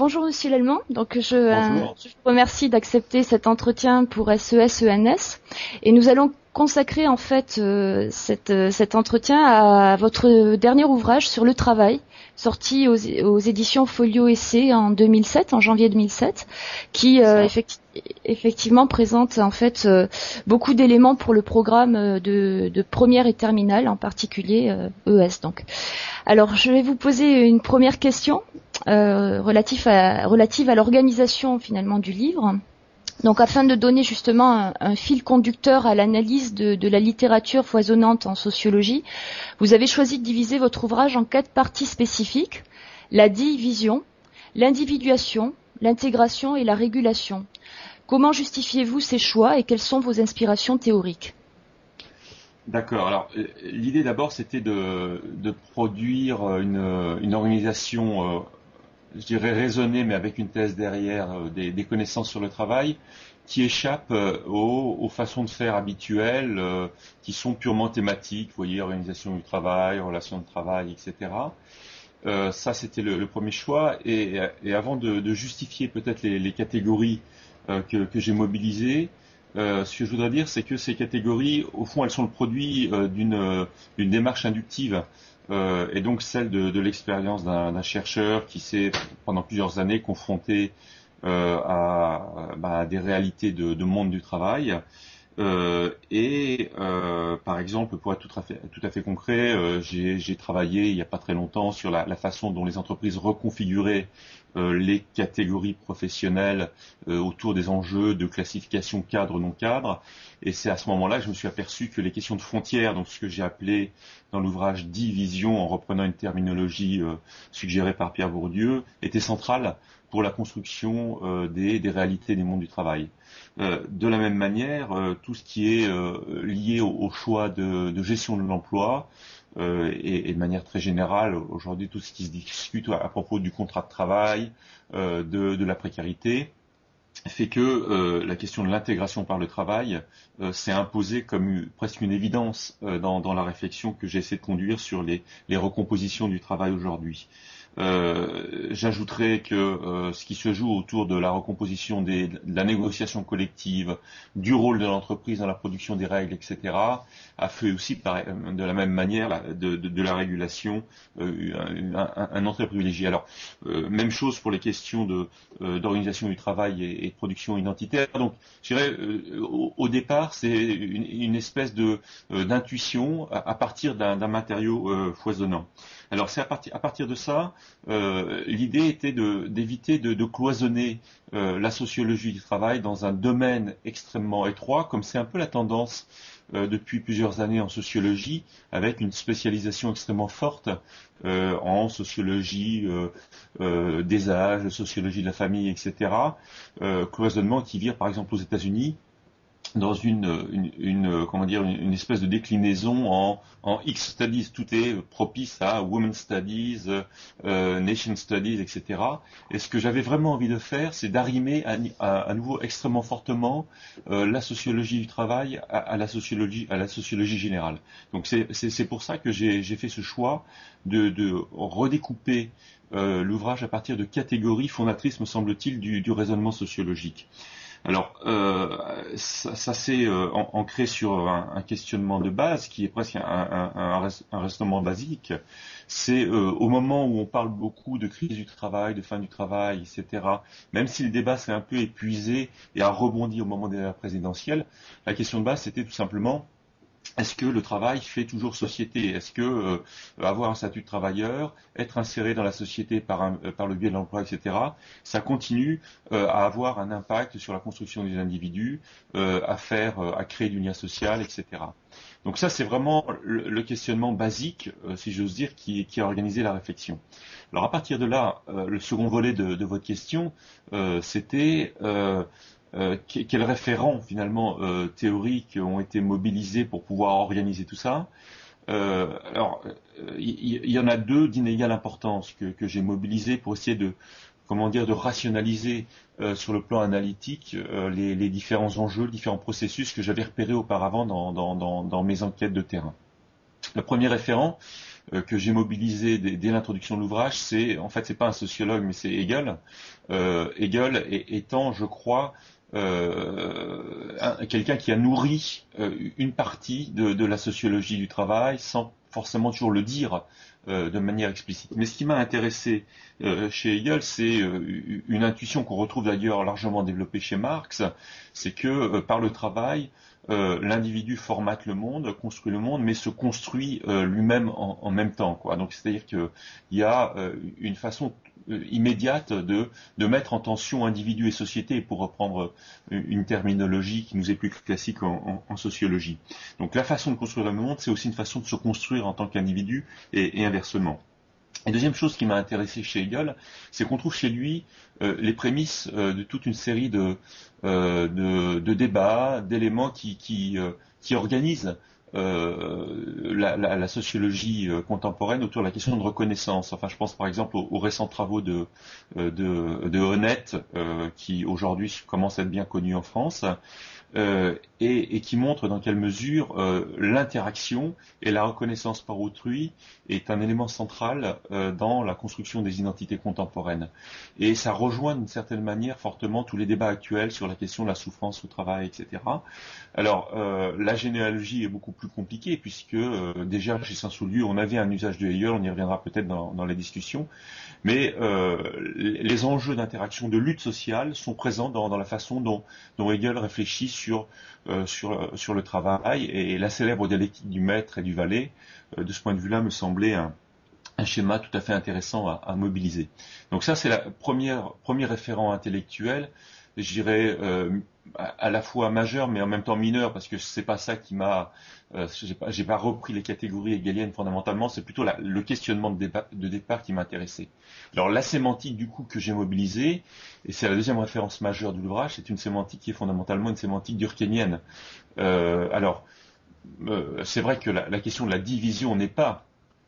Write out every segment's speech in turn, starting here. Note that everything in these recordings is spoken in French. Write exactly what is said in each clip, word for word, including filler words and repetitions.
bonjour Monsieur Lallemand. Donc je, euh, Bonjour. je vous remercie d'accepter cet entretien pour S E S E N S et nous allons consacrer en fait euh, cette, euh, cet entretien à votre dernier ouvrage sur le travail, sorti aux, aux éditions Folio Essai en deux mille sept, en janvier deux mille sept, qui euh, effecti- effectivement présente en fait euh, beaucoup d'éléments pour le programme euh, de, de première et terminale, en particulier euh, E S. Donc, alors je vais vous poser une première question euh, relative à, relative à l'organisation finalement du livre. Donc, afin de donner justement un, un fil conducteur à l'analyse de, de la littérature foisonnante en sociologie, vous avez choisi de diviser votre ouvrage en quatre parties spécifiques: la division, l'individuation, l'intégration et la régulation. Comment justifiez-vous ces choix et quelles sont vos inspirations théoriques? D'accord. Alors, euh, l'idée d'abord, c'était de, de produire une, une organisation, euh, je dirais raisonnée, mais avec une thèse derrière, euh, des, des connaissances sur le travail, qui échappent euh, aux, aux façons de faire habituelles, euh, qui sont purement thématiques. Vous voyez, organisation du travail, relations de travail, et cetera. Euh, ça, c'était le, le premier choix. Et, et avant de, de justifier peut-être les, les catégories euh, que, que j'ai mobilisées, euh, ce que je voudrais dire, c'est que ces catégories, au fond, elles sont le produit euh, d'une d'une démarche inductive, euh, et donc celle de, de l'expérience d'un d'un chercheur qui s'est pendant plusieurs années confronté euh, à, bah, à des réalités de, de monde du travail. Euh, et euh, par exemple, pour être tout à fait, tout à fait concret, euh, j'ai, j'ai travaillé il n'y a pas très longtemps sur la, la façon dont les entreprises reconfiguraient euh, les catégories professionnelles euh, autour des enjeux de classification cadre non cadre. Et c'est à ce moment-là que je me suis aperçu que les questions de frontières, donc ce que j'ai appelé dans l'ouvrage division, en reprenant une terminologie euh, suggérée par Pierre Bourdieu, étaient centrales pour la construction euh, des, des réalités des mondes du travail. Euh, de la même manière, euh, tout ce qui est euh, lié au, au choix de, de gestion de l'emploi euh, et, et de manière très générale, aujourd'hui, tout ce qui se discute à, à propos du contrat de travail, euh, de, de la précarité, fait que euh, la question de l'intégration par le travail euh, s'est imposée comme une- presque une évidence euh, dans, dans la réflexion que j'ai essayé de conduire sur les, les recompositions du travail aujourd'hui. Euh, j'ajouterais que euh, ce qui se joue autour de la recomposition des, de la négociation collective, du rôle de l'entreprise dans la production des règles, et cetera, a fait aussi par- de la même manière la- de, de- de la régulation euh, un, un, un entrée privilégiée. Alors, euh, même chose pour les questions de, euh, d'organisation du travail et, et de production identitaire. Donc, je dirais, euh, au, au départ, c'est une, une espèce de euh, d'intuition à, à partir d'un, d'un matériau euh, foisonnant. Alors, c'est à, partir à partir de ça. Euh, l'idée était de, d'éviter de, de cloisonner euh, la sociologie du travail dans un domaine extrêmement étroit, comme c'est un peu la tendance euh, depuis plusieurs années en sociologie, avec une spécialisation extrêmement forte euh, en sociologie euh, euh, des âges, sociologie de la famille, et cetera. Euh, cloisonnement qui vire par exemple aux États-Unis dans une, une, une, comment dire, une, une espèce de déclinaison en, en X studies. Tout est propice à women studies, euh, nation studies, et cetera. Et ce que j'avais vraiment envie de faire, c'est d'arrimer à, à, à nouveau extrêmement fortement euh, la sociologie du travail à, à la sociologie, à la sociologie générale. Donc c'est, c'est, c'est pour ça que j'ai, j'ai fait ce choix de, de redécouper euh, l'ouvrage à partir de catégories fondatrices, me semble-t-il, du, du raisonnement sociologique. Alors, euh, ça, ça s'est euh, ancré sur un, un questionnement de base qui est presque un, un, un, un raisonnement basique. C'est euh, au moment où on parle beaucoup de crise du travail, de fin du travail, et cetera, même si le débat s'est un peu épuisé et a rebondi au moment des présidentielles, la question de base, c'était tout simplement: est-ce que le travail fait toujours société? Est-ce que euh, avoir un statut de travailleur, être inséré dans la société par, un, euh, par le biais de l'emploi, et cetera, ça continue euh, à avoir un impact sur la construction des individus, euh, à faire, euh, à créer du lien social, et cetera. Donc ça, c'est vraiment le, le questionnement basique, euh, si j'ose dire, qui, qui a organisé la réflexion. Alors à partir de là, euh, le second volet de, de votre question, euh, c'était euh, euh, quels référents finalement euh, théoriques ont été mobilisés pour pouvoir organiser tout ça. Euh, alors, il y, y, y en a deux d'inégale importance que, que j'ai mobilisés pour essayer de, comment dire, de rationaliser euh, sur le plan analytique euh, les, les différents enjeux, les différents processus que j'avais repérés auparavant dans, dans, dans, dans mes enquêtes de terrain. Le premier référent, euh, que j'ai mobilisé dès, dès l'introduction de l'ouvrage, c'est, en fait, c'est pas un sociologue, mais c'est Hegel. Euh, Hegel est, étant, je crois, euh, un, quelqu'un qui a nourri euh, une partie de, de la sociologie du travail sans forcément toujours le dire euh, de manière explicite. Mais ce qui m'a intéressé euh, chez Hegel, c'est euh, une intuition qu'on retrouve d'ailleurs largement développée chez Marx, c'est que euh, par le travail, euh, l'individu formate le monde, construit le monde, mais se construit euh, lui-même en, en même temps, quoi. Donc c'est-à-dire qu'il y a euh, une façon immédiate de, de mettre en tension individu et société, pour reprendre une terminologie qui nous est plus classique en, en, en sociologie. Donc la façon de construire le monde, c'est aussi une façon de se construire en tant qu'individu et, et inversement. Et deuxième chose qui m'a intéressé chez Hegel, c'est qu'on trouve chez lui euh, les prémices euh, de toute une série de, euh, de, de débats, d'éléments qui, qui, euh, qui organisent Euh, la, la, la sociologie euh, contemporaine autour de la question de reconnaissance. Enfin, je pense par exemple aux, aux récents travaux de, euh, de, de Honneth, euh, qui aujourd'hui commencent à être bien connus en France, euh, et, et qui montrent dans quelle mesure euh, l'interaction et la reconnaissance par autrui est un élément central euh, dans la construction des identités contemporaines. Et ça rejoint d'une certaine manière fortement tous les débats actuels sur la question de la souffrance au travail, et cetera. Alors, euh, la généalogie est beaucoup plus compliquée, puisque euh, déjà chez Saint-Soulieu, on avait un usage de Hegel, on y reviendra peut-être dans, dans les discussions, mais euh, les enjeux d'interaction, de lutte sociale sont présents dans, dans la façon dont, dont Hegel réfléchit sur, euh, sur, sur le travail, et la célèbre dialectique du maître et du valet, euh, de ce point de vue-là, me semblait un, un schéma tout à fait intéressant à, à mobiliser. Donc ça, c'est la première premier référent intellectuel, je dirais euh, à la fois majeur mais en même temps mineur, parce que c'est pas ça qui m'a, euh, j'ai pas, j'ai pas repris les catégories hegeliennes fondamentalement, c'est plutôt la, le questionnement de, débat, de départ qui m'intéressait. Alors la sémantique du coup que j'ai mobilisée, et c'est la deuxième référence majeure de l'ouvrage, c'est une sémantique qui est fondamentalement une sémantique durkheimienne. Euh, alors euh, c'est vrai que la, la question de la division n'est pas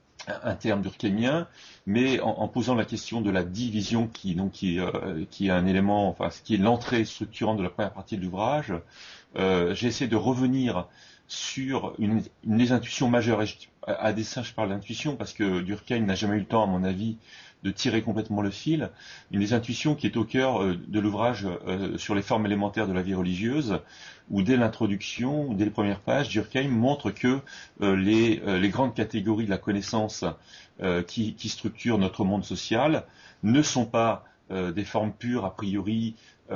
un terme durkheimien, mais en, en posant la question de la division qui donc qui, euh, qui est un élément, enfin ce qui est l'entrée structurante de la première partie de l'ouvrage, euh, j'ai essayé de revenir sur une, une des intuitions majeures. Et je, à, à dessein, je parle d'intuition parce que Durkheim n'a jamais eu le temps, à mon avis, de tirer complètement le fil. Une des intuitions qui est au cœur euh, de l'ouvrage euh, sur les formes élémentaires de la vie religieuse, où dès l'introduction, dès les premières pages, Durkheim montre que euh, les, euh, les grandes catégories de la connaissance euh, qui, qui structurent notre monde social ne sont pas euh, des formes pures a priori,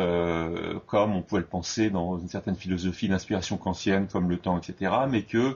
euh, comme on pouvait le penser dans une certaine philosophie d'inspiration kantienne comme le temps, et cetera, mais que,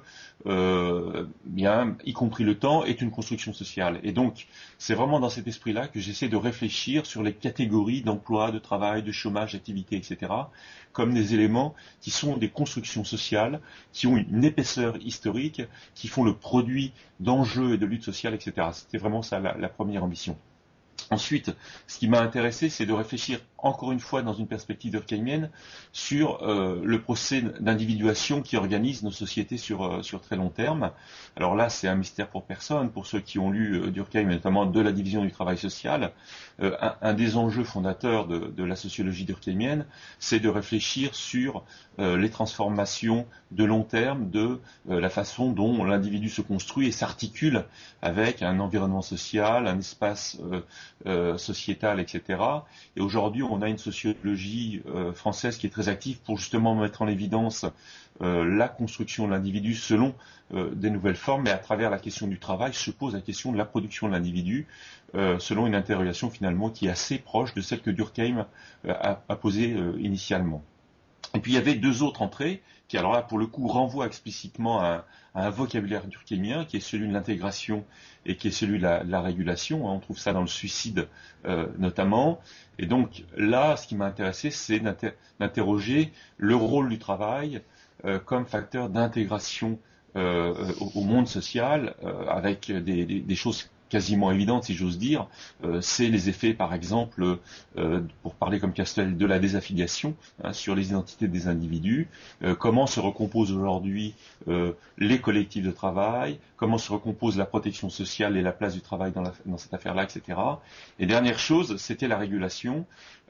euh, bien, y compris le temps, est une construction sociale. Et donc, c'est vraiment dans cet esprit-là que j'essaie de réfléchir sur les catégories d'emploi, de travail, de chômage, d'activité, et cetera, comme des éléments qui sont des constructions sociales, qui ont une épaisseur historique, qui font le produit d'enjeux et de luttes sociales, et cetera. C'était vraiment ça la, la première ambition. Ensuite, ce qui m'a intéressé, c'est de réfléchir encore une fois dans une perspective durkheimienne sur euh, le procès d'individuation qui organise nos sociétés sur, euh, sur très long terme. Alors là, c'est un mystère pour personne, pour ceux qui ont lu euh, Durkheim, et notamment de la division du travail social. Euh, un, un des enjeux fondateurs de, de la sociologie durkheimienne, c'est de réfléchir sur euh, les transformations de long terme de euh, la façon dont l'individu se construit et s'articule avec un environnement social, un espace euh, euh, sociétal, et cetera. Et aujourd'hui, on a une sociologie euh, française qui est très active pour justement mettre en évidence euh, la construction de l'individu selon euh, des nouvelles formes, mais à travers la question du travail se pose la question de la production de l'individu euh, selon une interrogation finalement qui est assez proche de celle que Durkheim euh, a, a posée euh, initialement. Et puis il y avait deux autres entrées qui, alors là, pour le coup, renvoient explicitement à, à un vocabulaire durkheimien qui est celui de l'intégration et qui est celui de la, de la régulation. On trouve ça dans le suicide euh, notamment. Et donc là, ce qui m'a intéressé, c'est d'inter d'interroger le rôle du travail euh, comme facteur d'intégration euh, au, au monde social, euh, avec des, des, des choses quasiment évidente, si j'ose dire, euh, c'est les effets, par exemple, euh, pour parler comme Castel, de la désaffiliation hein, sur les identités des individus, euh, comment se recomposent aujourd'hui euh, les collectifs de travail, comment se recompose la protection sociale et la place du travail dans, la, dans cette affaire-là, et cetera. Et dernière chose, c'était la régulation.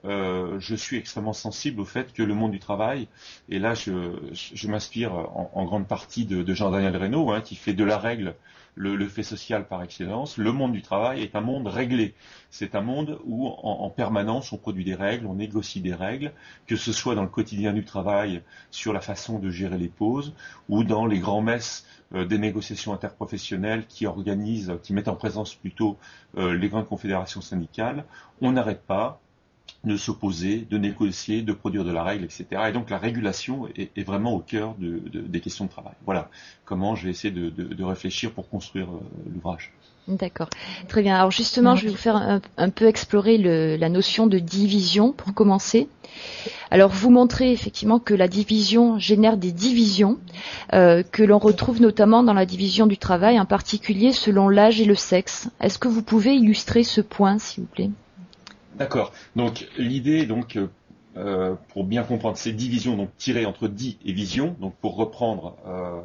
euh, je suis extrêmement sensible au fait que le monde du travail, et là je, je m'inspire en, en grande partie de, de Jean-Daniel Reynaud, hein, qui fait de la règle le, le fait social par excellence. Le monde du travail est un monde réglé. C'est un monde où en, en permanence on produit des règles, on négocie des règles, que ce soit dans le quotidien du travail sur la façon de gérer les pauses, ou dans les grands-messes euh, des négociations interprofessionnelles qui organisent, qui mettent en présence plutôt euh, les grandes confédérations syndicales. On n'arrête pas de s'opposer, de négocier, de produire de la règle, et cetera. Et donc la régulation est, est vraiment au cœur de, de, des questions de travail. Voilà comment je vais essayer de, de, de réfléchir pour construire euh, l'ouvrage. D'accord, très bien. Alors justement, je vais vous faire un, un peu explorer le, la notion de division pour commencer. Alors vous montrez effectivement que la division génère des divisions euh, que l'on retrouve notamment dans la division du travail, en particulier selon l'âge et le sexe. Est-ce que vous pouvez illustrer ce point, s'il vous plaît ? D'accord. Donc l'idée, donc, euh, pour bien comprendre ces divisions, donc tirées entre dit et vision, donc pour reprendre euh,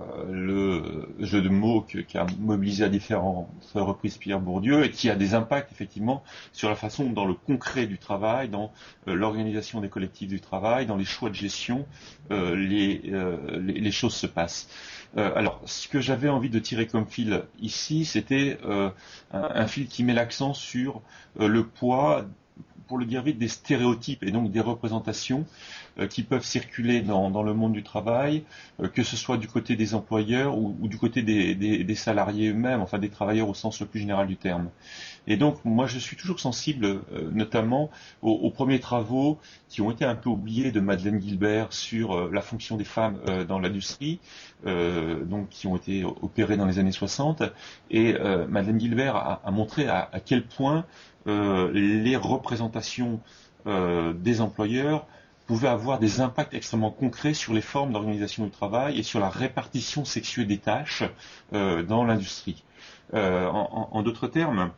le jeu de mots que, qui a mobilisé à différentes reprises Pierre Bourdieu et qui a des impacts effectivement sur la façon dans le concret du travail, dans euh, l'organisation des collectifs du travail, dans les choix de gestion, euh, les, euh, les, les choses se passent. Euh, alors, ce que j'avais envie de tirer comme fil ici, c'était euh, un, un fil qui met l'accent sur euh, le poids, pour le dire vite, des stéréotypes et donc des représentations euh, qui peuvent circuler dans, dans le monde du travail, euh, que ce soit du côté des employeurs ou, ou du côté des, des, des salariés eux-mêmes, enfin des travailleurs au sens le plus général du terme. Et donc, moi, je suis toujours sensible, euh, notamment aux, aux premiers travaux qui ont été un peu oubliés de Madeleine Gilbert sur euh, la fonction des femmes euh, dans l'industrie, euh, donc qui ont été opérés dans les années soixante. Et euh, Madeleine Gilbert a, a montré à, à quel point Euh, les représentations euh, des employeurs pouvaient avoir des impacts extrêmement concrets sur les formes d'organisation du travail et sur la répartition sexuée des tâches euh, dans l'industrie. Euh, en, en, en d'autres termes,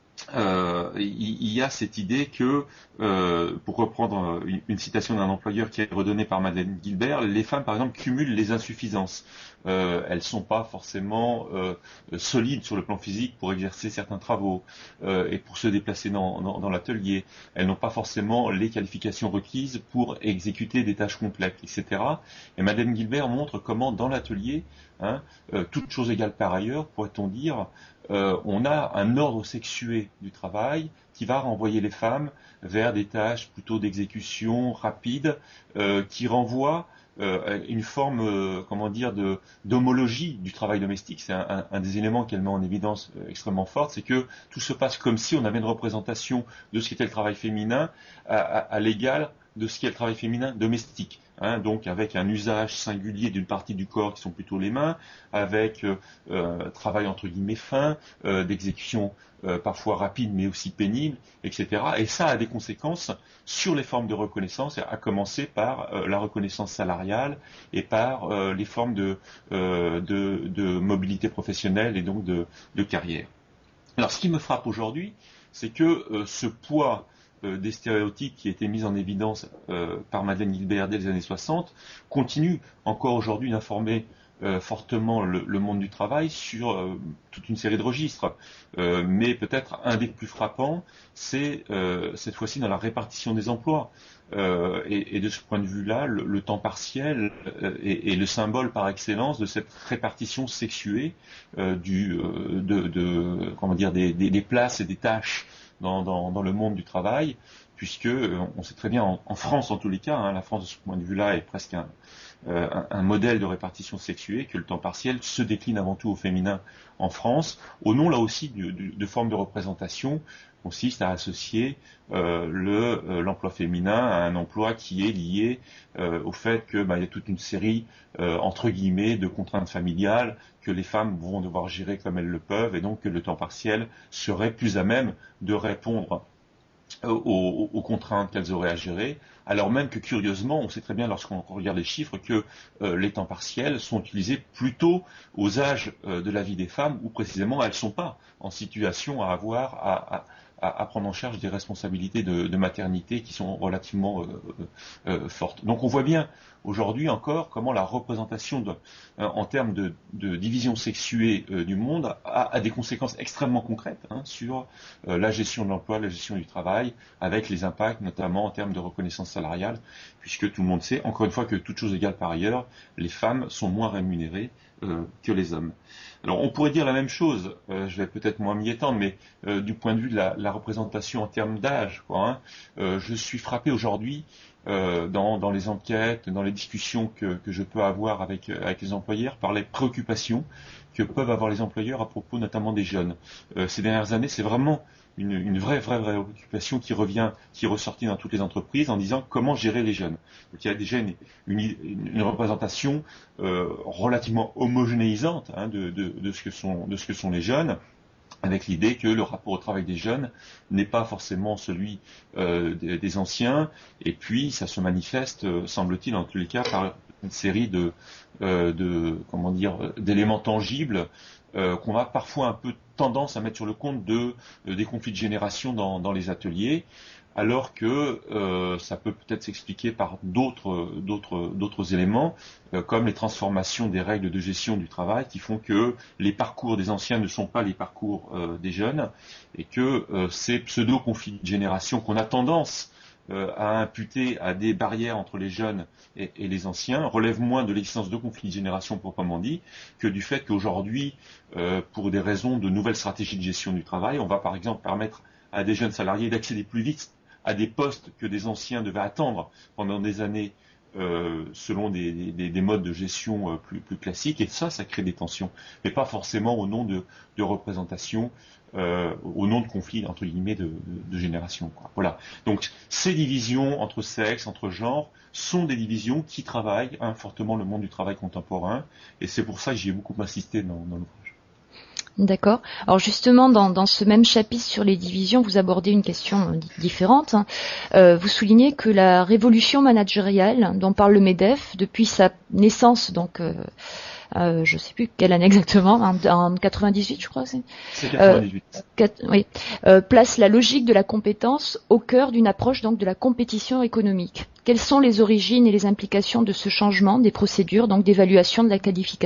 euh, il, il y a cette idée que, euh, pour reprendre une, une citation d'un employeur qui est redonnée par Madeleine Gilbert, les femmes, par exemple, cumulent les insuffisances. Euh, elles ne sont pas forcément euh, solides sur le plan physique pour exercer certains travaux euh, et pour se déplacer dans, dans, dans l'atelier. Elles n'ont pas forcément les qualifications requises pour exécuter des tâches complexes, et cetera. Et Madeleine Gilbert montre comment, dans l'atelier, hein, euh, toute chose égale par ailleurs, pourrait-on dire, Euh, on a un ordre sexué du travail qui va renvoyer les femmes vers des tâches plutôt d'exécution rapide, euh, qui renvoie euh, une forme, euh, comment dire, de d'homologie du travail domestique. C'est un, un, un des éléments qu'elle met en évidence euh, extrêmement forte, c'est que tout se passe comme si on avait une représentation de ce qu'était le travail féminin à, à, à l'égal de ce qu'est le travail féminin domestique. Hein, donc avec un usage singulier d'une partie du corps qui sont plutôt les mains, avec euh, euh, travail entre guillemets fin, euh, d'exécution euh, parfois rapide mais aussi pénible, et cetera. Et ça a des conséquences sur les formes de reconnaissance, à commencer par euh, la reconnaissance salariale et par euh, les formes de, euh, de, de mobilité professionnelle et donc de, de carrière. Alors ce qui me frappe aujourd'hui, c'est que euh, ce poids des stéréotypes qui étaient mis en évidence euh, par Madeleine Gilbert dès les années soixante, continue encore aujourd'hui d'informer euh, fortement le, le monde du travail sur euh, toute une série de registres. Euh, mais peut-être un des plus frappants, c'est euh, cette fois-ci dans la répartition des emplois. Euh, et, et de ce point de vue-là, le, le temps partiel euh, est, est le symbole par excellence de cette répartition sexuée euh, du, euh, de, de, comment dire, des, des, des places et des tâches Dans, dans, dans le monde du travail, puisque euh, on sait très bien, en, en France en tous les cas, hein, la France de ce point de vue-là est presque un, euh, un, un modèle de répartition sexuée, que le temps partiel se décline avant tout au féminin en France, au nom là aussi de, de, de formes de représentation, consiste à associer euh, le, euh, l'emploi féminin à un emploi qui est lié euh, au fait que bah, il y a toute une série euh, entre guillemets de contraintes familiales que les femmes vont devoir gérer comme elles le peuvent, et donc que le temps partiel serait plus à même de répondre aux, aux contraintes qu'elles auraient à gérer, alors même que curieusement, on sait très bien lorsqu'on regarde les chiffres que euh, les temps partiels sont utilisés plutôt aux âges euh, de la vie des femmes où précisément elles ne sont pas en situation à avoir à, à, à, à prendre en charge des responsabilités de, de maternité qui sont relativement euh, euh, fortes. Donc on voit bien aujourd'hui encore comment la représentation de, euh, en termes de, de division sexuée euh, du monde a, a des conséquences extrêmement concrètes hein, sur euh, la gestion de l'emploi, la gestion du travail, avec les impacts notamment en termes de reconnaissance salariale, puisque tout le monde sait, encore une fois, que toute chose égale par ailleurs, les femmes sont moins rémunérées euh, que les hommes. Alors on pourrait dire la même chose, euh, je vais peut-être moins m'y étendre, mais euh, du point de vue de la, la représentation en termes d'âge, quoi, hein, euh, je suis frappé aujourd'hui euh, dans, dans les enquêtes, dans les discussions que, que je peux avoir avec, avec les employeurs, par les préoccupations que peuvent avoir les employeurs à propos notamment des jeunes. Euh, ces dernières années, c'est vraiment une, une vraie, vraie, vraie occupation qui revient, qui est ressortie dans toutes les entreprises en disant comment gérer les jeunes. Donc il y a déjà une, une, une représentation euh, relativement homogénéisante hein, de, de, de, ce que sont, de ce que sont les jeunes, avec l'idée que le rapport au travail des jeunes n'est pas forcément celui euh, des, des anciens, et puis ça se manifeste, euh, semble-t-il, en tous les cas, par une série de, euh, de comment dire, d'éléments tangibles euh, qu'on a parfois un peu tendance à mettre sur le compte de, de des conflits de génération dans, dans les ateliers, alors que euh, ça peut peut-être s'expliquer par d'autres, d'autres, d'autres éléments, euh, comme les transformations des règles de gestion du travail, qui font que les parcours des anciens ne sont pas les parcours euh, des jeunes, et que euh, ces pseudo-conflits de génération qu'on a tendance euh, à imputer à des barrières entre les jeunes et, et les anciens relèvent moins de l'existence de conflits de génération proprement dit, que du fait qu'aujourd'hui, euh, pour des raisons de nouvelles stratégies de gestion du travail, on va par exemple permettre à des jeunes salariés d'accéder plus vite à des postes que des anciens devaient attendre pendant des années euh, selon des, des, des modes de gestion euh, plus, plus classiques, et ça, ça crée des tensions, mais pas forcément au nom de, de représentation, euh, au nom de conflits, entre guillemets, de, de, de génération, quoi. Voilà. Donc, ces divisions entre sexes, entre genres, sont des divisions qui travaillent hein, fortement le monde du travail contemporain, et c'est pour ça que j'y ai beaucoup insisté dans, dans l'ouvrage. D'accord. Alors justement, dans, dans ce même chapitre sur les divisions, vous abordez une question différente. Euh, vous soulignez que la révolution managériale dont parle le MEDEF depuis sa naissance, donc euh, euh, je ne sais plus quelle année exactement, en, en quatre-vingt-dix-huit je crois. C'est, c'est quatre-vingt-dix-huit. Euh, quatre, oui, euh, place la logique de la compétence au cœur d'une approche donc de la compétition économique. Quelles sont les origines et les implications de ce changement des procédures donc d'évaluation de la qualification ?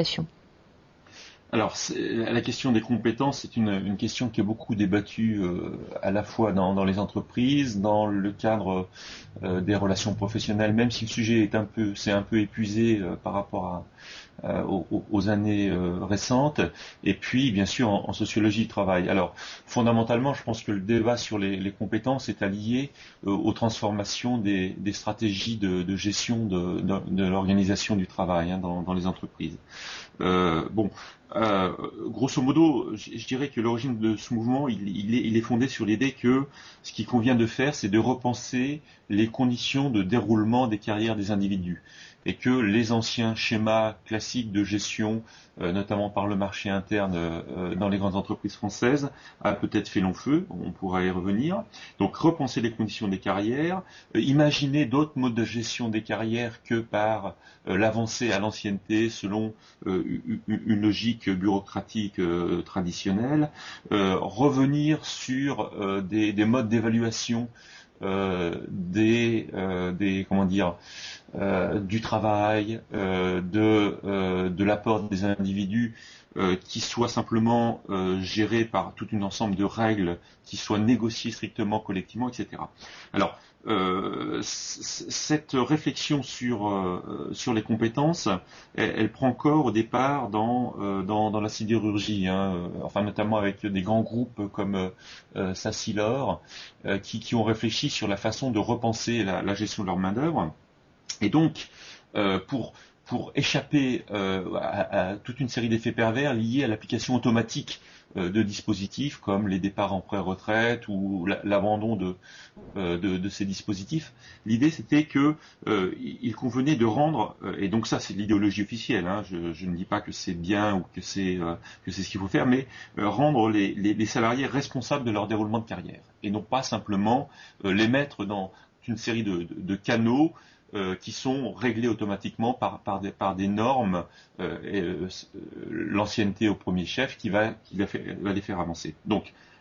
Alors, la question des compétences, c'est une, une question qui est beaucoup débattue euh, à la fois dans, dans les entreprises, dans le cadre euh, des relations professionnelles, même si le sujet est un peu, c'est un peu épuisé euh, par rapport à, euh, aux, aux années euh, récentes, et puis bien sûr en, en sociologie du travail. Alors, fondamentalement, je pense que le débat sur les, les compétences est allié euh, aux transformations des, des stratégies de, de gestion de, de, de l'organisation du travail hein, dans, dans les entreprises. Euh, bon, euh, grosso modo, je, je dirais que l'origine de ce mouvement, il, il, est, il est fondé sur l'idée que ce qu'il convient de faire, c'est de repenser les conditions de déroulement des carrières des individus, et que les anciens schémas classiques de gestion, euh, notamment par le marché interne euh, dans les grandes entreprises françaises, a peut-être fait long feu, on pourra y revenir. Donc repenser les conditions des carrières, euh, imaginer d'autres modes de gestion des carrières que par euh, l'avancée à l'ancienneté selon euh, une logique bureaucratique euh, traditionnelle, euh, revenir sur euh, des, des modes d'évaluation euh, des, euh, des comment dire euh, du travail, euh, de, euh, de l'apport des individus euh, qui soit simplement euh, géré par tout un ensemble de règles qui soient négociées strictement collectivement, et cetera. Alors, euh, c- cette réflexion sur, euh, sur les compétences, elle, elle prend corps au départ dans, euh, dans, dans la sidérurgie, hein, euh, enfin notamment avec des grands groupes comme euh, Sassilor, euh, qui, qui ont réfléchi sur la façon de repenser la, la gestion de leur main-d'œuvre. Et donc, euh, pour, pour échapper euh, à, à toute une série d'effets pervers liés à l'application automatique euh, de dispositifs comme les départs en pré-retraite ou la, l'abandon de, euh, de, de ces dispositifs, l'idée c'était que euh, il convenait de rendre, euh, et donc ça c'est l'idéologie officielle, hein, je, je ne dis pas que c'est bien ou que c'est euh, que c'est ce qu'il faut faire, mais euh, rendre les, les, les salariés responsables de leur déroulement de carrière, et non pas simplement euh, les mettre dans une série de, de, de canaux Euh, qui sont réglés automatiquement par, par, des, par des normes, euh, et, euh, l'ancienneté au premier chef qui, va, qui va, faire, va les faire avancer. Donc,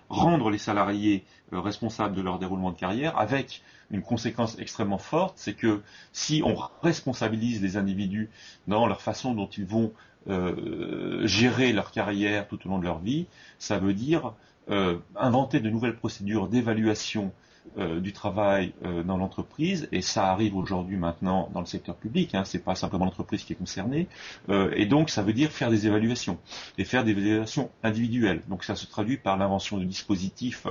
rendre les salariés euh, responsables de leur déroulement de carrière, avec une conséquence extrêmement forte, c'est que si on responsabilise les individus dans leur façon dont ils vont euh, gérer leur carrière tout au long de leur vie, ça veut dire euh, inventer de nouvelles procédures d'évaluation euh, du travail euh, dans l'entreprise, et ça arrive aujourd'hui maintenant dans le secteur public, hein, c'est pas simplement l'entreprise qui est concernée, euh, et donc ça veut dire faire des évaluations, et faire des évaluations individuelles. Donc ça se traduit par l'invention de dispositifs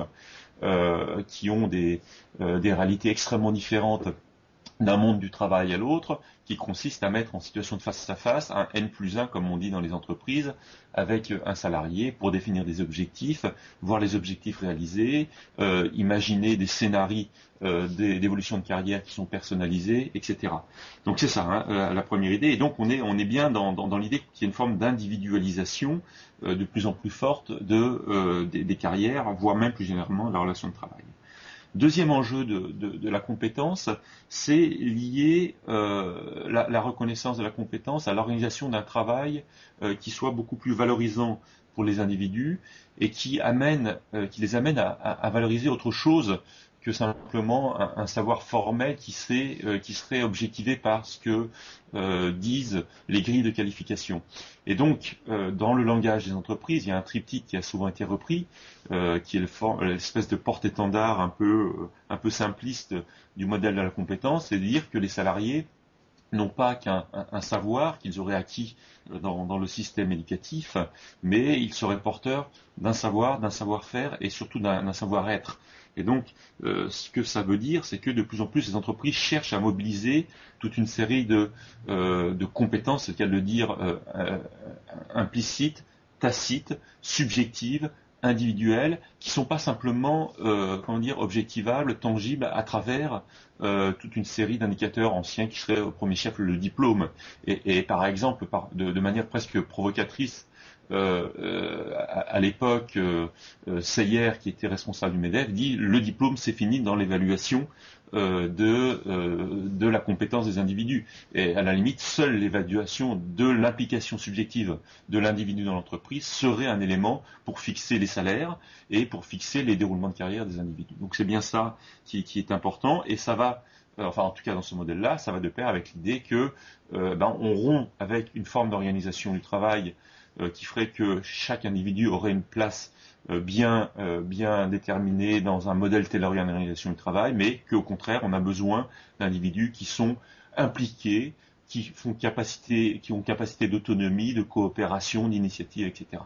euh, qui ont des, euh, des réalités extrêmement différentes d'un monde du travail à l'autre, qui consiste à mettre en situation de face à face un N plus un, comme on dit dans les entreprises, avec un salarié pour définir des objectifs, voir les objectifs réalisés, euh, imaginer des scénarios euh, d'évolution de carrière qui sont personnalisés, et cetera. Donc c'est ça, hein, euh, la première idée. Et donc on est, on est bien dans, dans, dans l'idée qu'il y a une forme d'individualisation euh, de plus en plus forte de, euh, des, des carrières, voire même plus généralement de la relation de travail. Deuxième enjeu de, de, de la compétence, c'est lié euh, la, la reconnaissance de la compétence à l'organisation d'un travail euh, qui soit beaucoup plus valorisant pour les individus et qui amène, euh, qui les amène à, à, à valoriser autre chose que simplement un, un savoir formel qui serait, euh, qui serait objectivé par ce que euh, disent les grilles de qualification. Et donc, euh, dans le langage des entreprises, il y a un triptyque qui a souvent été repris, euh, qui est l'espèce de porte-étendard un peu, euh, un peu simpliste du modèle de la compétence, c'est de dire que les salariés n'ont pas qu'un un, un savoir qu'ils auraient acquis dans, dans le système éducatif, mais ils seraient porteurs d'un savoir, d'un savoir-faire et surtout d'un savoir-être. Et donc, euh, ce que ça veut dire, c'est que de plus en plus, les entreprises cherchent à mobiliser toute une série de, euh, de compétences, c'est le cas de le dire, euh, euh, implicites, tacites, subjectives, individuelles, qui ne sont pas simplement, euh, comment dire, objectivables, tangibles à travers euh, toute une série d'indicateurs anciens qui seraient au premier chef le diplôme. Et, et par exemple, par, de, de manière presque provocatrice, Euh, euh, à, à l'époque, euh, euh, Seyer, qui était responsable du MEDEF, dit le diplôme c'est fini dans l'évaluation euh, de, euh, de la compétence des individus. Et à la limite, seule l'évaluation de l'implication subjective de l'individu dans l'entreprise serait un élément pour fixer les salaires et pour fixer les déroulements de carrière des individus. Donc c'est bien ça qui, qui est important, et ça va, euh, enfin en tout cas dans ce modèle-là, ça va de pair avec l'idée que euh, ben, on rompt avec une forme d'organisation du travail Euh, qui ferait que chaque individu aurait une place euh, bien, euh, bien déterminée dans un modèle taylorien d'organisation du travail, mais qu'au contraire, on a besoin d'individus qui sont impliqués, qui font capacité, qui ont capacité d'autonomie, de coopération, d'initiative, et cetera.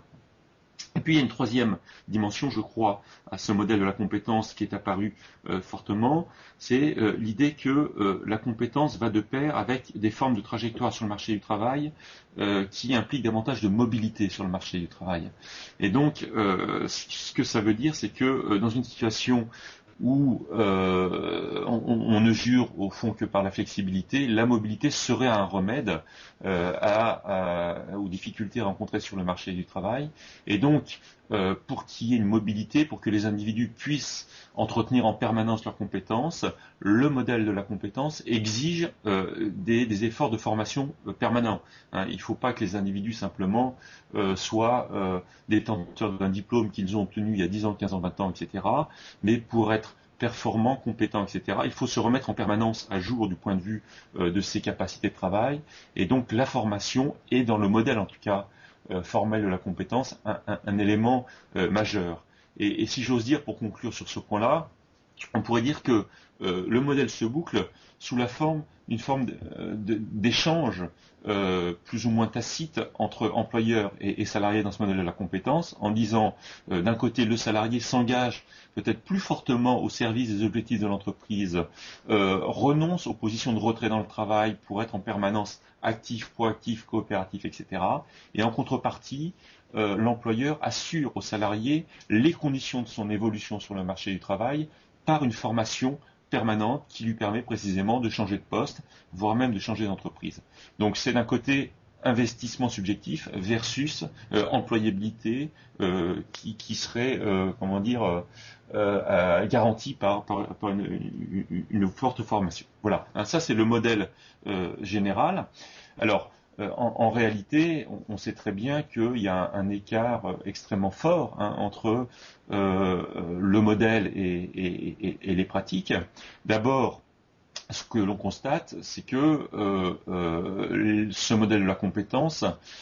Et puis il y a une troisième dimension, je crois, à ce modèle de la compétence qui est apparu euh, fortement, c'est euh, l'idée que euh, la compétence va de pair avec des formes de trajectoire sur le marché du travail euh, qui impliquent davantage de mobilité sur le marché du travail. Et donc, euh, ce que ça veut dire, c'est que euh, dans une situation où euh, on, on ne jure au fond que par la flexibilité, la mobilité serait un remède euh, à, à, aux difficultés rencontrées sur le marché du travail. Et donc, euh, pour qu'il y ait une mobilité, pour que les individus puissent entretenir en permanence leurs compétences, le modèle de la compétence exige euh, des, des efforts de formation euh, permanents. Hein, il ne faut pas que les individus simplement euh, soient euh, détenteurs d'un diplôme qu'ils ont obtenu il y a dix ans, quinze ans, vingt ans, et cetera. Mais pour être performants, compétents, et cetera, il faut se remettre en permanence à jour du point de vue euh, de ses capacités de travail. Et donc la formation est, dans le modèle en tout cas euh, formel de la compétence, un, un, un élément euh, majeur. Et, et si j'ose dire, pour conclure sur ce point-là, on pourrait dire que euh, le modèle se boucle sous la forme d'une forme d'échange euh, plus ou moins tacite entre employeurs et, et salariés dans ce modèle de la compétence, en disant euh, d'un côté le salarié s'engage peut-être plus fortement au service des objectifs de l'entreprise, euh, renonce aux positions de retrait dans le travail pour être en permanence actif, proactif, coopératif, et cetera. Et en contrepartie, euh, l'employeur assure au salarié les conditions de son évolution sur le marché du travail par une formation permanente qui lui permet précisément de changer de poste, voire même de changer d'entreprise. Donc c'est d'un côté investissement subjectif versus euh, employabilité euh, qui, qui serait, euh, comment dire, euh, euh, garantie par, par, par une, une, une forte formation. Voilà, hein, ça c'est le modèle euh, général. Alors, euh, en, en réalité, on, on sait très bien qu'il y a un, un écart extrêmement fort hein, entre euh, le modèle et, et, et, et les pratiques. D'abord, ce que l'on constate, c'est que euh, euh, ce modèle de la compétence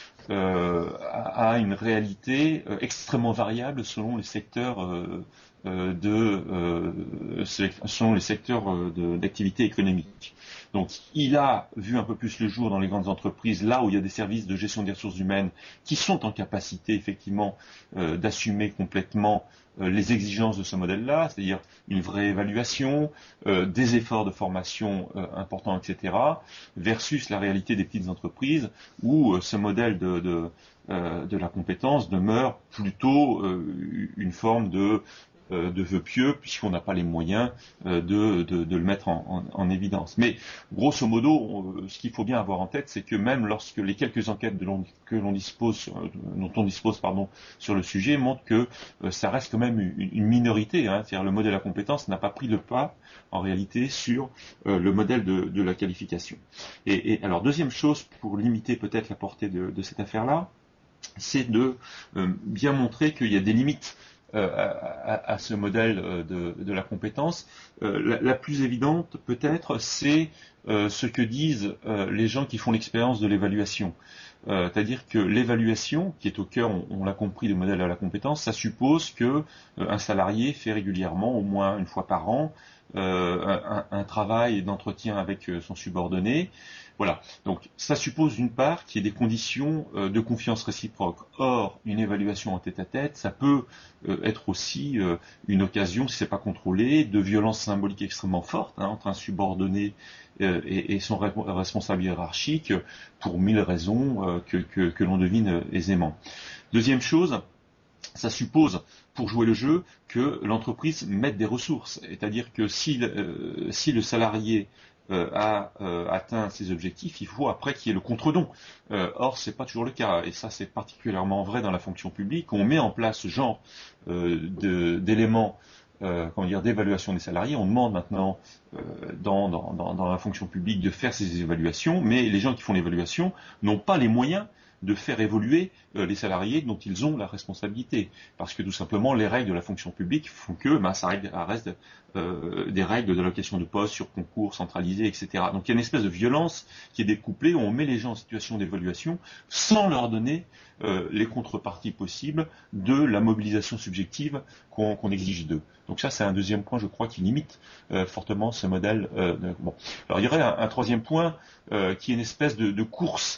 euh, a une réalité euh, extrêmement variable selon les secteurs euh, euh, de euh, selon les secteurs euh, d'activité économique. Donc, il a vu un peu plus le jour dans les grandes entreprises, là où il y a des services de gestion des ressources humaines qui sont en capacité effectivement euh, d'assumer complètement euh, les exigences de ce modèle-là, c'est-à-dire une vraie évaluation, euh, des efforts de formation euh, importants, et cetera, versus la réalité des petites entreprises où euh, ce modèle de, de, euh, de la compétence demeure plutôt euh, une forme de euh, de vœux pieux, puisqu'on n'a pas les moyens euh, de, de, de le mettre en, en, en évidence. Mais grosso modo, on, ce qu'il faut bien avoir en tête, c'est que même lorsque les quelques enquêtes de l'on, que l'on dispose, dont on dispose pardon, sur le sujet, montrent que euh, ça reste quand même une, une minorité. Hein, c'est-à-dire le modèle à compétence n'a pas pris le pas en réalité sur euh, le modèle de, de la qualification. Et, et alors deuxième chose, pour limiter peut-être la portée de, de cette affaire-là, c'est de euh, bien montrer qu'il y a des limites Euh, à, à ce modèle de, de la compétence. Euh, la, la plus évidente, peut-être, c'est euh, ce que disent euh, les gens qui font l'expérience de l'évaluation. Euh, c'est-à-dire que l'évaluation, qui est au cœur, on, on l'a compris, du modèle de la compétence, ça suppose que euh, un salarié fait régulièrement, au moins une fois par an, euh, un, un travail d'entretien avec son subordonné. Voilà. Donc, ça suppose d'une part qu'il y ait des conditions euh, de confiance réciproque. Or, une évaluation en tête-à-tête, ça peut euh, être aussi euh, une occasion, si c'est pas contrôlé, de violence symbolique extrêmement forte hein, entre un subordonné euh, et, et son responsable hiérarchique, pour mille raisons euh, que, que, que l'on devine aisément. Deuxième chose, ça suppose, pour jouer le jeu, que l'entreprise mette des ressources. C'est-à-dire que si, euh, si le salarié euh, a euh, atteint ses objectifs, il faut après qu'il y ait le contre-don. Euh, or, c'est pas toujours le cas, et ça c'est particulièrement vrai dans la fonction publique. On met en place ce genre euh, de, d'éléments Euh, comment dire, d'évaluation des salariés. On demande maintenant euh, dans, dans, dans, dans la fonction publique de faire ces évaluations, mais les gens qui font l'évaluation n'ont pas les moyens de faire évoluer euh, les salariés dont ils ont la responsabilité. Parce que tout simplement, les règles de la fonction publique font que ben, ça reste euh, des règles d'allocation de poste sur concours centralisé, et cetera. Donc il y a une espèce de violence qui est découplée, où on met les gens en situation d'évaluation sans leur donner euh, les contreparties possibles de la mobilisation subjective qu'on qu'on exige d'eux. Donc ça, c'est un deuxième point, je crois, qui limite euh, fortement ce modèle. Euh, de, bon. Alors il y aurait un, un troisième point euh, qui est une espèce de, de course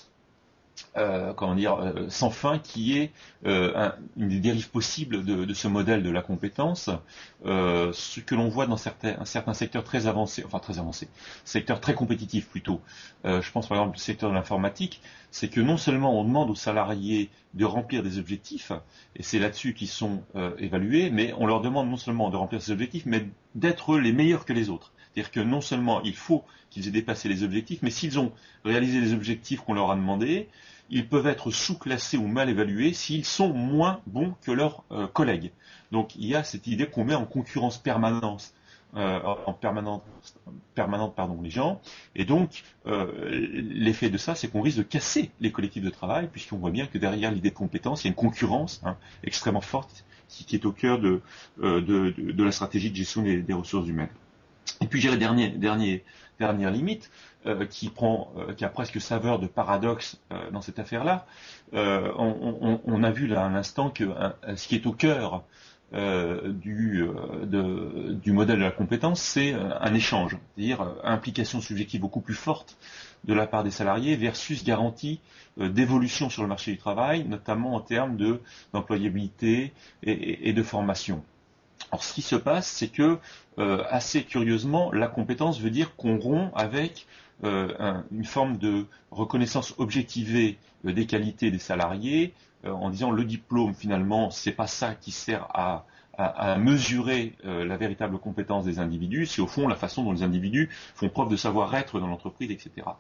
Euh, comment dire, euh, sans fin, qui est euh, un, une des dérives possibles de, de ce modèle de la compétence, euh, ce que l'on voit dans certains, certains secteurs très avancés, enfin très avancés, secteurs très compétitifs plutôt. Euh, je pense par exemple au secteur de l'informatique, c'est que non seulement on demande aux salariés de remplir des objectifs, et c'est là-dessus qu'ils sont euh, évalués, mais on leur demande non seulement de remplir ces objectifs, mais d'être les meilleurs que les autres. C'est-à-dire que non seulement il faut qu'ils aient dépassé les objectifs, mais s'ils ont réalisé les objectifs qu'on leur a demandés, ils peuvent être sous-classés ou mal évalués s'ils sont moins bons que leurs euh, collègues. Donc il y a cette idée qu'on met en concurrence permanente, euh, en permanente, permanente pardon, les gens, et donc euh, l'effet de ça, c'est qu'on risque de casser les collectifs de travail, puisqu'on voit bien que derrière l'idée de compétence, il y a une concurrence hein, extrêmement forte qui, qui est au cœur de, euh, de, de, de la stratégie de gestion des, des ressources humaines. Et puis j'irai dernier, dernier, dernière limite euh, qui prend, euh, qui a presque saveur de paradoxe euh, dans cette affaire-là. Euh, on, on, on a vu là à l'instant que hein, ce qui est au cœur euh, du, euh, de, du modèle de la compétence, c'est un échange, c'est-à-dire euh, implication subjective beaucoup plus forte de la part des salariés versus garantie euh, d'évolution sur le marché du travail, notamment en termes de d'employabilité et, et, et de formation. Alors ce qui se passe, c'est que, euh, assez curieusement, la compétence veut dire qu'on rompt avec euh, un, une forme de reconnaissance objectivée euh, des qualités des salariés, euh, en disant le diplôme, finalement, c'est pas ça qui sert à, à, à mesurer euh, la véritable compétence des individus, c'est au fond la façon dont les individus font preuve de savoir-être dans l'entreprise, et cetera.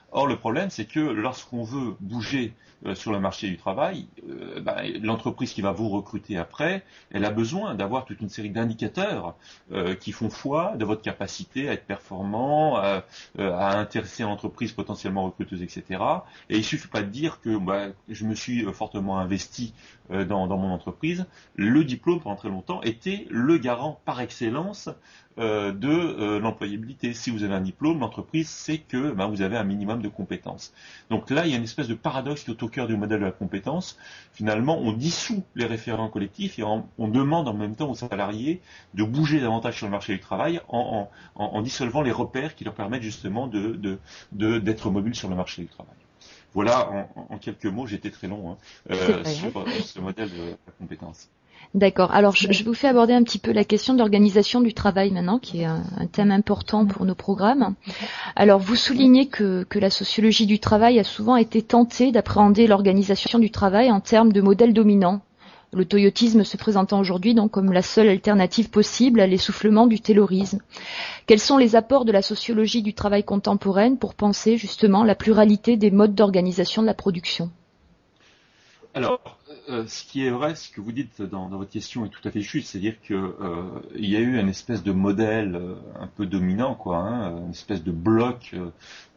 Or, le problème, c'est que lorsqu'on veut bouger euh, sur le marché du travail, euh, ben, l'entreprise qui va vous recruter après, elle a besoin d'avoir toute une série d'indicateurs euh, qui font foi de votre capacité à être performant, à, à intéresser l'entreprise potentiellement recruteuse, et cetera. Et il suffit pas de dire que ben, je me suis fortement investi euh, dans, dans mon entreprise. Le diplôme, pendant très longtemps, était le garant par excellence euh, de euh, l'employabilité. Si vous avez un diplôme, l'entreprise sait que ben, vous avez un minimum de compétences. Donc là, il y a une espèce de paradoxe qui est au cœur du modèle de la compétence. Finalement, on dissout les référents collectifs et on, on demande en même temps aux salariés de bouger davantage sur le marché du travail en, en, en dissolvant les repères qui leur permettent justement de, de, de, d'être mobiles sur le marché du travail. Voilà, en, en quelques mots, j'étais très long hein, euh, sur euh, ce modèle de la compétence. D'accord. Alors, je, je vous fais aborder un petit peu la question de l'organisation du travail maintenant, qui est un, un thème important pour nos programmes. Alors, vous soulignez que, que la sociologie du travail a souvent été tentée d'appréhender l'organisation du travail en termes de modèle dominant. Le toyotisme se présentant aujourd'hui donc comme la seule alternative possible à l'essoufflement du taylorisme. Quels sont les apports de la sociologie du travail contemporaine pour penser justement la pluralité des modes d'organisation de la production ? Alors, euh, ce qui est vrai, ce que vous dites dans, dans votre question est tout à fait juste, c'est-à-dire que euh, il y a eu une espèce de modèle euh, un peu dominant, quoi, hein, une espèce de bloc euh,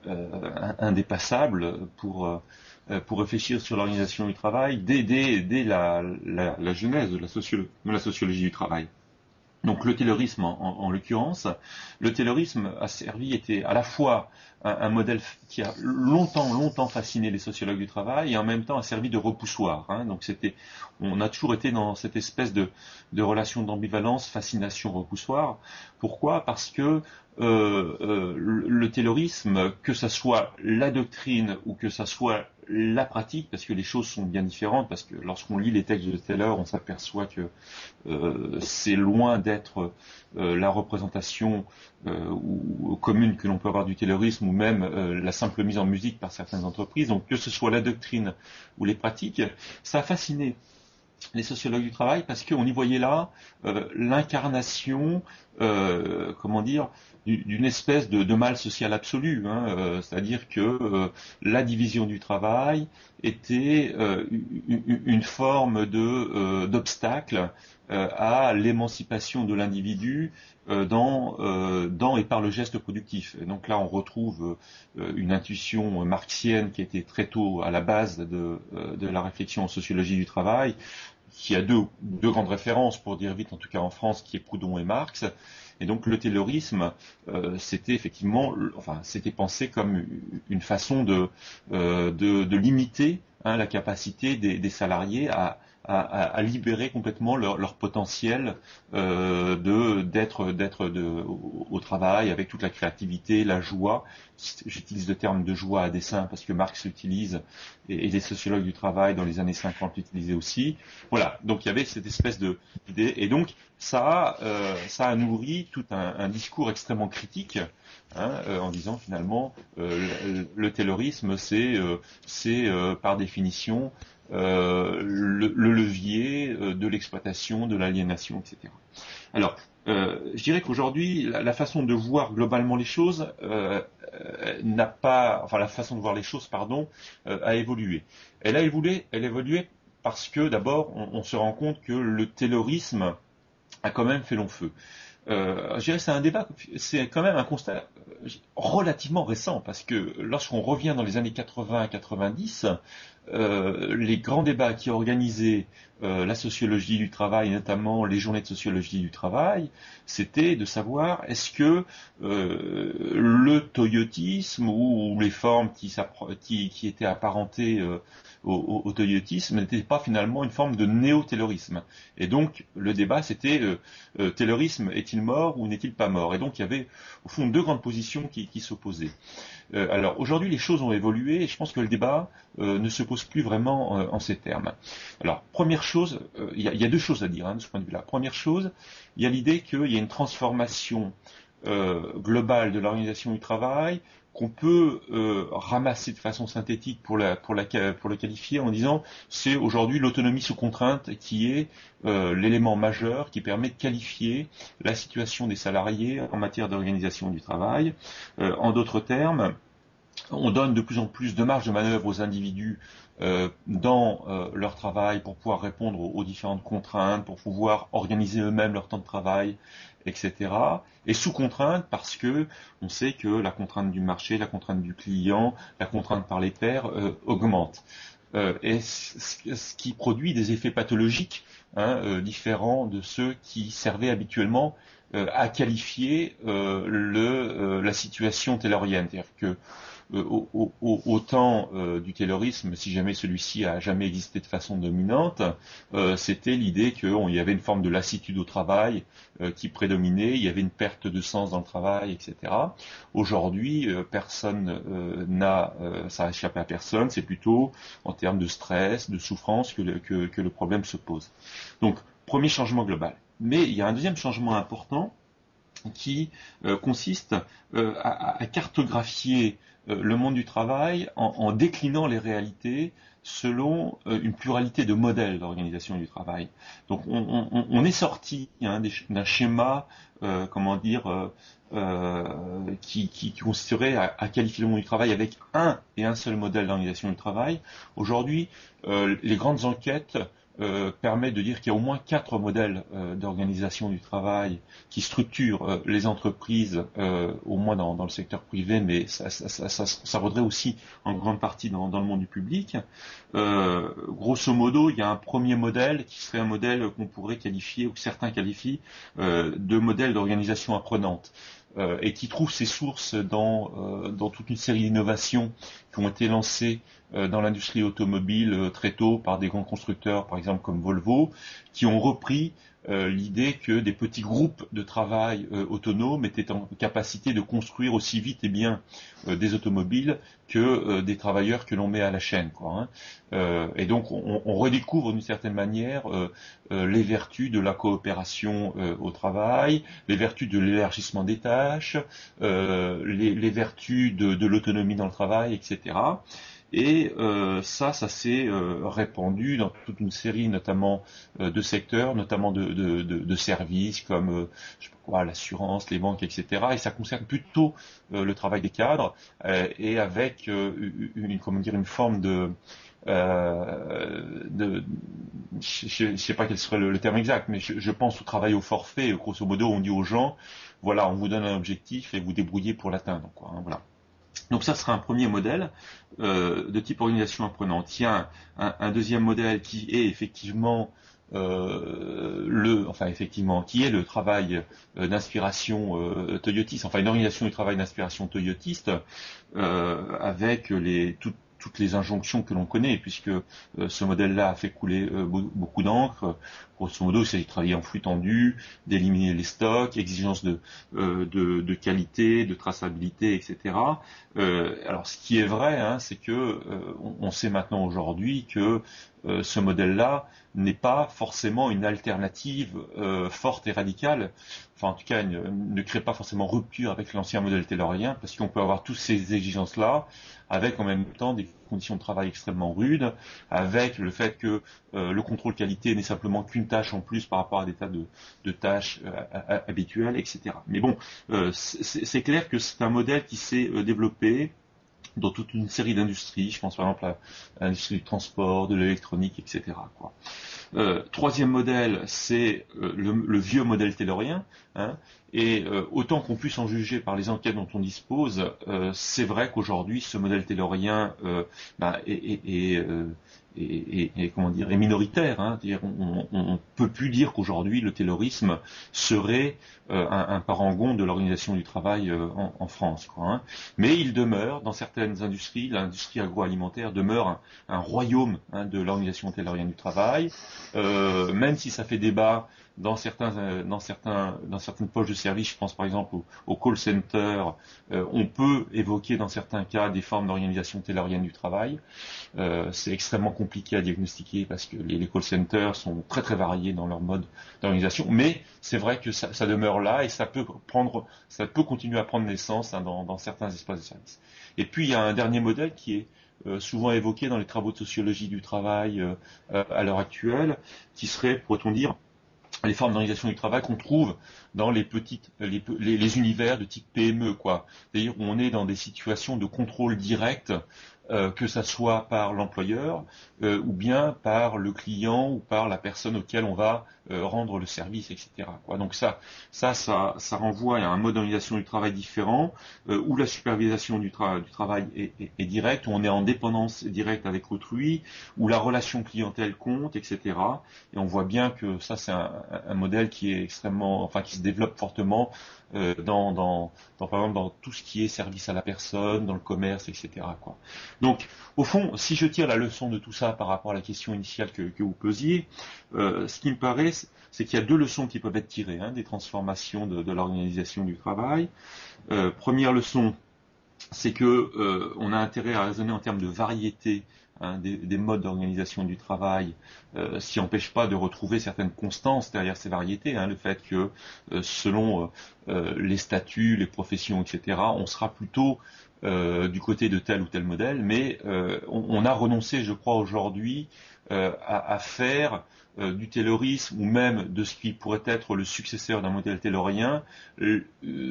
euh, indépassable pour euh, pour réfléchir sur l'organisation du travail dès dès, dès la, la, la genèse de la, sociolo- de la sociologie du travail. Donc le taylorisme en, en, en l'occurrence, le taylorisme a servi, était à la fois un, un modèle qui a longtemps, longtemps fasciné les sociologues du travail et en même temps a servi de repoussoir. Hein. Donc c'était, on a toujours été dans cette espèce de, de relation d'ambivalence, fascination, repoussoir. Pourquoi ? Parce que euh, euh, le, le taylorisme, que ça soit la doctrine ou que ça soit la pratique, parce que les choses sont bien différentes, parce que lorsqu'on lit les textes de Taylor, on s'aperçoit que euh, c'est loin d'être euh, la représentation euh, ou, commune que l'on peut avoir du taylorisme ou même euh, la simple mise en musique par certaines entreprises. Donc que ce soit la doctrine ou les pratiques, ça a fasciné les sociologues du travail parce qu'on y voyait là euh, l'incarnation, euh, comment dire, d'une espèce de, de mal social absolu, hein, euh, c'est-à-dire que euh, la division du travail était euh, une, une forme de euh, d'obstacle euh, à l'émancipation de l'individu euh, dans, euh, dans et par le geste productif. Et donc là, on retrouve euh, une intuition marxienne qui était très tôt à la base de, euh, de la réflexion en sociologie du travail, qui a deux, deux grandes références, pour dire vite, en tout cas en France, qui est Proudhon et Marx. Et donc le taylorisme, euh, c'était effectivement, enfin, c'était pensé comme une façon de, euh, de, de limiter hein, la capacité des, des salariés à, à, à libérer complètement leur, leur potentiel euh, de d'être d'être de, au, au travail avec toute la créativité, la joie. J'utilise le terme de joie à dessein parce que Marx l'utilise et, et les sociologues du travail dans les années cinquante l'utilisaient aussi. Voilà, donc il y avait cette espèce de d'idée et donc ça, euh, ça a nourri tout un, un discours extrêmement critique hein, euh, en disant finalement euh, le, le taylorisme c'est euh, c'est euh, par définition euh, le, le levier euh, de l'exploitation, de l'aliénation, et cetera. Alors, euh, je dirais qu'aujourd'hui, la, la façon de voir globalement les choses euh, euh, n'a pas, enfin la façon de voir les choses, pardon, euh, a évolué. Elle a évolué, elle a évolué parce que d'abord, on, on se rend compte que le taylorisme a quand même fait long feu. Euh, je dirais que c'est un débat, c'est quand même un constat relativement récent, parce que lorsqu'on revient dans les années quatre-vingts quatre-vingt-dix, euh, les grands débats qui organisaient euh, la sociologie du travail, notamment les journées de sociologie du travail, c'était de savoir est-ce que euh, le toyotisme ou, ou les formes qui, qui, qui étaient apparentées euh, au, au, au toyotisme n'étaient pas finalement une forme de néo-taylorisme. Et donc le débat c'était euh, euh, taylorisme est-il mort ou n'est-il pas mort? Et donc il y avait au fond deux grandes positions qui, qui s'opposaient. Euh, alors aujourd'hui les choses ont évolué et je pense que le débat euh, ne se pose plus vraiment euh, en ces termes. Alors première chose, euh, il y, y a deux choses à dire hein, de ce point de vue-là. Première chose, il y a l'idée qu'il y a une transformation euh, globale de l'organisation du travail qu'on peut euh, ramasser de façon synthétique pour, la, pour, la, pour le qualifier en disant c'est aujourd'hui l'autonomie sous contrainte qui est euh, l'élément majeur qui permet de qualifier la situation des salariés en matière d'organisation du travail. Euh, en d'autres termes, on donne de plus en plus de marge de manœuvre aux individus euh, dans euh, leur travail pour pouvoir répondre aux, aux différentes contraintes, pour pouvoir organiser eux-mêmes leur temps de travail, et cetera. Et sous contrainte parce que on sait que la contrainte du marché, la contrainte du client, la contrainte par les pairs euh, augmente. Euh, et ce qui produit des effets pathologiques hein, euh, différents de ceux qui servaient habituellement euh, à qualifier euh, le, euh, la situation taylorienne. C'est-à-dire que euh, au, au, au temps euh, du taylorisme, si jamais celui-ci a jamais existé de façon dominante, euh, c'était l'idée qu'il y avait une forme de lassitude au travail euh, qui prédominait, il y avait une perte de sens dans le travail, et cetera. Aujourd'hui, euh, personne euh, n'a, euh, ça a échappé à personne, c'est plutôt en termes de stress, de souffrance que le, que, que le problème se pose. Donc, premier changement global. Mais il y a un deuxième changement important qui euh, consiste euh, à, à cartographier euh, le monde du travail en, en déclinant les réalités selon euh, une pluralité de modèles d'organisation du travail. Donc on, on, on est sorti hein, d'un schéma, euh, comment dire, euh, euh, qui, qui, qui consisterait à, à qualifier le monde du travail avec un et un seul modèle d'organisation du travail. Aujourd'hui, euh, les grandes enquêtes Euh, permet de dire qu'il y a au moins quatre modèles euh, d'organisation du travail qui structurent euh, les entreprises, euh, au moins dans, dans le secteur privé, mais ça, ça, ça, ça, ça vaudrait aussi en grande partie dans, dans le monde du public. Euh, grosso modo, il y a un premier modèle qui serait un modèle qu'on pourrait qualifier, ou que certains qualifient, euh, de modèle d'organisation apprenante. Euh, et qui trouve ses sources dans, euh, dans toute une série d'innovations qui ont été lancées euh, dans l'industrie automobile euh, très tôt par des grands constructeurs, par exemple comme Volvo, qui ont repris euh, l'idée que des petits groupes de travail euh, autonomes étaient en capacité de construire aussi vite et bien euh, des automobiles que euh, des travailleurs que l'on met à la chaîne, quoi, hein. Euh, et donc on, on redécouvre d'une certaine manière euh, euh, les vertus de la coopération euh, au travail, les vertus de l'élargissement des tâches, euh, les, les vertus de, de l'autonomie dans le travail, et cetera. Et euh, ça, ça s'est euh, répandu dans toute une série, notamment euh, de secteurs, notamment de, de, de, de services comme euh, je sais pas quoi, l'assurance, les banques, et cetera. Et ça concerne plutôt euh, le travail des cadres euh, et avec euh, une, comment dire, une forme de euh, de, je ne sais pas quel serait le, le terme exact, mais je, je pense au travail au forfait. Grosso modo, on dit aux gens, voilà, on vous donne un objectif et vous débrouillez pour l'atteindre, quoi, hein, voilà. Donc ça sera un premier modèle euh, de type organisation apprenante. Il y a un, un, un deuxième modèle qui est effectivement euh, le, enfin effectivement, qui est le travail euh, d'inspiration euh, toyotiste, enfin une organisation du travail d'inspiration toyotiste euh, avec les toutes toutes les injonctions que l'on connaît, puisque euh, ce modèle-là a fait couler euh, beaucoup d'encre. Grosso modo, c'est de travailler en flux tendu, d'éliminer les stocks, exigence de, euh, de, de qualité, de traçabilité, et cetera. Euh, alors, ce qui est vrai, hein, c'est que euh, on, on sait maintenant aujourd'hui que euh, ce modèle-là n'est pas forcément une alternative euh, forte et radicale. Enfin, en tout cas, ne, ne crée pas forcément rupture avec l'ancien modèle taylorien, parce qu'on peut avoir toutes ces exigences-là, avec en même temps des conditions de travail extrêmement rudes, avec le fait que euh, le contrôle qualité n'est simplement qu'une tâche en plus par rapport à des tas de, de tâches euh, habituelles, et cetera. Mais bon, euh, c'est clair que c'est un modèle qui s'est euh, développé dans toute une série d'industries. Je pense par exemple à l'industrie du transport, de l'électronique, et cetera, quoi. Euh, troisième modèle, c'est euh, le, le vieux modèle taylorien, hein, et euh, autant qu'on puisse en juger par les enquêtes dont on dispose, euh, c'est vrai qu'aujourd'hui ce modèle taylorien euh, bah, est, est, est, euh, est, est, comment dire, est minoritaire. Hein, on, on, on peut plus dire qu'aujourd'hui le taylorisme serait euh, un, un parangon de l'organisation du travail euh, en, en France, quoi, hein. Mais il demeure dans certaines industries, l'industrie agroalimentaire demeure un, un royaume hein, de l'organisation taylorienne du travail. Euh, même si ça fait débat dans certains, euh, dans certains, dans certaines poches de service, je pense par exemple au, au call center, euh, on peut évoquer dans certains cas des formes d'organisation taylorienne du travail. Euh, c'est extrêmement compliqué à diagnostiquer parce que les, les call centers sont très très variés dans leur mode d'organisation, mais c'est vrai que ça, ça demeure là et ça peut prendre, ça peut continuer à prendre naissance hein, dans, dans certains espaces de service. Et puis il y a un dernier modèle qui est Euh, souvent évoqué dans les travaux de sociologie du travail euh, euh, à l'heure actuelle, qui serait, pourrait-on dire, les formes d'organisation du travail qu'on trouve dans les petites, les, les, les univers de type P M E, quoi. C'est-à-dire où on est dans des situations de contrôle direct, euh, que ça soit par l'employeur euh, ou bien par le client ou par la personne auquel on va euh, rendre le service, et cetera, quoi. Donc ça, ça, ça, ça renvoie à un mode d'organisation du travail différent, euh, où la supervision du, tra- du travail est, est, est directe, où on est en dépendance directe avec autrui, où la relation clientèle compte, et cetera. Et on voit bien que ça, c'est un, un modèle qui est extrêmement, enfin, qui se développe fortement euh, dans, dans, dans, par exemple, dans tout ce qui est service à la personne, dans le commerce, et cetera, quoi. Donc, au fond, si je tire la leçon de tout ça par rapport à la question initiale que, que vous posiez, euh, ce qui me paraît, c'est qu'il y a deux leçons qui peuvent être tirées, hein, des transformations de, de l'organisation du travail. Euh, première leçon, c'est que euh, on a intérêt à raisonner en termes de variété, hein, des, des modes d'organisation du travail, euh, ce qui n'empêche pas de retrouver certaines constances derrière ces variétés, hein, le fait que euh, selon euh, les statuts, les professions, et cetera, on sera plutôt euh, du côté de tel ou tel modèle, mais euh, on, on a renoncé, je crois, aujourd'hui euh, à, à faire euh, du taylorisme ou même de ce qui pourrait être le successeur d'un modèle taylorien euh,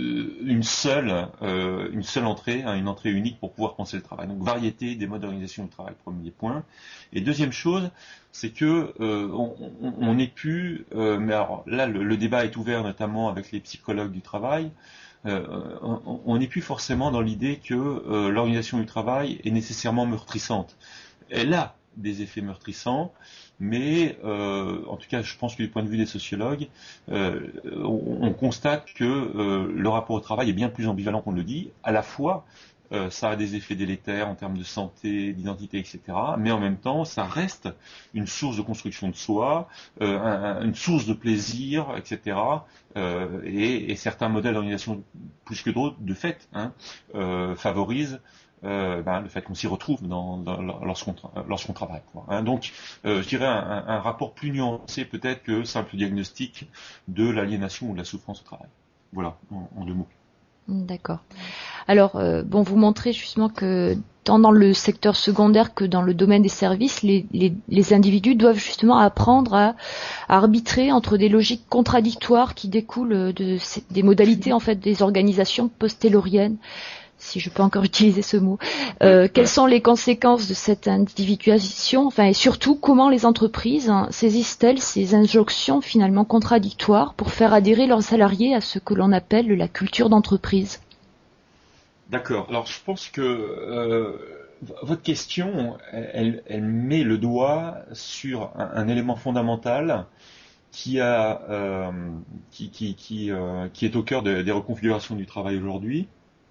une seule euh, une seule entrée, hein, une entrée unique pour pouvoir penser le travail. Donc variété des modes d'organisation du travail, premier point. Et deuxième chose, c'est que euh, on, on, on est pu, euh, mais alors là le, le débat est ouvert notamment avec les psychologues du travail. Euh, on n'est plus forcément dans l'idée que euh, l'organisation du travail est nécessairement meurtrissante. Elle a des effets meurtrissants, mais euh, en tout cas, je pense que du point de vue des sociologues, euh, on, on constate que euh, le rapport au travail est bien plus ambivalent qu'on le dit. À la fois, euh, ça a des effets délétères en termes de santé, d'identité, et cetera. Mais en même temps, ça reste une source de construction de soi, euh, un, une source de plaisir, et cetera. Euh, et, et certains modèles d'organisation, plus que d'autres, de fait, hein, euh, favorisent euh, ben, le fait qu'on s'y retrouve dans, dans, lorsqu'on lorsqu'on travaille, quoi, hein. Donc, euh, je dirais un, un, un rapport plus nuancé peut-être que simple diagnostic de l'aliénation ou de la souffrance au travail. Voilà, en, en deux mots. D'accord. Alors, euh, bon, vous montrez justement que tant dans le secteur secondaire que dans le domaine des services, les, les, les individus doivent justement apprendre à, à arbitrer entre des logiques contradictoires qui découlent de, des modalités en fait des organisations post-tayloriennes, si je peux encore utiliser ce mot. Euh, quelles sont les conséquences de cette individualisation, enfin, et surtout comment les entreprises hein, saisissent-elles ces injonctions finalement contradictoires pour faire adhérer leurs salariés à ce que l'on appelle la culture d'entreprise? D'accord. Alors, je pense que euh, votre question, elle, elle met le doigt sur un, un élément fondamental qui a, euh, qui, qui, qui, euh, qui est au cœur de, des reconfigurations du travail aujourd'hui.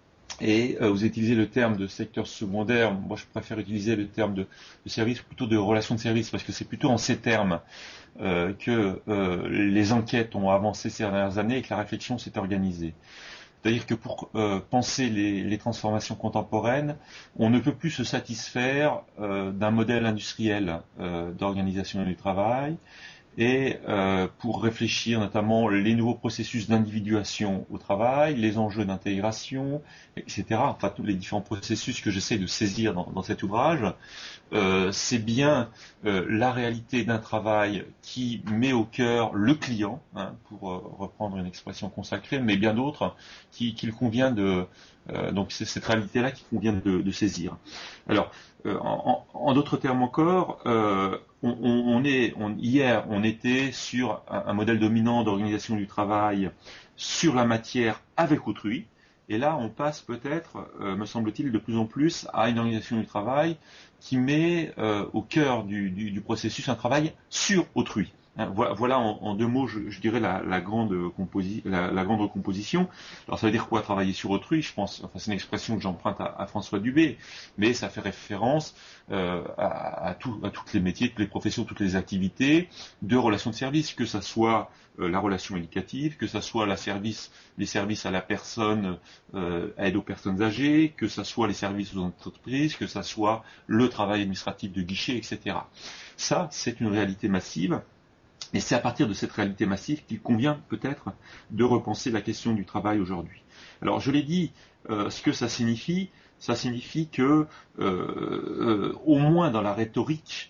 Et euh, vous utilisez le terme de secteur secondaire. Moi, je préfère utiliser le terme de, de service, plutôt de relation de service, parce que c'est plutôt en ces termes euh, que euh, les enquêtes ont avancé ces dernières années et que la réflexion s'est organisée. C'est-à-dire que pour euh, penser les, les transformations contemporaines, on ne peut plus se satisfaire euh, d'un modèle industriel euh, d'organisation du travail. Et euh, pour réfléchir notamment les nouveaux processus d'individuation au travail, les enjeux d'intégration, et cetera. Enfin, tous les différents processus que j'essaie de saisir dans, dans cet ouvrage, euh, c'est bien euh, la réalité d'un travail qui met au cœur le client, hein, pour euh, reprendre une expression consacrée, mais bien d'autres qui, qu'il convient de... Euh, donc c'est cette réalité-là qu'il convient de, de saisir. Alors, euh, en, en d'autres termes encore, euh, on, on est, on, hier, on était sur un, un modèle dominant d'organisation du travail sur la matière avec autrui, et là, on passe peut-être, euh, me semble-t-il, de plus en plus à une organisation du travail qui met euh, au cœur du, du, du processus un travail sur autrui. Hein, voilà, voilà en, en deux mots, je, je dirais la, la, grande composi la, la grande recomposition. Alors ça veut dire quoi, travailler sur autrui? Je pense, enfin c'est une expression que j'emprunte à, à François Dubé, mais ça fait référence euh, à, à, tout, à tous les métiers, toutes les professions, toutes les activités de relations de service, que ça soit euh, la relation éducative, que ça soit la service, les services à la personne, euh, aide aux personnes âgées, que ça soit les services aux entreprises, que ça soit le travail administratif de guichet, et cetera. Ça, c'est une réalité massive. Et c'est à partir de cette réalité massive qu'il convient peut-être de repenser la question du travail aujourd'hui. Alors je l'ai dit, euh, ce que ça signifie, ça signifie que, euh, euh, au moins dans la rhétorique,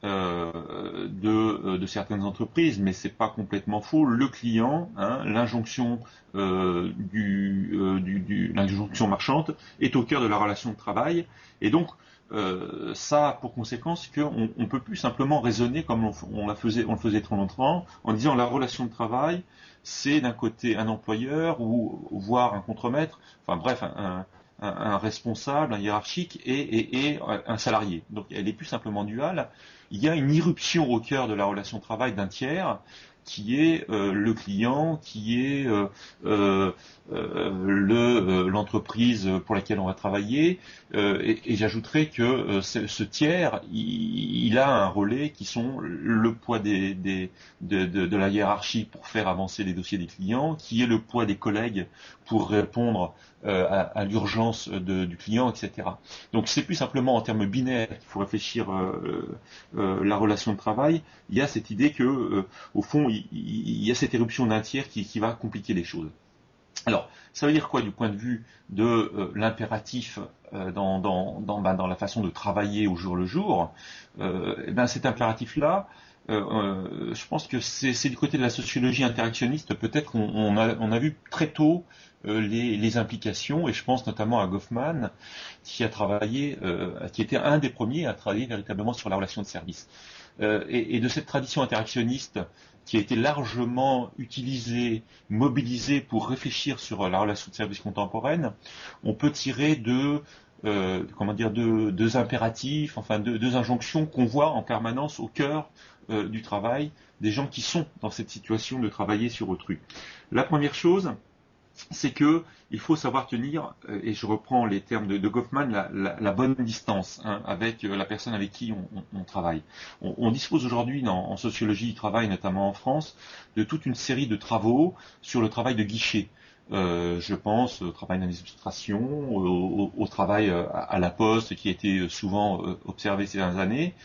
euh, de, de certaines entreprises, mais c'est pas complètement faux. Le client, hein, l'injonction euh, du, euh, du, du l'injonction marchande est au cœur de la relation de travail, et donc euh, ça a pour conséquence qu'on on peut plus simplement raisonner comme on, on, la faisait, on le faisait trop longtemps, en disant la relation de travail, c'est d'un côté un employeur ou voire un contremaître, enfin bref, un, un, un responsable, un hiérarchique et, et, et un salarié. Donc elle est plus simplement duale. Il y a une irruption au cœur de la relation de travail d'un tiers qui est euh, le client, qui est euh, euh, euh, le euh, l'entreprise pour laquelle on va travailler, euh, et, et j'ajouterais que euh, ce, ce tiers, il, il a un relais qui sont le poids des, des de, de, de la hiérarchie pour faire avancer les dossiers des clients, qui est le poids des collègues pour répondre euh, à, à l'urgence de, du client, et cetera. Donc c'est plus simplement en termes binaires qu'il faut réfléchir euh, euh, la relation de travail. Il y a cette idée que euh, au fond, il, il y a cette éruption d'un tiers qui, qui va compliquer les choses. Alors, ça veut dire quoi du point de vue de euh, l'impératif euh, dans, dans, dans, ben, dans la façon de travailler au jour le jour? euh, eh ben, Cet impératif-là, euh, euh, je pense que c'est du côté de la sociologie interactionniste. Peut-être qu'on on a, on a vu très tôt euh, les, les implications, et je pense notamment à Goffman, qui a travaillé, euh, qui était un des premiers à travailler véritablement sur la relation de service. Euh, et, et de cette tradition interactionniste qui a été largement utilisée, mobilisée pour réfléchir sur la relation de service contemporaine, on peut tirer deux, euh, comment dire, deux, deux impératifs, enfin deux, deux injonctions qu'on voit en permanence au cœur euh, du travail des gens qui sont dans cette situation de travailler sur autrui. La première chose, c'est que il faut savoir tenir, et je reprends les termes de, de Goffman, la, la, la bonne distance hein, avec la personne avec qui on, on, on travaille. On, on dispose aujourd'hui en sociologie du travail, notamment en France, de toute une série de travaux sur le travail de guichet. Euh, je pense au travail d'administration, au, au, au travail à, à la poste qui a été souvent euh, observé ces dernières années,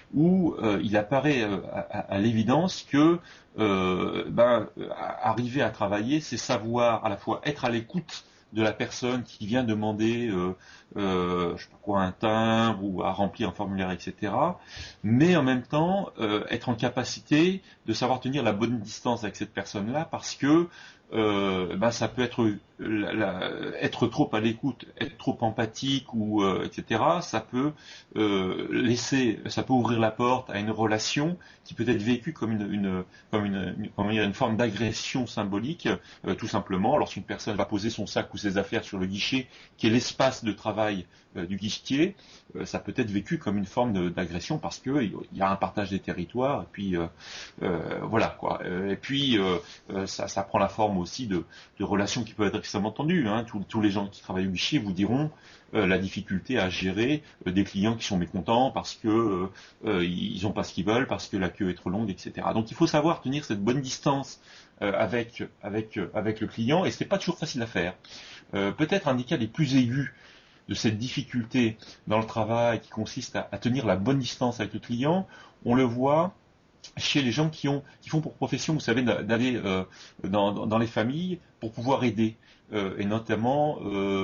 où euh, il apparaît euh, à, à l'évidence que euh, ben, arriver à travailler, c'est savoir à la fois être à l'écoute de la personne qui vient demander euh, euh, je sais pas quoi, un timbre ou à remplir un formulaire, et cetera. Mais en même temps, euh, être en capacité de savoir tenir la bonne distance avec cette personne-là, parce que euh, ben, ça peut être la, la, être trop à l'écoute, être trop empathique ou euh, et cetera. Ça peut euh, laisser, ça peut ouvrir la porte à une relation qui peut être vécue comme une, une comme une, une, comment dire, une forme d'agression symbolique, euh, tout simplement lorsqu'une personne va poser son sac ou ses affaires sur le guichet, qui est l'espace de travail euh, du guichetier, euh, ça peut être vécu comme une forme d'agression parce que il y a un partage des territoires et puis euh, euh, voilà quoi. Et puis euh, ça, ça prend la forme aussi de, de relations qui peuvent être extrêmement tendues. Hein. Tous, tous les gens qui travaillent au guichet vous diront euh, la difficulté à gérer euh, des clients qui sont mécontents parce que euh, ils n'ont pas ce qu'ils veulent, parce que la queue est trop longue, et cetera. Donc il faut savoir tenir cette bonne distance euh, avec avec avec le client, et c'est pas toujours facile à faire. Euh, peut-être un des cas les plus aigus de cette difficulté dans le travail qui consiste à, à tenir la bonne distance avec le client, on le voit chez les gens qui ont qui font pour profession, vous savez, d'aller euh, dans, dans les familles pour pouvoir aider, euh, et notamment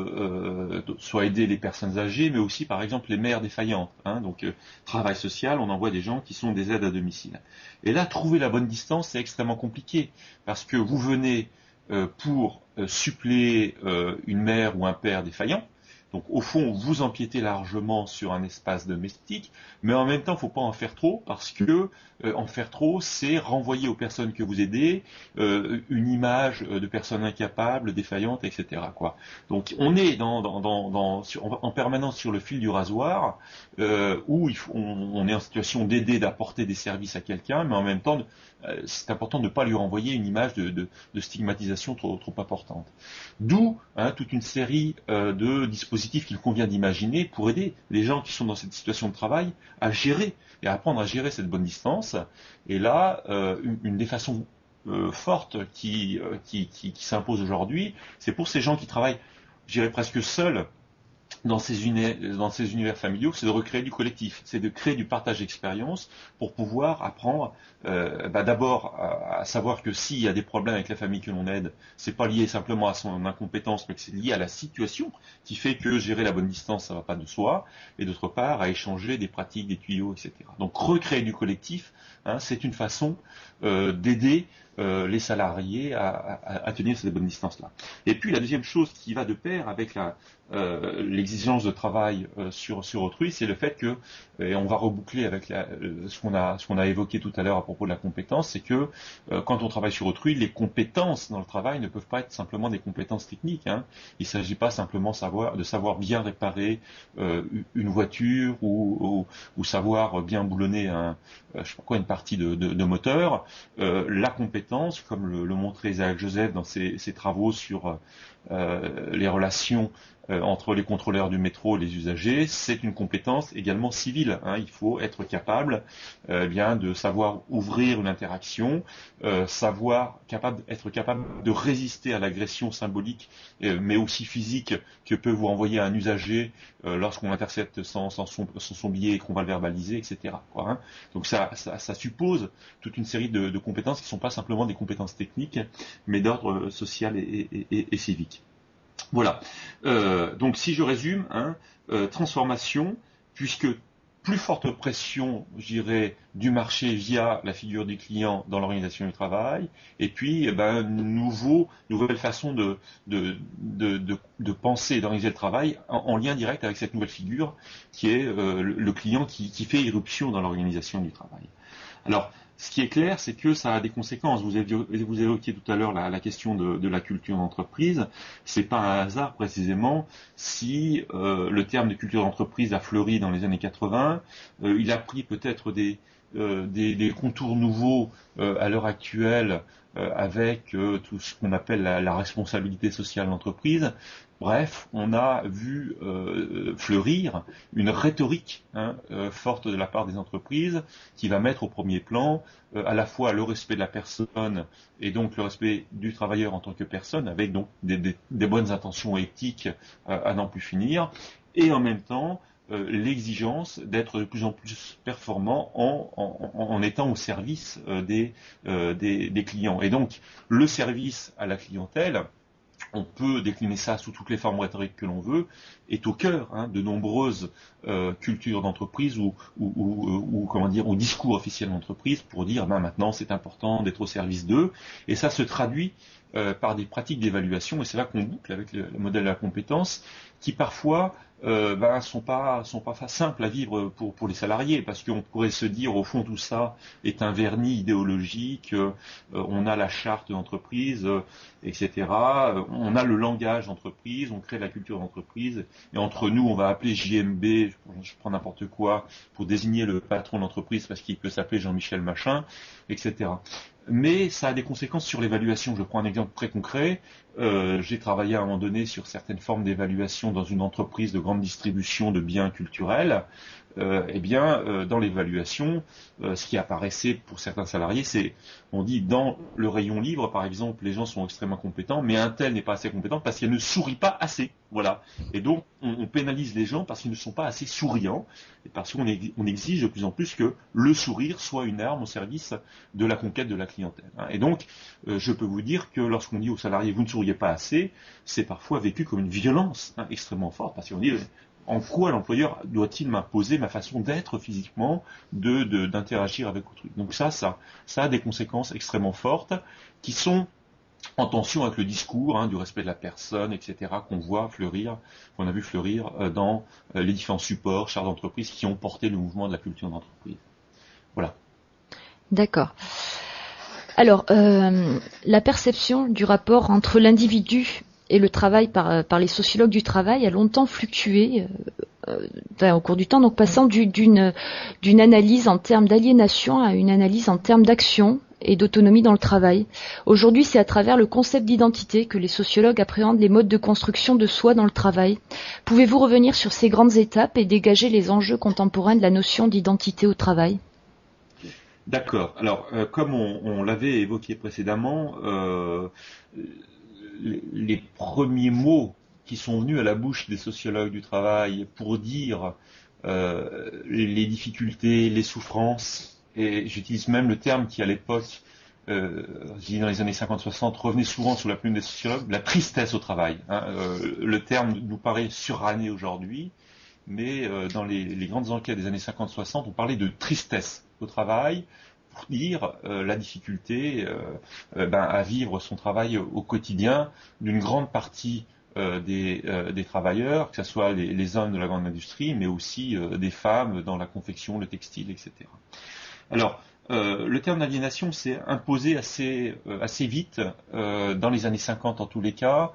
euh, euh, soit aider les personnes âgées, mais aussi par exemple les mères défaillantes. Hein, donc euh, travail social, on envoie des gens qui sont des aides à domicile. Et là, trouver la bonne distance, c'est extrêmement compliqué parce que vous venez euh, pour euh, suppléer euh, une mère ou un père défaillant. Donc au fond, vous empiétez largement sur un espace domestique, mais en même temps, il ne faut pas en faire trop, parce que euh, en faire trop, c'est renvoyer aux personnes que vous aidez euh, une image de personnes incapables, défaillantes, et cetera. Quoi. Donc on est dans, dans, dans, dans, sur, en permanence sur le fil du rasoir, euh, où il faut, on, on est en situation d'aider, d'apporter des services à quelqu'un, mais en même temps, euh, c'est important de ne pas lui renvoyer une image de, de, de stigmatisation trop, trop importante. D'où hein, toute une série euh, de dispositifs qu'il convient d'imaginer pour aider les gens qui sont dans cette situation de travail à gérer et à apprendre à gérer cette bonne distance. Et là, euh, une, une des façons euh, fortes qui, euh, qui, qui, qui s'impose aujourd'hui, c'est pour ces gens qui travaillent, je dirais presque seuls, dans ces, uni- dans ces univers familiaux, c'est de recréer du collectif, c'est de créer du partage d'expérience pour pouvoir apprendre euh, bah d'abord à, à savoir que s'il y a des problèmes avec la famille que l'on aide, c'est pas lié simplement à son incompétence, mais que c'est lié à la situation qui fait que gérer la bonne distance, ça va pas de soi, et d'autre part à échanger des pratiques, des tuyaux, et cetera. Donc recréer du collectif, hein, c'est une façon euh, d'aider euh, les salariés à, à, à tenir cette bonne distance-là. Et puis la deuxième chose qui va de pair avec la Euh, l'exigence de travail euh, sur sur autrui, c'est le fait que, et on va reboucler avec la, euh, ce qu'on a ce qu'on a évoqué tout à l'heure à propos de la compétence, c'est que euh, quand on travaille sur autrui, les compétences dans le travail ne peuvent pas être simplement des compétences techniques. Hein. Il ne s'agit pas simplement savoir de savoir bien réparer euh, une voiture ou, ou, ou savoir bien boulonner un, euh, je sais pas quoi, une partie de, de, de moteur. Euh, la compétence, comme le, le montrait Isaac Joseph dans ses, ses travaux sur euh, les relations euh, entre les contrôleurs du métro et les usagers, c'est une compétence également civile. Hein. Il faut être capable euh, bien de savoir ouvrir une interaction, euh, savoir capable, être capable de résister à l'agression symbolique, euh, mais aussi physique que peut vous envoyer un usager euh, lorsqu'on l'intercepte sans, sans, son, sans son billet et qu'on va le verbaliser, et cetera. Quoi, hein. Donc ça, ça, ça suppose toute une série de, de compétences qui ne sont pas simplement des compétences techniques, mais d'ordre social et, et, et, et civique. Voilà. Euh, donc si je résume, hein, euh, transformation, puisque plus forte pression, je dirais, du marché via la figure du client dans l'organisation du travail, et puis eh ben, nouveau, nouvelle façon de, de, de, de, de penser et d'organiser le travail en, en lien direct avec cette nouvelle figure qui est euh, le, le client qui, qui fait irruption dans l'organisation du travail. Alors, ce qui est clair, c'est que ça a des conséquences. Vous, avez, vous évoquiez tout à l'heure la, la question de, de la culture d'entreprise. C'est pas un hasard précisément si euh, le terme de culture d'entreprise a fleuri dans les années quatre-vingts. Euh, il a pris peut-être des, euh, des, des contours nouveaux euh, à l'heure actuelle euh, avec euh, tout ce qu'on appelle la, la responsabilité sociale d'entreprise. Bref, on a vu euh, fleurir une rhétorique hein, euh, forte de la part des entreprises qui va mettre au premier plan euh, à la fois le respect de la personne et donc le respect du travailleur en tant que personne, avec donc des, des, des bonnes intentions éthiques euh, à n'en plus finir, et en même temps euh, l'exigence d'être de plus en plus performant en, en, en étant au service euh, des, euh, des, des clients. Et donc le service à la clientèle, on peut décliner ça sous toutes les formes rhétoriques que l'on veut, est au cœur hein, de nombreuses euh, cultures d'entreprise ou, ou, ou, ou comment dire, ou discours officiels d'entreprise pour dire ben, maintenant c'est important d'être au service d'eux, et ça se traduit euh, par des pratiques d'évaluation, et c'est là qu'on boucle avec le, le modèle de la compétence, qui parfois euh, ben, sont pas sont pas simples à vivre pour pour les salariés, parce qu'on pourrait se dire au fond tout ça est un vernis idéologique, euh, on a la charte d'entreprise, euh, et cetera. On a le langage d'entreprise, on crée la culture d'entreprise, et entre nous on va appeler J M B, je prends n'importe quoi, pour désigner le patron de l'entreprise parce qu'il peut s'appeler Jean-Michel Machin, et cetera. Mais ça a des conséquences sur l'évaluation. Je prends un exemple très concret. Euh, j'ai travaillé à un moment donné sur certaines formes d'évaluation dans une entreprise de grande distribution de biens culturels. Euh, eh bien, euh, dans l'évaluation, euh, ce qui apparaissait pour certains salariés, c'est, on dit, dans le rayon livre, par exemple, les gens sont extrêmement compétents, mais un tel n'est pas assez compétent parce qu'il ne sourit pas assez. Voilà. Et donc, on, on pénalise les gens parce qu'ils ne sont pas assez souriants, et parce qu'on on exige de plus en plus que le sourire soit une arme au service de la conquête de la clientèle. Et donc, euh, je peux vous dire que lorsqu'on dit aux salariés, vous ne souriez pas assez, c'est parfois vécu comme une violence hein, extrêmement forte, parce qu'on dit, en quoi l'employeur doit-il m'imposer ma façon d'être physiquement, de, de, d'interagir avec autrui. Donc ça, ça, ça a des conséquences extrêmement fortes qui sont en tension avec le discours hein, du respect de la personne, et cetera, qu'on voit fleurir, qu'on a vu fleurir euh, dans euh, les différents supports, chartes d'entreprise qui ont porté le mouvement de la culture d'entreprise. Voilà. D'accord. Alors, euh, la perception du rapport entre l'individu et le travail par, par les sociologues du travail a longtemps fluctué euh, euh, au cours du temps, donc passant du, d'une, d'une analyse en termes d'aliénation à une analyse en termes d'action et d'autonomie dans le travail. Aujourd'hui, c'est à travers le concept d'identité que les sociologues appréhendent les modes de construction de soi dans le travail. Pouvez-vous revenir sur ces grandes étapes et dégager les enjeux contemporains de la notion d'identité au travail ? D'accord. Alors, euh, comme on, on l'avait évoqué précédemment, euh, les, les premiers mots qui sont venus à la bouche des sociologues du travail pour dire euh, les difficultés, les souffrances, et j'utilise même le terme qui à l'époque, euh, je dis dans les années cinquante soixante, revenait souvent sous la plume des sociologues, la tristesse au travail. Hein. Euh, le terme nous paraît suranné aujourd'hui, mais euh, dans les, les grandes enquêtes des années cinquante soixante, on parlait de tristesse au travail, pour dire euh, la difficulté euh, euh, ben, à vivre son travail au, au quotidien d'une grande partie euh, des, euh, des travailleurs, que ce soit les, les hommes de la grande industrie, mais aussi euh, des femmes dans la confection, le textile, et cetera. Alors, euh, le terme d'aliénation s'est imposé assez, euh, assez vite, euh, dans les années cinquante en tous les cas,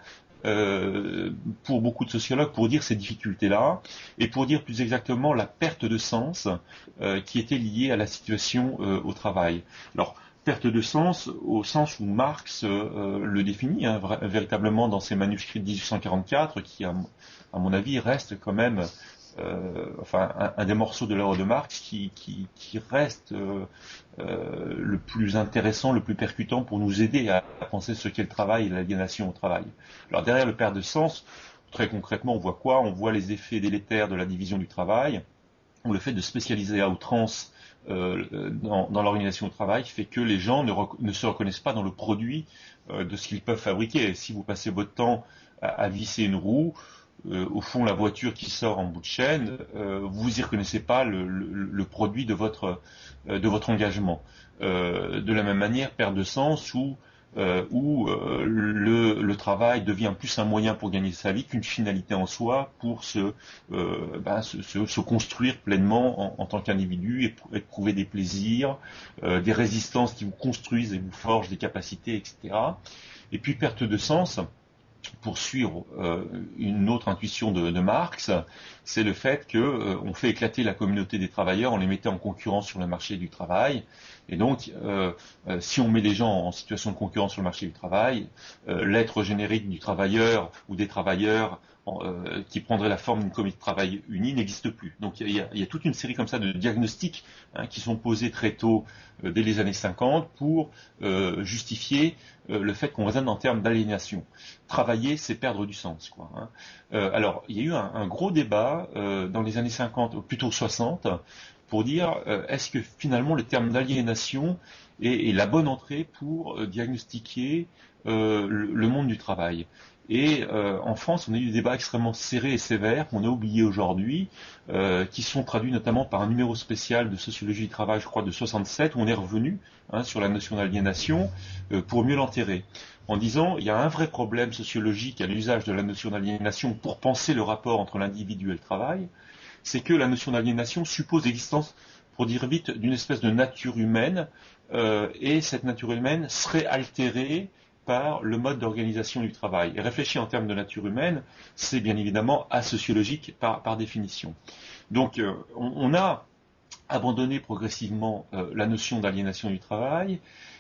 euh, pour beaucoup de sociologues, pour dire ces difficultés-là, et pour dire plus exactement la perte de sens euh, qui était liée à la situation euh, au travail. Alors, perte de sens au sens où Marx euh, le définit, hein, vra- véritablement dans ses manuscrits de dix-huit cent quarante-quatre, qui, à, mon à mon avis, reste quand même euh, enfin, un, un des morceaux de l'œuvre de Marx qui, qui, qui reste euh, euh, le plus intéressant, le plus percutant pour nous aider à, à penser ce qu'est le travail et l'aliénation au travail. Alors derrière le perte de sens, très concrètement, on voit quoi? On voit les effets délétères de la division du travail, ou le fait de spécialiser à outrance euh, dans, dans l'organisation du travail fait que les gens ne, ne se reconnaissent pas dans le produit euh, de ce qu'ils peuvent fabriquer. Et si vous passez votre temps à, à visser une roue, euh, au fond la voiture qui sort en bout de chaîne, euh, vous y reconnaissez pas le, le, le produit de votre, euh, de votre engagement. Euh, de la même manière, perte de sens où Euh, où euh, le, le travail devient plus un moyen pour gagner sa vie qu'une finalité en soi pour se, euh, ben, se, se, se construire pleinement en, en tant qu'individu, éprouver des plaisirs, euh, des résistances qui vous construisent et vous forgent des capacités, et cetera. Et puis perte de sens, pour suivre euh, une autre intuition de, de Marx, c'est le fait que euh, on fait éclater la communauté des travailleurs, on les mettait en concurrence sur le marché du travail, et donc euh, euh, si on met les gens en situation de concurrence sur le marché du travail, euh, l'être générique du travailleur ou des travailleurs en, euh, qui prendrait la forme d'une communauté de travail unie n'existe plus. Donc il y, a, il y a toute une série comme ça de diagnostics hein, qui sont posés très tôt, euh, dès les années cinquante, pour euh, justifier euh, le fait qu'on raisonne en termes d'aliénation. Travailler, c'est perdre du sens, quoi. Hein. Euh, alors, il y a eu un, un gros débat euh, dans les années cinquante, ou plutôt soixante, pour dire euh, est-ce que finalement le terme d'aliénation est, est la bonne entrée pour euh, diagnostiquer euh, le, le monde du travail. Et euh, en France, on a eu des débats extrêmement serrés et sévères qu'on a oubliés aujourd'hui, euh, qui sont traduits notamment par un numéro spécial de sociologie du travail, je crois, de soixante-sept, où on est revenu hein, sur la notion d'aliénation euh, pour mieux l'enterrer, en disant il y a un vrai problème sociologique à l'usage de la notion d'aliénation pour penser le rapport entre l'individu et le travail, c'est que la notion d'aliénation suppose l'existence, pour dire vite, d'une espèce de nature humaine, euh, et cette nature humaine serait altérée par le mode d'organisation du travail. Et réfléchir en termes de nature humaine, c'est bien évidemment asociologique par, par définition. Donc euh, on, on a abandonné progressivement euh, la notion d'aliénation du travail,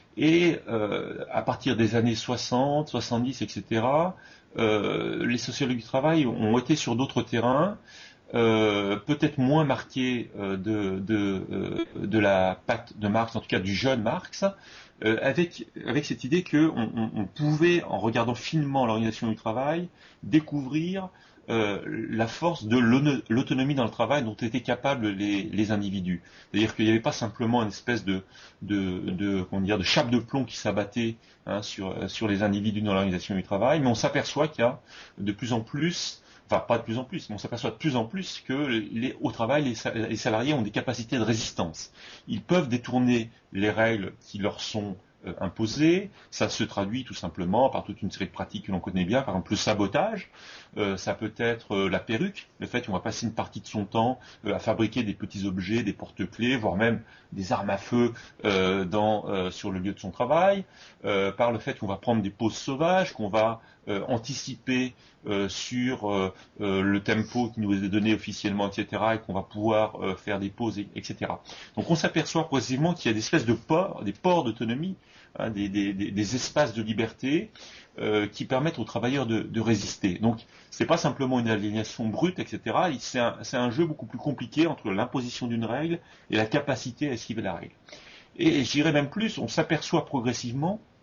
et euh, à partir des années soixante, soixante-dix, et cetera, euh, les sociologues du travail ont été sur d'autres terrains, euh, peut-être moins marqués euh, de, de, euh, de la patte de Marx, en tout cas du jeune Marx, euh, avec, avec cette idée qu'on on, on pouvait, en regardant finement l'organisation du travail, découvrir euh, la force de l'autonomie dans le travail dont étaient capables les, les individus. C'est-à-dire qu'il n'y avait pas simplement une espèce de, de, de, comment dire, de chape de plomb qui s'abattait hein, sur, sur les individus dans l'organisation du travail, mais on s'aperçoit qu'il y a de plus en plus, enfin pas de plus en plus, mais on s'aperçoit de plus en plus que les, au travail, les, les salariés ont des capacités de résistance. Ils peuvent détourner les règles qui leur sont euh, imposées. Ça se traduit tout simplement par toute une série de pratiques que l'on connaît bien, par exemple le sabotage. Euh, ça peut être euh, la perruque, le fait qu'on va passer une partie de son temps euh, à fabriquer des petits objets, des porte-clés, voire même des armes à feu euh, dans, euh, sur le lieu de son travail, euh, par le fait qu'on va prendre des pauses sauvages, qu'on va euh, anticiper euh, sur euh, euh, le tempo qui nous est donné officiellement, et cetera, et qu'on va pouvoir euh, faire des pauses, et cetera. Donc on s'aperçoit progressivement qu'il y a des espèces de ports, des ports d'autonomie, hein, des, des, des espaces de liberté euh, qui permettent aux travailleurs de, de résister. Donc c'est pas simplement une aliénation brute, et cetera. C'est un, c'est un jeu beaucoup plus compliqué entre l'imposition d'une règle et la capacité à esquiver la règle. Et je dirais même plus, on s'aperçoit progressivement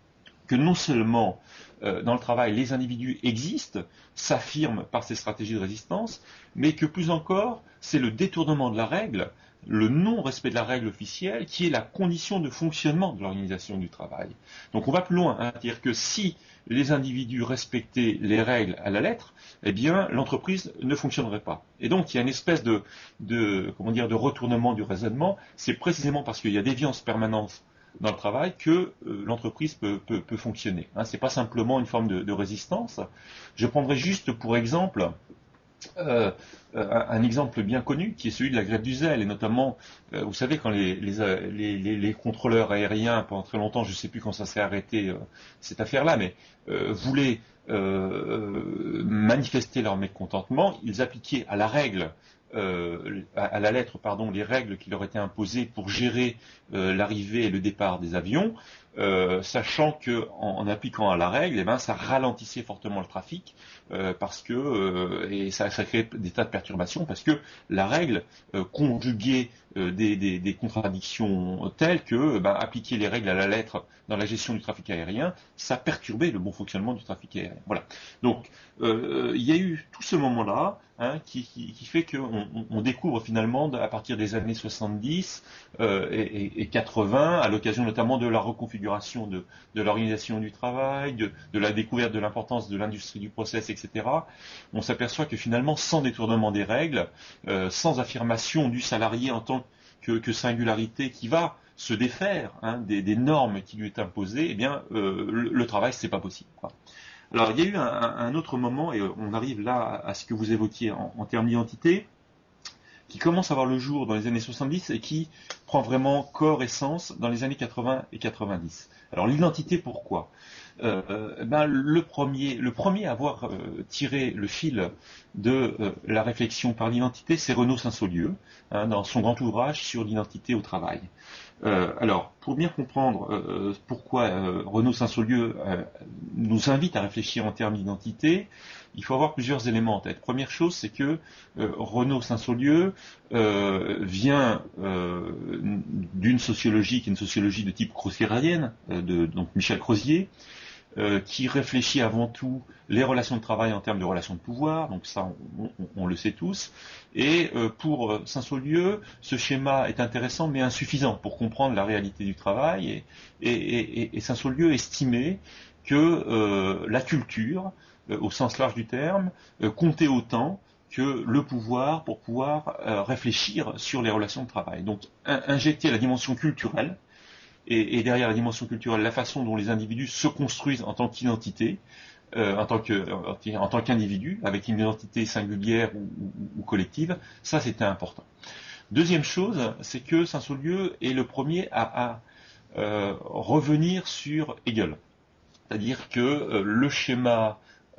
que non seulement euh, dans le travail les individus existent, s'affirment par ces stratégies de résistance, mais que plus encore, c'est le détournement de la règle, le non-respect de la règle officielle qui est la condition de fonctionnement de l'organisation du travail. Donc on va plus loin, hein, c'est-à-dire que si les individus respectaient les règles à la lettre, eh bien l'entreprise ne fonctionnerait pas. Et donc il y a une espèce de, de, comment dire, de retournement du raisonnement, c'est précisément parce qu'il y a déviance permanente dans le travail que euh, l'entreprise peut, peut, peut fonctionner. Hein, c'est pas simplement une forme de, de résistance. Je prendrai juste pour exemple Euh, un, un exemple bien connu qui est celui de la grève du zèle et notamment, euh, vous savez, quand les, les, les, les, les contrôleurs aériens pendant très longtemps, je ne sais plus quand ça s'est arrêté euh, cette affaire-là, mais euh, voulaient euh, manifester leur mécontentement, ils appliquaient à la règle, euh, à, à la lettre, pardon, les règles qui leur étaient imposées pour gérer euh, l'arrivée et le départ des avions. Euh, sachant que en, en appliquant à la règle, eh ben, ça ralentissait fortement le trafic euh, parce que euh, et ça, ça créait des tas de perturbations parce que la règle euh, conjuguait euh, des, des, des contradictions telles que ben, appliquer les règles à la lettre dans la gestion du trafic aérien, ça perturbait le bon fonctionnement du trafic aérien. Voilà. Donc euh, il y a eu tout ce moment-là hein, qui, qui, qui fait qu'on on découvre finalement à partir des années soixante-dix euh, et, et quatre-vingts, à l'occasion notamment de la reconfiguration De, de l'organisation du travail, de, de la découverte de l'importance de l'industrie du process, et cetera, on s'aperçoit que finalement, sans détournement des règles, euh, sans affirmation du salarié en tant que, que singularité qui va se défaire hein, des, des normes qui lui est imposées, eh bien, euh, le, le travail, c'est pas possible, quoi. Alors, il y a eu un, un autre moment, et on arrive là à ce que vous évoquiez en, en termes d'identité, qui commence à voir le jour dans les années soixante-dix et qui prend vraiment corps et sens dans les années quatre-vingts et quatre-vingt-dix. Alors l'identité, pourquoi euh, ben, le, premier, le premier à avoir euh, tiré le fil de euh, la réflexion par l'identité, c'est Renaud Saint-Saulieu, hein, dans son grand ouvrage sur l'identité au travail. Euh, alors, pour bien comprendre euh, pourquoi euh, Renaud Saint-Saulieu euh, nous invite à réfléchir en termes d'identité, il faut avoir plusieurs éléments en tête. Première chose, c'est que euh, Renaud Saint-Saulieu euh, vient euh, d'une sociologie qui est une sociologie de type crozierrienne, euh, de donc Michel Crozier, euh, qui réfléchit avant tout les relations de travail en termes de relations de pouvoir, donc ça on, on, on le sait tous, et euh, pour Saint-Saulieu, ce schéma est intéressant mais insuffisant pour comprendre la réalité du travail, et, et, et, et Saint-Saulieu estimait que euh, la culture, euh, au sens large du terme, euh, comptait autant que le pouvoir pour pouvoir euh, réfléchir sur les relations de travail. Donc in- injecter la dimension culturelle, et, et derrière la dimension culturelle, la façon dont les individus se construisent en tant qu'identité, euh, en tant que, en tant qu'individu, avec une identité singulière ou, ou, ou collective, ça c'était important. Deuxième chose, c'est que Saint-Saulieu est le premier à, à euh, revenir sur Hegel. C'est-à-dire que euh, le schéma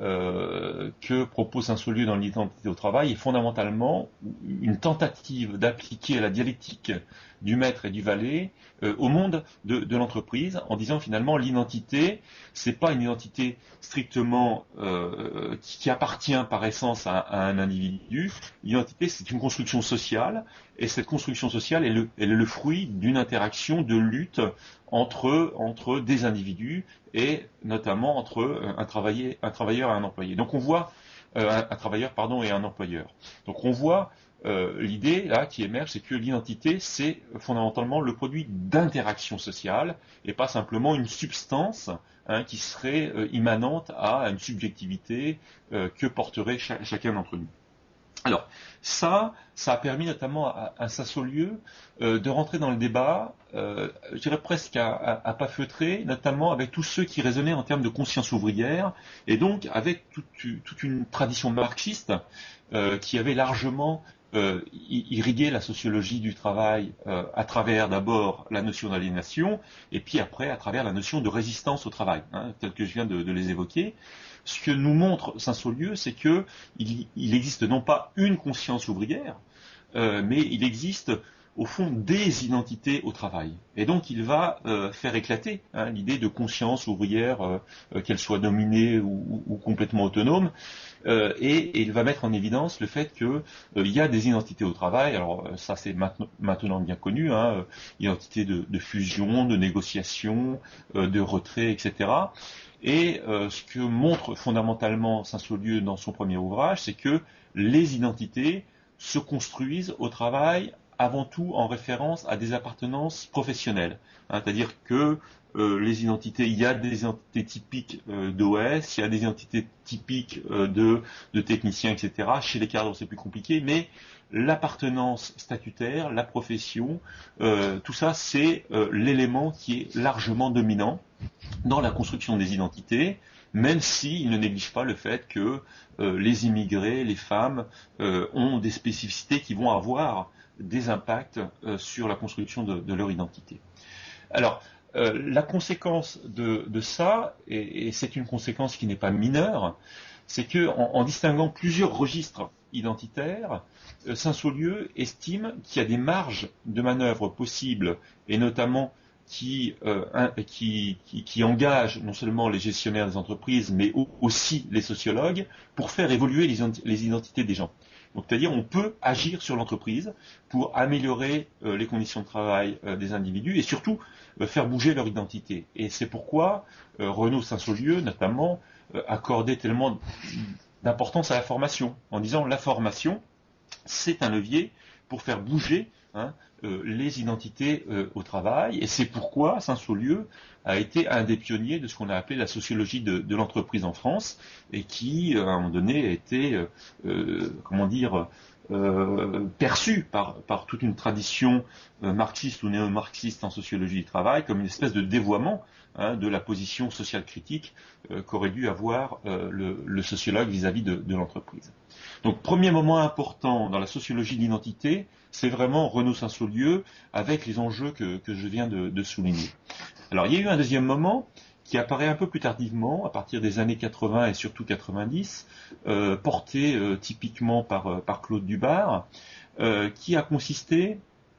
euh, que propose Saint-Saulieu dans l'identité au travail est fondamentalement une tentative d'appliquer la dialectique du maître et du valet euh, au monde de, de l'entreprise, en disant finalement l'identité, c'est pas une identité strictement euh, qui, qui appartient par essence à, à un individu. L'identité, c'est une construction sociale, et cette construction sociale est le, elle est le fruit d'une interaction de lutte entre, entre des individus et notamment entre un travailleur, un travailleur et un employé. Donc on voit euh, un, un travailleur pardon et un employeur. Donc on voit euh, l'idée là qui émerge, c'est que l'identité c'est fondamentalement le produit d'interactions sociales et pas simplement une substance hein, qui serait euh, immanente à une subjectivité euh, que porterait cha- chacun d'entre nous. Alors, ça, ça a permis notamment à, à Saint-Saulieu euh, de rentrer dans le débat, euh, je dirais presque à, à, à pas feutrer, notamment avec tous ceux qui raisonnaient en termes de conscience ouvrière, et donc avec toute, toute une tradition marxiste euh, qui avait largement euh, irrigué la sociologie du travail euh, à travers d'abord la notion d'aliénation, et puis après à travers la notion de résistance au travail, hein, tel que je viens de, de les évoquer. Ce que nous montre Saint-Saulieu, c'est que il, il existe non pas une conscience ouvrière, euh, mais il existe au fond, des identités au travail. Et donc, il va euh, faire éclater hein, l'idée de conscience ouvrière, euh, euh, qu'elle soit dominée ou, ou, ou complètement autonome, euh, et, et il va mettre en évidence le fait que euh, il y a des identités au travail. Alors, ça, c'est maintenant, maintenant bien connu, hein, identité de, de fusion, de négociation, euh, de retrait, et cetera. Et euh, ce que montre fondamentalement Saint-Saulieu dans son premier ouvrage, c'est que les identités se construisent au travail avant tout en référence à des appartenances professionnelles. Hein, c'est-à-dire que euh, les identités, il y a des identités typiques euh, d'O S, il y a des identités typiques euh, de, de techniciens, et cetera. Chez les cadres, c'est plus compliqué, mais l'appartenance statutaire, la profession, euh, tout ça, c'est euh, l'élément qui est largement dominant dans la construction des identités, même s'il ne néglige pas le fait que euh, les immigrés, les femmes, euh, ont des spécificités qui vont avoir des impacts euh, sur la construction de, de leur identité. Alors, euh, la conséquence de, de ça, et, et c'est une conséquence qui n'est pas mineure, c'est que en, en distinguant plusieurs registres identitaires, euh, Saint-Saulieu estime qu'il y a des marges de manœuvre possibles, et notamment qui, euh, un, qui, qui, qui engage non seulement les gestionnaires des entreprises, mais aussi les sociologues, pour faire évoluer les, les identités des gens. Donc, c'est-à-dire, on peut agir sur l'entreprise pour améliorer euh, les conditions de travail euh, des individus et surtout euh, faire bouger leur identité. Et c'est pourquoi euh, Renaud Saint-Saulieu, notamment, euh, accordait tellement d'importance à la formation, en disant la formation, c'est un levier pour faire bouger hein, euh, les identités euh, au travail, et c'est pourquoi Saint-Saulieu a été un des pionniers de ce qu'on a appelé la sociologie de, de l'entreprise en France, et qui, à un moment donné, a été, euh, euh, comment dire, euh, perçu par, par toute une tradition euh, marxiste ou néo-marxiste en sociologie du travail comme une espèce de dévoiement hein, de la position sociale critique euh, qu'aurait dû avoir euh, le, le sociologue vis-à-vis de, de l'entreprise. Donc, premier moment important dans la sociologie de l'identité, c'est vraiment Renaud Saint-Saulieu avec les enjeux que, que je viens de, de souligner. Alors, il y a eu un deuxième moment qui apparaît un peu plus tardivement, à partir des années quatre-vingts et surtout quatre-vingt-dix, euh, porté euh, typiquement par, euh, par Claude Dubar, euh, qui a consisté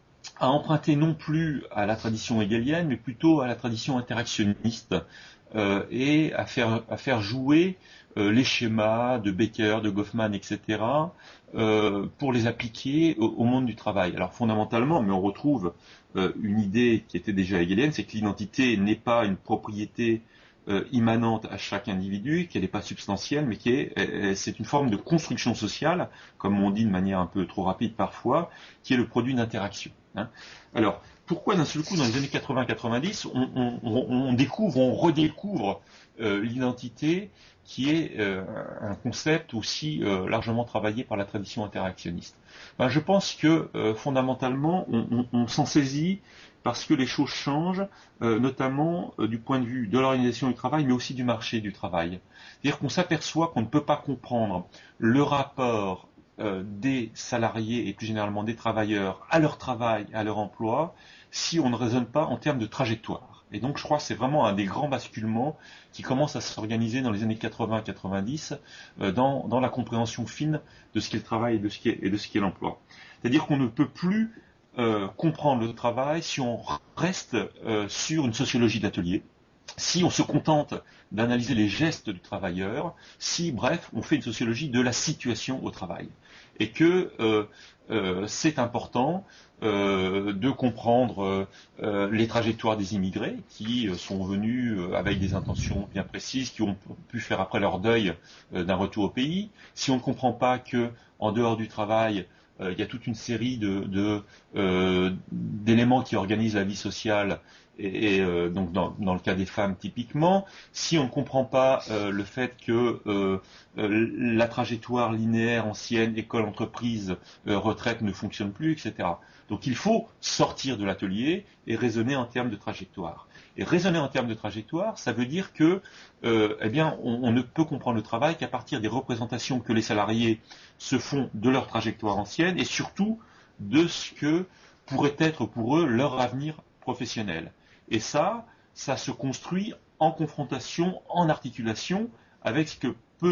à emprunter non plus à la tradition hegelienne, mais plutôt à la tradition interactionniste, euh, et à faire, à faire jouer euh, les schémas de Becker, de Goffman, et cetera, euh, pour les appliquer au, au monde du travail. Alors fondamentalement, mais on retrouve euh, une idée qui était déjà hegelienne, c'est que l'identité n'est pas une propriété euh, immanente à chaque individu, qu'elle n'est pas substantielle, mais qui est, c'est une forme de construction sociale, comme on dit de manière un peu trop rapide parfois, qui est le produit d'interaction. Hein. Alors, pourquoi d'un seul coup, dans les années quatre-vingts quatre-vingt-dix, on, on, on découvre, on redécouvre euh, l'identité qui est euh, un concept aussi euh, largement travaillé par la tradition interactionniste? Ben, je pense que euh, fondamentalement, on, on, on s'en saisit parce que les choses changent, euh, notamment euh, du point de vue de l'organisation du travail, mais aussi du marché du travail. C'est-à-dire qu'on s'aperçoit qu'on ne peut pas comprendre le rapport euh, des salariés et plus généralement des travailleurs à leur travail, à leur emploi, si on ne raisonne pas en termes de trajectoire. Et donc je crois que c'est vraiment un des grands basculements qui commence à s'organiser dans les années quatre-vingts quatre-vingt-dix euh, dans, dans la compréhension fine de ce qu'est le travail et de ce qu'est, et de ce qu'est l'emploi. C'est-à-dire qu'on ne peut plus euh, comprendre le travail si on reste euh, sur une sociologie d'atelier, si on se contente d'analyser les gestes du travailleur, si, bref, on fait une sociologie de la situation au travail. Et que euh, euh, c'est important euh, de comprendre euh, les trajectoires des immigrés qui euh, sont venus euh, avec des intentions bien précises, qui ont pu faire après leur deuil euh, d'un retour au pays. Si on ne comprend pas que, en dehors du travail, euh, il y a toute une série de, de, euh, d'éléments qui organisent la vie sociale, et, et euh, donc dans, dans le cas des femmes typiquement, si on ne comprend pas euh, le fait que euh, euh, la trajectoire linéaire ancienne école-entreprise euh, retraite ne fonctionne plus, et cetera. Donc il faut sortir de l'atelier et raisonner en termes de trajectoire. Et raisonner en termes de trajectoire, ça veut dire que euh, eh bien, on, on ne peut comprendre le travail qu'à partir des représentations que les salariés se font de leur trajectoire ancienne et surtout de ce que pourrait être pour eux leur avenir professionnel. Et ça, ça se construit en confrontation, en articulation avec ce que peut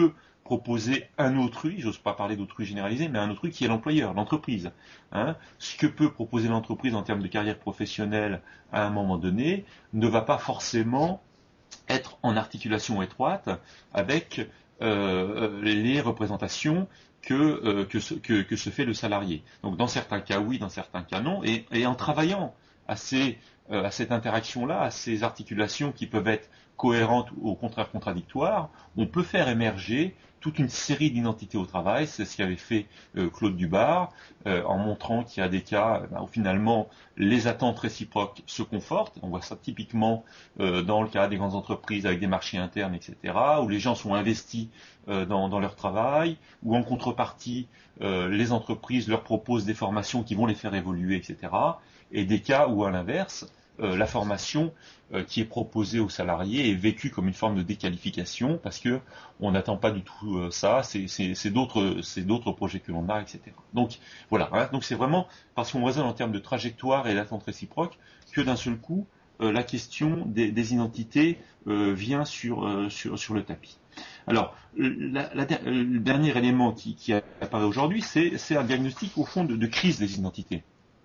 proposer un autrui, j'ose pas parler d'autrui généralisé, mais un autrui qui est l'employeur, l'entreprise. Hein. Ce que peut proposer l'entreprise en termes de carrière professionnelle à un moment donné ne va pas forcément être en articulation étroite avec euh, les représentations que, euh, que, se, que, que se fait le salarié. Donc dans certains cas oui, dans certains cas non, et, et en travaillant à, ces, euh, à cette interaction-là, à ces articulations qui peuvent être cohérentes ou au contraire contradictoires, on peut faire émerger toute une série d'identités au travail. C'est ce qu'avait fait euh, Claude Dubar, euh, en montrant qu'il y a des cas ben, où finalement les attentes réciproques se confortent. On voit ça typiquement euh, dans le cas des grandes entreprises avec des marchés internes, et cetera, où les gens sont investis euh, dans, dans leur travail, où en contrepartie, euh, les entreprises leur proposent des formations qui vont les faire évoluer, et cetera. Et des cas où, à l'inverse, Euh, la formation euh, qui est proposée aux salariés est vécue comme une forme de déqualification parce que on n'attend pas du tout euh, ça, c'est, c'est, c'est d'autres, c'est d'autres projets que l'on a, et cetera. Donc voilà, hein, donc c'est vraiment parce qu'on raisonne en termes de trajectoire et d'attente réciproque que d'un seul coup euh, la question des, des identités euh, vient sur, euh, sur, sur le tapis. Alors, la, la, le dernier élément qui, qui apparaît aujourd'hui, c'est, c'est un diagnostic au fond de, de crise des identités.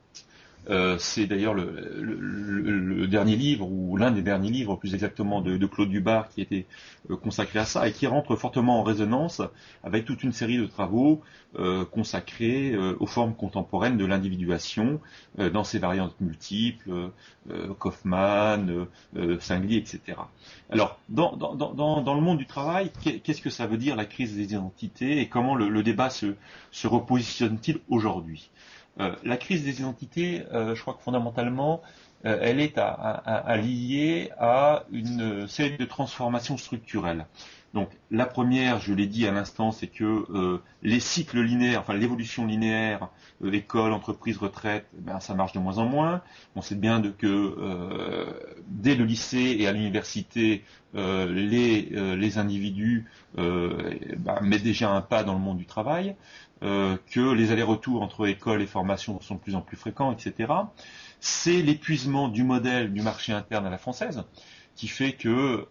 Euh, c'est d'ailleurs le, le, le, le dernier livre, ou l'un des derniers livres plus exactement, de, de Claude Dubar qui était euh, consacré à ça et qui rentre fortement en résonance avec toute une série de travaux euh, consacrés euh, aux formes contemporaines de l'individuation euh, dans ses variantes multiples, euh, Kaufmann, euh, Singley, et cetera. Alors, dans, dans, dans, dans le monde du travail, qu'est-ce que ça veut dire la crise des identités et comment le, le débat se, se repositionne-t-il aujourd'hui ? Euh, la crise des identités, euh, je crois que fondamentalement, euh, elle est à, à, à liée à une série de transformations structurelles. Donc la première, je l'ai dit à l'instant, c'est que euh, les cycles linéaires, enfin l'évolution linéaire, euh, école, entreprise, retraite, ben, ça marche de moins en moins. On sait bien de, que euh, dès le lycée et à l'université, euh, les, euh, les individus euh, ben, mettent déjà un pas dans le monde du travail. Euh, que les allers-retours entre école et formation sont de plus en plus fréquents, et cetera. C'est l'épuisement du modèle du marché interne à la française qui fait que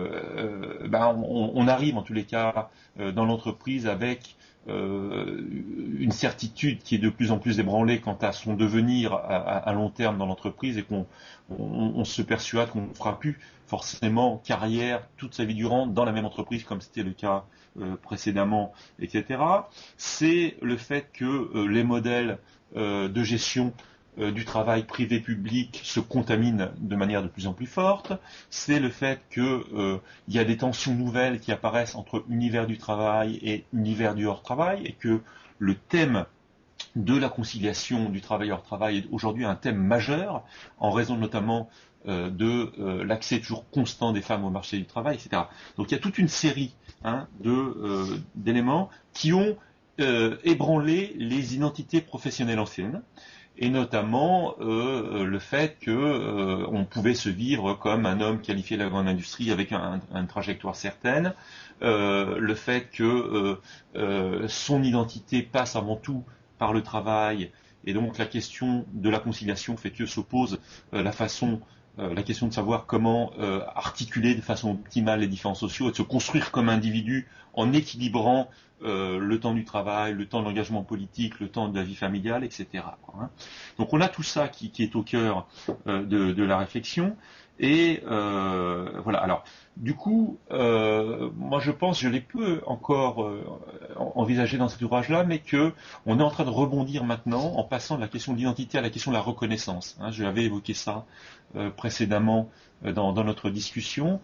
euh, ben on, on arrive en tous les cas euh, dans l'entreprise avec euh, une certitude qui est de plus en plus ébranlée quant à son devenir à, à long terme dans l'entreprise et qu'on on, on se persuade qu'on ne fera plus forcément carrière toute sa vie durant dans la même entreprise comme c'était le cas euh, précédemment, et cetera. C'est le fait que euh, les modèles euh, de gestion euh, du travail privé-public se contaminent de manière de plus en plus forte. C'est le fait qu'il euh, y a des tensions nouvelles qui apparaissent entre univers du travail et univers du hors-travail et que le thème de la conciliation du travail hors travail est aujourd'hui un thème majeur en raison notamment euh, de euh, l'accès toujours constant des femmes au marché du travail, et cetera. Donc il y a toute une série hein, de, euh, d'éléments qui ont euh, ébranlé les identités professionnelles anciennes et notamment euh, le fait que euh, on pouvait se vivre comme un homme qualifié de la grande industrie avec un, un, une trajectoire certaine, euh, le fait que euh, euh, son identité passe avant tout par le travail, et donc la question de la conciliation fait que s'oppose euh, la façon, euh, la question de savoir comment euh, articuler de façon optimale les différents sociaux et de se construire comme individu en équilibrant euh, le temps du travail, le temps de l'engagement politique, le temps de la vie familiale, et cetera. Hein. Donc on a tout ça qui, qui est au cœur euh, de, de la réflexion. Et euh, voilà. Alors, du coup, euh, moi je pense, je l'ai peu encore euh, envisagé dans cet ouvrage-là, mais que on est en train de rebondir maintenant en passant de la question de l'identité à la question de la reconnaissance. Hein, je l'avais évoqué ça euh, précédemment euh, dans, dans notre discussion.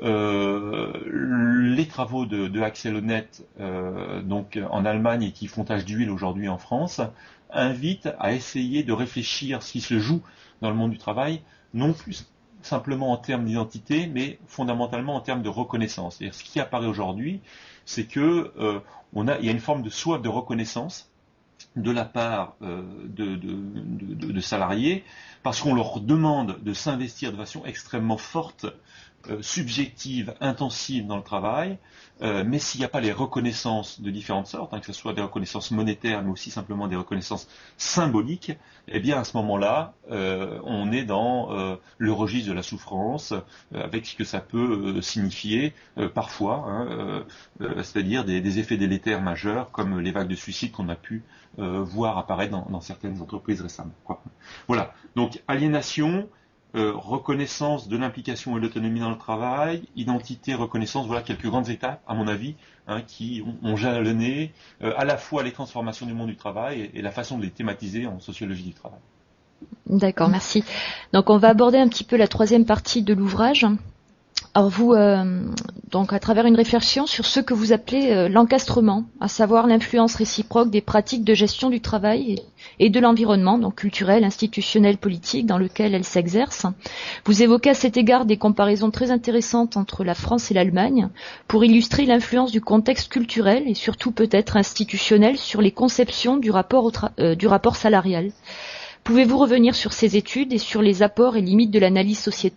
Euh, les travaux de, de Axel Honneth, euh, donc en Allemagne et qui font tache d'huile aujourd'hui en France, invitent à essayer de réfléchir ce qui se joue dans le monde du travail, non plus simplement en termes d'identité, mais fondamentalement en termes de reconnaissance. Et ce qui apparaît aujourd'hui, c'est que euh, on a, il y a une forme de soif de reconnaissance de la part euh, de, de, de, de salariés, parce qu'on leur demande de s'investir de façon extrêmement forte euh, subjectives, intensives dans le travail, euh, mais s'il n'y a pas les reconnaissances de différentes sortes, hein, que ce soit des reconnaissances monétaires, mais aussi simplement des reconnaissances symboliques, eh bien à ce moment-là, euh, on est dans euh, le registre de la souffrance, euh, avec ce que ça peut euh, signifier euh, parfois, hein, euh, euh, c'est-à-dire des, des effets délétères majeurs, comme les vagues de suicide qu'on a pu euh, voir apparaître dans, dans certaines entreprises récemment, quoi. Voilà, donc aliénation, Euh, reconnaissance de l'implication et de l'autonomie dans le travail, identité, reconnaissance, voilà quelques grandes étapes, à mon avis, hein, qui ont, ont jalonné euh, à la fois les transformations du monde du travail et, et la façon de les thématiser en sociologie du travail. D'accord, merci. Donc on va aborder un petit peu la troisième partie de l'ouvrage. Alors vous, euh, donc à travers une réflexion sur ce que vous appelez euh, l'encastrement, à savoir l'influence réciproque des pratiques de gestion du travail et, et de l'environnement, donc culturel, institutionnel, politique, dans lequel elles s'exercent. Vous évoquez à cet égard des comparaisons très intéressantes entre la France et l'Allemagne pour illustrer l'influence du contexte culturel et surtout peut-être institutionnel sur les conceptions du rapport, au tra- euh, du rapport salarial. Pouvez-vous revenir sur ces études et sur les apports et limites de l'analyse sociétale ?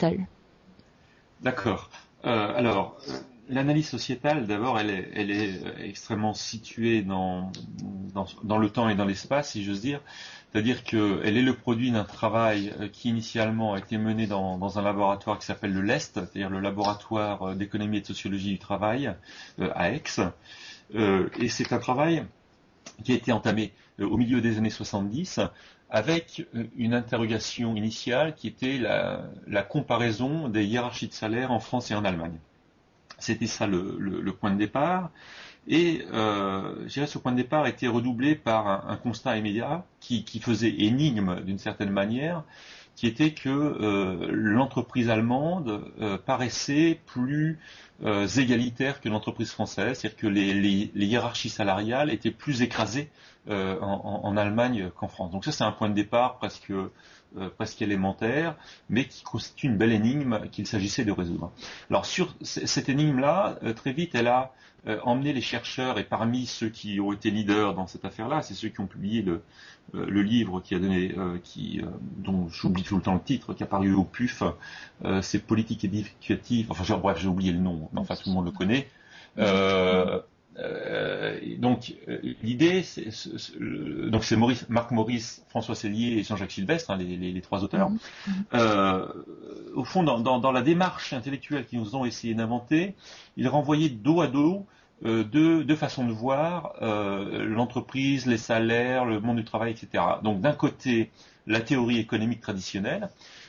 D'accord. Euh, alors, euh, l'analyse sociétale, d'abord, elle est, elle est extrêmement située dans, dans, dans le temps et dans l'espace, si j'ose dire. C'est-à-dire qu'elle est le produit d'un travail qui initialement a été mené dans, dans un laboratoire qui s'appelle le LEST, c'est-à-dire le laboratoire d'économie et de sociologie du travail euh, à Aix. Euh, et c'est un travail qui a été entamé euh, au milieu des années soixante-dix, avec une interrogation initiale qui était la, la comparaison des hiérarchies de salaire en France et en Allemagne. C'était ça le, le, le point de départ. Et euh, je dirais ce point de départ était redoublé par un, un constat immédiat qui, qui faisait énigme d'une certaine manière, qui était que euh, l'entreprise allemande euh, paraissait plus euh, égalitaire que l'entreprise française, c'est-à-dire que les, les, les hiérarchies salariales étaient plus écrasées euh, en, en Allemagne qu'en France. Donc ça c'est un point de départ presque, euh, presque élémentaire, mais qui constitue une belle énigme qu'il s'agissait de résoudre. Alors sur c- cette énigme-là, euh, très vite elle a euh, emmené les chercheurs, et parmi ceux qui ont été leaders dans cette affaire-là, c'est ceux qui ont publié le, euh, le livre qui a donné, euh, qui, euh, dont j'oublie tout le temps le titre, qui a paru au P U F, euh, c'est Politique éducative, enfin genre, bref j'ai oublié le nom, mais enfin tout le monde le connaît. Euh, euh, donc euh, l'idée, c'est, c'est, c'est, le- donc c'est Maurice, Marc Maurice, François Sellier et Jean-Jacques Sylvestre, hein, les, les, les trois auteurs. Euh, au fond, dans, dans, dans la démarche intellectuelle qu'ils nous ont essayé d'inventer, ils renvoyaient dos à dos euh, deux, deux façons de voir euh, l'entreprise, les salaires, le monde du travail, et cetera. Donc d'un côté, la théorie économique traditionnelle,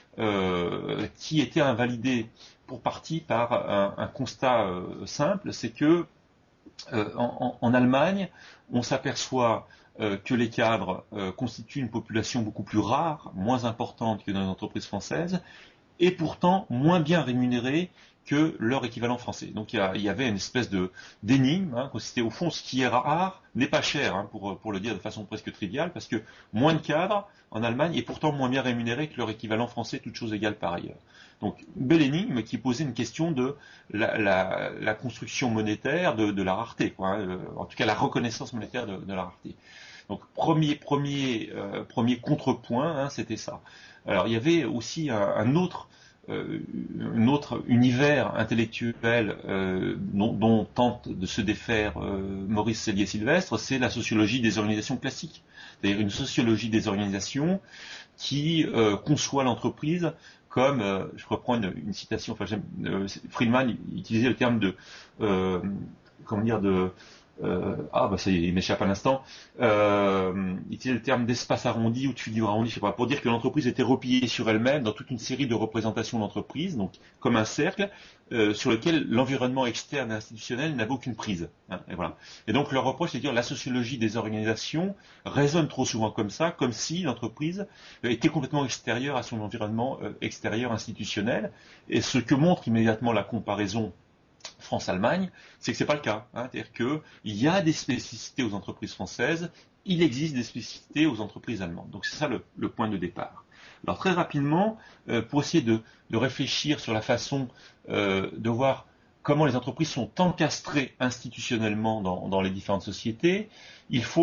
euh, qui était invalidée pour partie par un, un constat euh, simple, c'est que euh, en, en, Allemagne, on s'aperçoit euh, que les cadres euh, constituent une population beaucoup plus rare, moins importante que dans les entreprises françaises, et pourtant moins bien rémunérés que leur équivalent français. Donc il y, a, il y avait une espèce de d'énigme, hein, consistait au fond ce qui est rare n'est pas cher, hein, pour, pour le dire de façon presque triviale, parce que moins de cadres en Allemagne et pourtant moins bien rémunérés que leur équivalent français, toutes choses égales par ailleurs. Donc une belle énigme qui posait une question de la, la, la construction monétaire de, de la rareté, quoi, hein, en tout cas la reconnaissance monétaire de, de la rareté. Donc premier premier euh, premier contrepoint, hein, c'était ça. Alors il y avait aussi un, un autre euh, un autre univers intellectuel euh, dont, dont tente de se défaire euh, Maurice Sellier-Sylvestre, c'est la sociologie des organisations classiques, c'est-à-dire une sociologie des organisations qui euh, conçoit l'entreprise comme, euh, je reprends une, une citation, enfin j'aime, euh, Friedman utilisait le terme de, euh, comment dire, de Euh, ah bah ça y est, il m'échappe à l'instant. Euh, il utilisait le terme d'espace arrondi ou de figure arrondie, je sais pas, pour dire que l'entreprise était repliée sur elle-même dans toute une série de représentations d'entreprise, donc comme un cercle euh, sur lequel l'environnement externe et institutionnel n'avait aucune prise. Hein, et voilà. Et donc leur reproche, c'est de dire la sociologie des organisations résonne trop souvent comme ça, comme si l'entreprise était complètement extérieure à son environnement euh, extérieur institutionnel. Et ce que montre immédiatement la comparaison France-Allemagne, c'est que c'est pas le cas. Hein. C'est-à-dire qu'il y a des spécificités aux entreprises françaises, il existe des spécificités aux entreprises allemandes. Donc c'est ça le, le point de départ. Alors très rapidement, euh, pour essayer de, de réfléchir sur la façon euh, de voir comment les entreprises sont encastrées institutionnellement dans, dans les différentes sociétés, il faut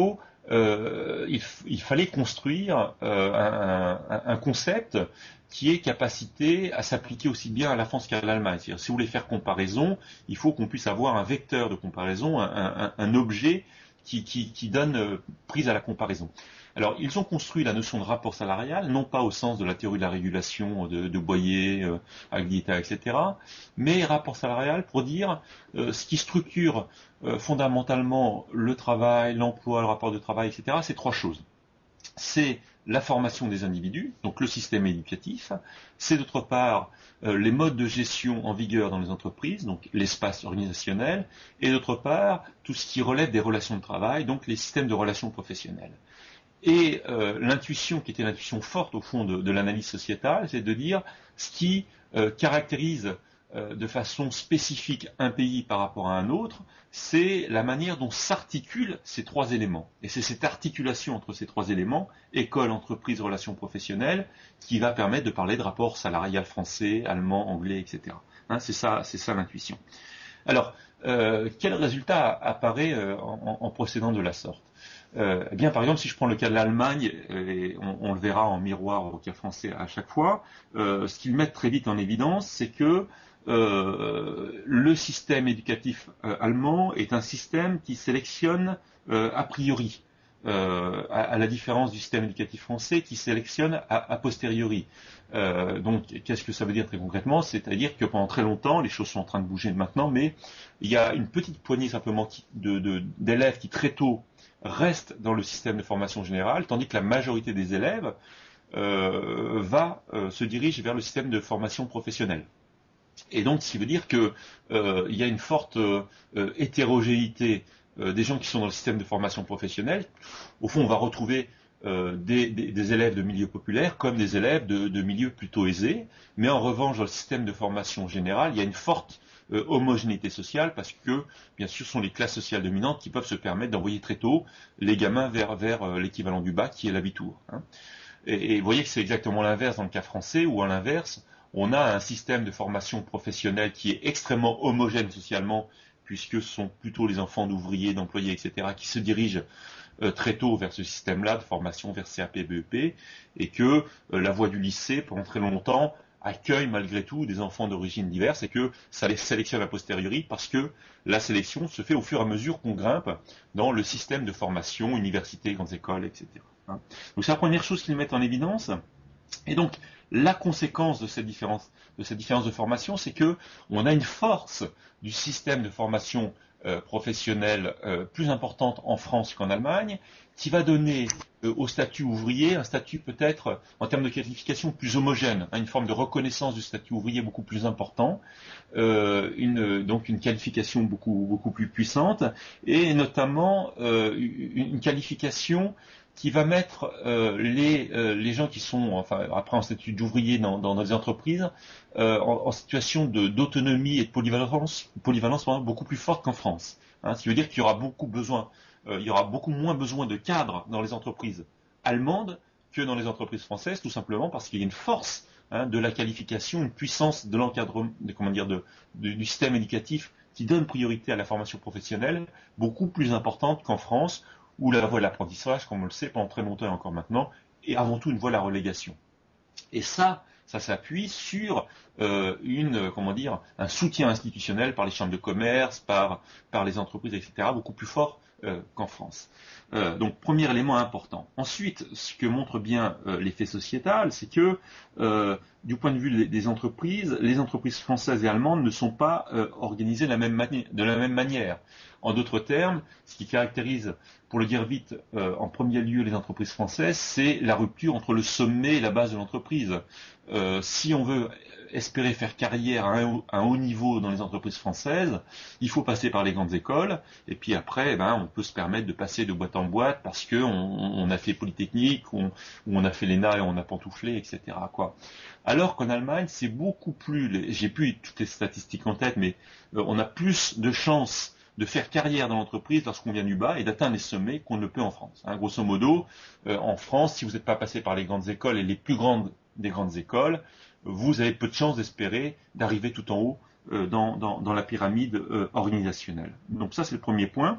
euh, il, il fallait construire euh, un, un, un concept qui ait capacité à s'appliquer aussi bien à la France qu'à l'Allemagne. C'est-à-dire, si vous voulez faire comparaison, il faut qu'on puisse avoir un vecteur de comparaison, un, un, un objet qui, qui, qui donne prise à la comparaison. Alors, ils ont construit la notion de rapport salarial, non pas au sens de la théorie de la régulation de, de Boyer, euh, Aguilita, et cetera, mais rapport salarial pour dire euh, ce qui structure euh, fondamentalement le travail, l'emploi, le rapport de travail, et cetera, c'est trois choses. C'est la formation des individus, donc le système éducatif, c'est d'autre part euh, les modes de gestion en vigueur dans les entreprises, donc l'espace organisationnel, et d'autre part tout ce qui relève des relations de travail, donc les systèmes de relations professionnelles. Et euh, l'intuition qui était l'intuition forte au fond de, de l'analyse sociétale, c'est de dire ce qui euh, caractérise euh, de façon spécifique un pays par rapport à un autre, c'est la manière dont s'articulent ces trois éléments. Et c'est cette articulation entre ces trois éléments, école, entreprise, relations professionnelles, qui va permettre de parler de rapport salarial français, allemand, anglais, et cetera. Hein, c'est ça, c'est ça l'intuition. Alors, euh, quel résultat apparaît euh, en, en procédant de la sorte? Euh, eh bien, par exemple, si je prends le cas de l'Allemagne, et on, on le verra en miroir au cas français à chaque fois, euh, ce qu'ils mettent très vite en évidence, c'est que euh, le système éducatif euh, allemand est un système qui sélectionne euh, a priori, euh, à, à la différence du système éducatif français qui sélectionne a, a posteriori. Euh, donc, qu'est-ce que ça veut dire très concrètement? C'est-à-dire que pendant très longtemps, les choses sont en train de bouger maintenant, mais il y a une petite poignée simplement qui, de, de, d'élèves qui très tôt restent dans le système de formation générale, tandis que la majorité des élèves euh, va euh, se dirige vers le système de formation professionnelle. Et donc, ce qui veut dire qu'il euh, y a une forte euh, hétérogénéité euh, des gens qui sont dans le système de formation professionnelle. Au fond, on va retrouver euh, des, des, des élèves de milieux populaires comme des élèves de, de milieux plutôt aisés, mais en revanche, dans le système de formation générale, il y a une forte Euh, homogénéité sociale parce que, bien sûr, ce sont les classes sociales dominantes qui peuvent se permettre d'envoyer très tôt les gamins vers, vers euh, l'équivalent du bac qui est l'abitur. Hein. Et, et vous voyez que c'est exactement l'inverse dans le cas français où, à l'inverse, on a un système de formation professionnelle qui est extrêmement homogène socialement puisque ce sont plutôt les enfants d'ouvriers, d'employés, et cetera qui se dirigent euh, très tôt vers ce système-là de formation vers C A P, B E P et que euh, la voie du lycée, pendant très longtemps, accueille malgré tout des enfants d'origine diverses et que ça les sélectionne a posteriori parce que la sélection se fait au fur et à mesure qu'on grimpe dans le système de formation, université, grandes écoles, et cetera. Hein. Donc c'est la première chose qu'ils mettent en évidence. Et donc la conséquence de cette différence de, cette différence de formation, c'est que on a une force du système de formation euh, professionnelle euh, plus importante en France qu'en Allemagne, qui va donner euh, au statut ouvrier un statut peut-être en termes de qualification plus homogène, hein, une forme de reconnaissance du statut ouvrier beaucoup plus important, euh, une, donc une qualification beaucoup beaucoup plus puissante et notamment euh, une, une qualification qui va mettre euh, les, euh, les gens qui sont enfin après en statut d'ouvrier dans, dans, dans des entreprises euh, en, en situation de, d'autonomie et de polyvalence, polyvalence pardon, beaucoup plus forte qu'en France. Hein, ce qui veut dire qu'il y aura beaucoup besoin, euh, il y aura beaucoup moins besoin de cadres dans les entreprises allemandes que dans les entreprises françaises, tout simplement parce qu'il y a une force hein, de la qualification, une puissance de l'encadrement, de, comment dire, de, de, du système éducatif qui donne priorité à la formation professionnelle beaucoup plus importante qu'en France, où la voie de l'apprentissage, comme on le sait, pendant très longtemps et encore maintenant, est avant tout une voie de la relégation. Et ça, ça s'appuie sur euh, une, comment dire, un soutien institutionnel par les chambres de commerce, par, par les entreprises, et cetera, beaucoup plus fort euh, qu'en France. Euh, donc, premier élément important. Ensuite, ce que montre bien euh, l'effet sociétal, c'est que, euh, du point de vue des, des entreprises, les entreprises françaises et allemandes ne sont pas euh, organisées de la même, mani- de la même manière. En d'autres termes, ce qui caractérise, pour le dire vite, euh, en premier lieu les entreprises françaises, c'est la rupture entre le sommet et la base de l'entreprise. Euh, si on veut espérer faire carrière à un, à un haut niveau dans les entreprises françaises, il faut passer par les grandes écoles, et puis après, eh ben, on peut se permettre de passer de boîte en boîte parce qu'on on a fait Polytechnique, ou on, ou on a fait l'E N A et on a pantouflé, et cetera. Quoi. Alors qu'en Allemagne, c'est beaucoup plus, j'ai plus toutes les statistiques en tête, mais euh, on a plus de chances de faire carrière dans l'entreprise lorsqu'on vient du bas et d'atteindre les sommets qu'on ne peut en France. Hein, grosso modo, euh, en France, si vous n'êtes pas passé par les grandes écoles et les plus grandes des grandes écoles, vous avez peu de chances d'espérer d'arriver tout en haut euh, dans, dans, dans la pyramide euh, organisationnelle. Donc ça, c'est le premier point.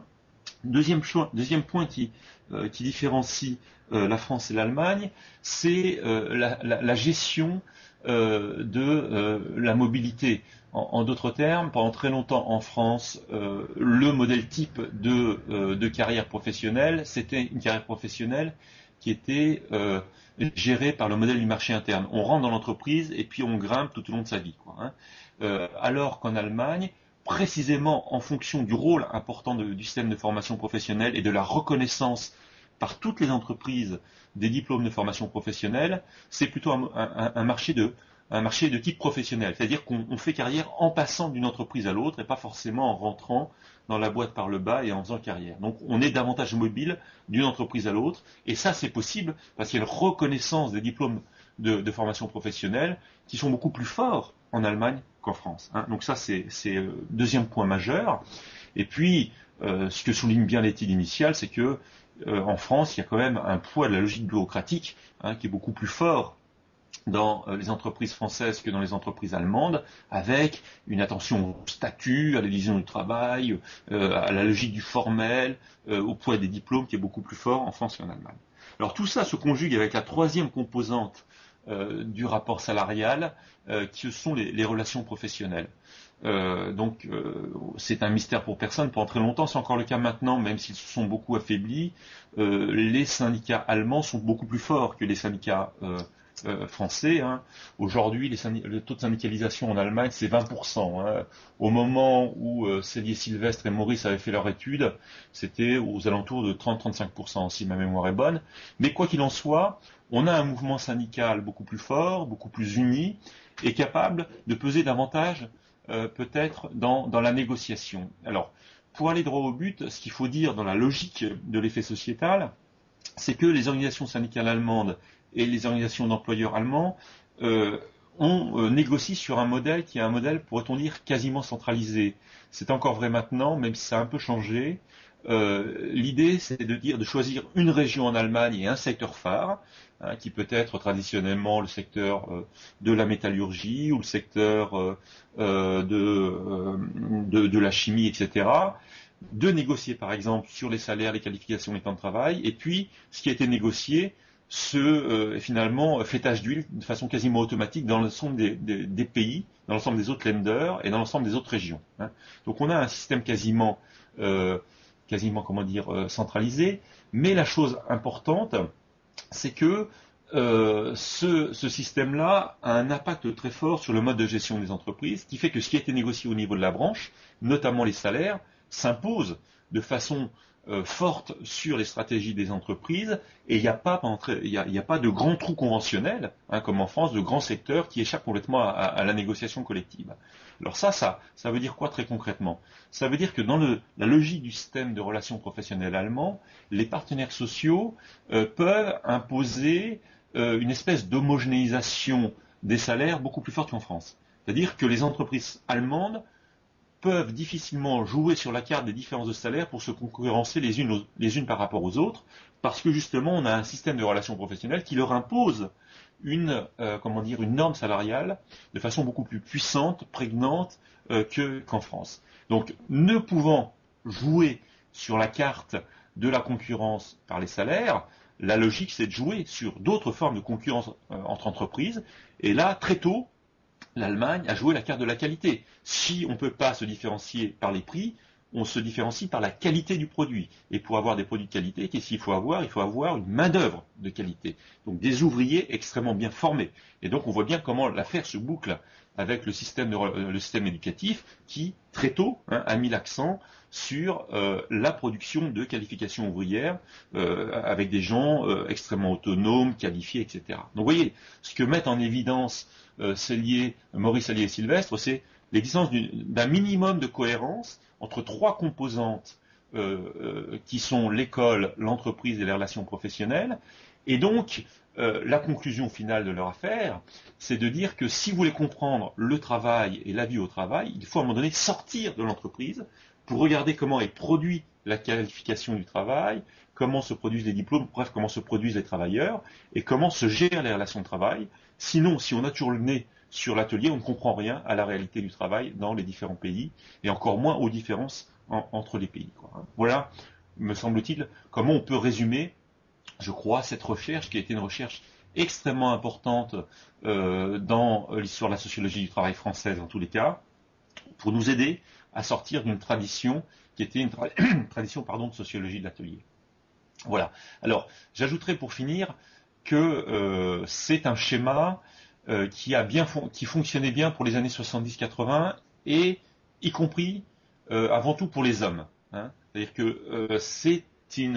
Deuxième, choix, deuxième point qui, euh, qui différencie euh, la France et l'Allemagne, c'est euh, la, la, la gestion euh, de euh, la mobilité. En, en d'autres termes, pendant très longtemps en France, euh, le modèle type de, euh, de carrière professionnelle, c'était une carrière professionnelle qui était euh, gérée par le modèle du marché interne. On rentre dans l'entreprise et puis on grimpe tout au long de sa vie, quoi, hein. Euh, alors qu'en Allemagne, précisément en fonction du rôle important de, du système de formation professionnelle et de la reconnaissance par toutes les entreprises des diplômes de formation professionnelle, c'est plutôt un, un, un, marché de, un marché de type professionnel. C'est-à-dire qu'on fait carrière en passant d'une entreprise à l'autre et pas forcément en rentrant dans la boîte par le bas et en faisant carrière. Donc on est davantage mobile d'une entreprise à l'autre et ça c'est possible parce qu'il y a une reconnaissance des diplômes de, de formation professionnelle qui sont beaucoup plus forts en Allemagne qu'en France, hein. Donc ça c'est le deuxième point majeur. Et puis euh, ce que souligne bien l'étude initiale, c'est que euh, en France il y a quand même un poids de la logique bureaucratique, hein, qui est beaucoup plus fort dans euh, les entreprises françaises que dans les entreprises allemandes, avec une attention au statut, à la division du travail, euh, à la logique du formel, euh, au poids des diplômes qui est beaucoup plus fort en France qu'en Allemagne. Alors tout ça se conjugue avec la troisième composante Euh, du rapport salarial, euh, qui sont les, les relations professionnelles. Euh, donc euh, c'est un mystère pour personne. Pendant très longtemps, c'est encore le cas maintenant, même s'ils se sont beaucoup affaiblis. Euh, les syndicats allemands sont beaucoup plus forts que les syndicats euh, euh, français, hein. Aujourd'hui, le taux de syndicalisation en Allemagne, c'est vingt pour cent, hein. Au moment où euh, Sellier-Sylvestre et Maurice avaient fait leur étude, c'était aux alentours de trente à trente-cinq pour cent, si ma mémoire est bonne. Mais quoi qu'il en soit, on a un mouvement syndical beaucoup plus fort, beaucoup plus uni, et capable de peser davantage euh, peut-être dans, dans la négociation. Alors, pour aller droit au but, ce qu'il faut dire dans la logique de l'effet sociétal, c'est que les organisations syndicales allemandes et les organisations d'employeurs allemands euh, on euh, négocie sur un modèle qui est un modèle, pourrait-on dire, quasiment centralisé. C'est encore vrai maintenant, même si ça a un peu changé. Euh, L'idée, c'est de dire de choisir une région en Allemagne et un secteur phare, hein, qui peut être traditionnellement le secteur euh, de la métallurgie ou le secteur euh, euh, de, euh, de, de la chimie, et cetera. De négocier, par exemple, sur les salaires, les qualifications, les temps de travail, et puis ce qui a été négocié se euh, finalement fait tache d'huile de façon quasiment automatique dans l'ensemble des, des, des pays, dans l'ensemble des autres lenders et dans l'ensemble des autres régions, hein. Donc on a un système quasiment euh, quasiment, comment dire, euh, centralisé. Mais la chose importante, c'est que euh, ce, ce système-là a un impact très fort sur le mode de gestion des entreprises, qui fait que ce qui a été négocié au niveau de la branche, notamment les salaires, s'impose de façon euh, forte sur les stratégies des entreprises, et il n'y a pas, il y a, il y a pas de grands trous conventionnels, hein, comme en France, de grands secteurs qui échappent complètement à, à la négociation collective. Alors ça, ça, ça veut dire quoi très concrètement? Ça veut dire que dans le, la logique du système de relations professionnelles allemand, les partenaires sociaux euh, peuvent imposer euh, une espèce d'homogénéisation des salaires beaucoup plus forte qu'en France. C'est-à-dire que les entreprises allemandes peuvent difficilement jouer sur la carte des différences de salaire pour se concurrencer les unes, aux, les unes par rapport aux autres, parce que justement on a un système de relations professionnelles qui leur impose une, euh, comment dire, une norme salariale de façon beaucoup plus puissante, prégnante euh, que, qu'en France. Donc, ne pouvant jouer sur la carte de la concurrence par les salaires, la logique c'est de jouer sur d'autres formes de concurrence euh, entre entreprises. Et là, très tôt, l'Allemagne a joué la carte de la qualité. Si on ne peut pas se différencier par les prix, on se différencie par la qualité du produit. Et pour avoir des produits de qualité, qu'est-ce qu'il faut avoir? Il faut avoir une main-d'œuvre de qualité. Donc des ouvriers extrêmement bien formés. Et donc on voit bien comment l'affaire se boucle avec le système, de, le système éducatif qui, très tôt, hein, a mis l'accent sur euh, la production de qualifications ouvrières euh, avec des gens euh, extrêmement autonomes, qualifiés, et cetera. Donc vous voyez, ce que mettent en évidence euh, Sellier, Maurice Sellier et Sylvestre, c'est l'existence d'un minimum de cohérence entre trois composantes euh, euh, qui sont l'école, l'entreprise et les relations professionnelles. Et donc, euh, la conclusion finale de leur affaire, c'est de dire que si vous voulez comprendre le travail et la vie au travail, il faut à un moment donné sortir de l'entreprise pour regarder comment est produite la qualification du travail, comment se produisent les diplômes, bref, comment se produisent les travailleurs, et comment se gèrent les relations de travail. Sinon, si on a toujours le nez sur l'atelier, on ne comprend rien à la réalité du travail dans les différents pays, et encore moins aux différences en, entre les pays, quoi. Voilà me semble-t-il, comment on peut résumer, je crois, cette recherche qui a été une recherche extrêmement importante euh, dans l'histoire de la sociologie du travail française en tous les cas, pour nous aider à sortir d'une tradition qui était une, tra tradition pardon, de sociologie de l'atelier. Voilà. Alors, j'ajouterai pour finir que euh, c'est un schéma euh, qui, a bien fon qui fonctionnait bien pour les années soixante-dix quatre-vingts et y compris euh, avant tout pour les hommes. Hein. C'est-à-dire que euh, c'est une...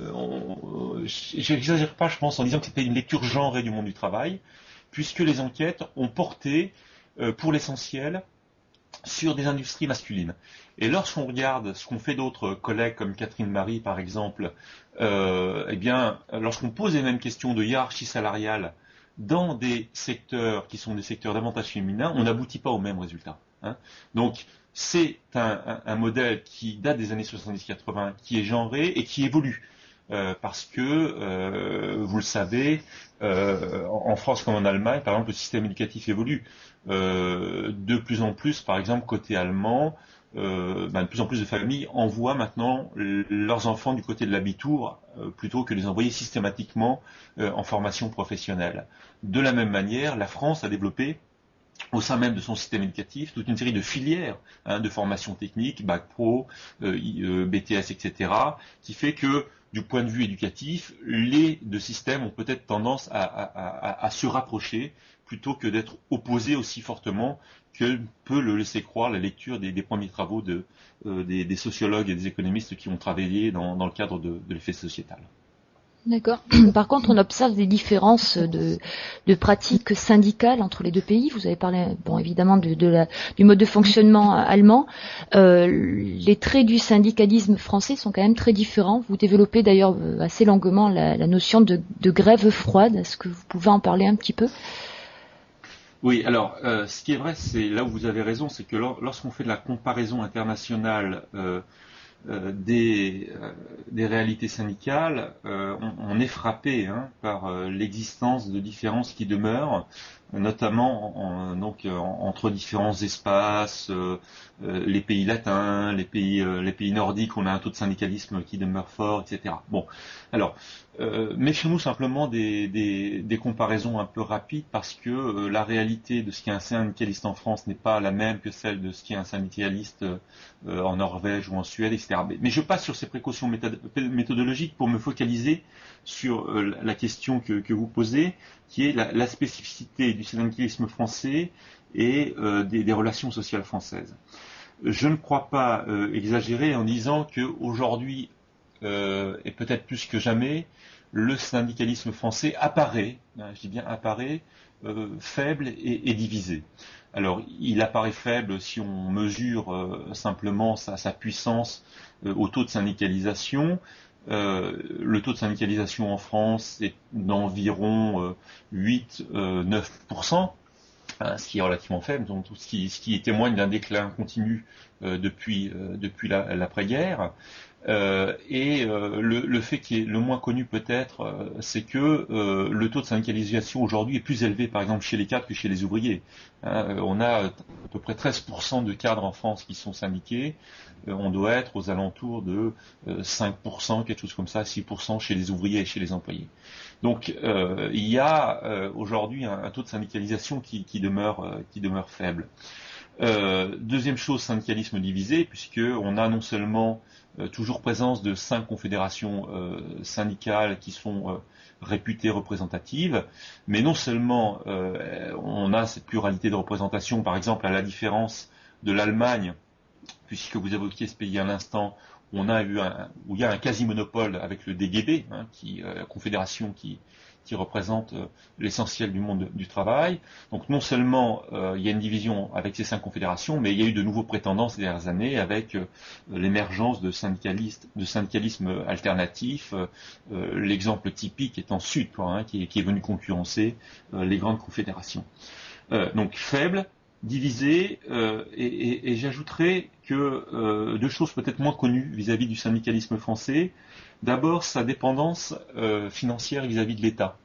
Euh, j'exagère pas, je pense, en disant que c'était une lecture genrée du monde du travail, puisque les enquêtes ont porté, euh, pour l'essentiel, sur des industries masculines. Et lorsqu'on regarde ce qu'ont fait d'autres collègues comme Catherine Marie par exemple, euh, eh bien, lorsqu'on pose les mêmes questions de hiérarchie salariale dans des secteurs qui sont des secteurs davantage féminins, on n'aboutit pas au même résultat. Hein. Donc c'est un, un, un modèle qui date des années soixante-dix quatre-vingts, qui est genré et qui évolue. Euh, parce que, euh, vous le savez, euh, en France comme en Allemagne, par exemple, le système éducatif évolue. Euh, de plus en plus, par exemple, côté allemand, euh, ben, de plus en plus de familles envoient maintenant leurs enfants du côté de l'abitur euh, plutôt que de les envoyer systématiquement euh, en formation professionnelle. De la même manière, la France a développé au sein même de son système éducatif, toute une série de filières hein, de formation technique, bac pro, euh, euh, B T S, et cetera, qui fait que, du point de vue éducatif, les deux systèmes ont peut-être tendance à, à, à, à se rapprocher plutôt que d'être opposés aussi fortement que peut le laisser croire la lecture des, des premiers travaux de, euh, des, des sociologues et des économistes qui ont travaillé dans, dans le cadre de, de l'effet sociétal. D'accord. Par contre, on observe des différences de, de pratiques syndicales entre les deux pays. Vous avez parlé, bon, évidemment, de, de la, du mode de fonctionnement allemand. Euh, les traits du syndicalisme français sont quand même très différents. Vous développez d'ailleurs assez longuement la, la notion de, de grève froide. Est-ce que vous pouvez en parler un petit peu ? Oui, alors, euh, ce qui est vrai, c'est là où vous avez raison, c'est que lor, lorsqu'on fait de la comparaison internationale euh, Euh, des, euh, des réalités syndicales, euh, on, on est frappé hein, par euh, l'existence de différences qui demeurent, notamment en, donc, en, entre différents espaces, euh, euh, les pays latins, les pays, euh, les pays nordiques, on a un taux de syndicalisme qui demeure fort, et cetera. Bon, alors, euh, méfions-nous simplement des, des, des comparaisons un peu rapides parce que euh, la réalité de ce qu'est un syndicaliste en France n'est pas la même que celle de ce qu'est un syndicaliste euh, en Norvège ou en Suède, et cetera. Mais, mais je passe sur ces précautions méthodologiques pour me focaliser sur euh, la question que, que vous posez, qui est la, la spécificité du syndicalisme français et euh, des, des relations sociales françaises. Je ne crois pas euh, exagérer en disant qu'aujourd'hui, euh, et peut-être plus que jamais, le syndicalisme français apparaît, hein, je dis bien apparaît, euh, faible et, et divisé. Alors, il apparaît faible si on mesure euh, simplement sa, sa puissance euh, au taux de syndicalisation. Euh, le taux de syndicalisation en France est d'environ euh, huit à neuf pour cent, hein, ce qui est relativement faible, donc ce qui, ce qui témoigne d'un déclin continu euh, depuis, euh, depuis l'après-guerre. Euh, et euh, le, le fait qui est le moins connu peut-être, euh, c'est que euh, le taux de syndicalisation aujourd'hui est plus élevé par exemple chez les cadres que chez les ouvriers. Hein, on a à peu près treize pour cent de cadres en France qui sont syndiqués, euh, on doit être aux alentours de euh, cinq pour cent, quelque chose comme ça, six pour cent chez les ouvriers et chez les employés. Donc euh, il y a euh, aujourd'hui un, un taux de syndicalisation qui, qui, demeure, euh, qui demeure faible. Euh, deuxième chose, syndicalisme divisé, puisqu'on a non seulement euh, toujours présence de cinq confédérations euh, syndicales qui sont euh, réputées représentatives, mais non seulement euh, on a cette pluralité de représentation, par exemple à la différence de l'Allemagne, puisque vous évoquiez ce pays à l'instant, on a eu un, où il y a un quasi-monopole avec le D G B, hein, qui, euh, la confédération qui, qui représente euh, l'essentiel du monde du travail. Donc non seulement euh, il y a une division avec ces cinq confédérations, mais il y a eu de nouveaux prétendants ces dernières années avec euh, l'émergence de syndicalistes, de syndicalisme alternatif. Euh, L'exemple typique étant Sud, quoi, hein, qui, est, qui est venu concurrencer euh, les grandes confédérations. Euh, donc faible, divisé, euh, et, et, et j'ajouterais que euh, deux choses peut-être moins connues vis-à-vis du syndicalisme français. D'abord, sa dépendance euh, financière vis-à-vis de l'État.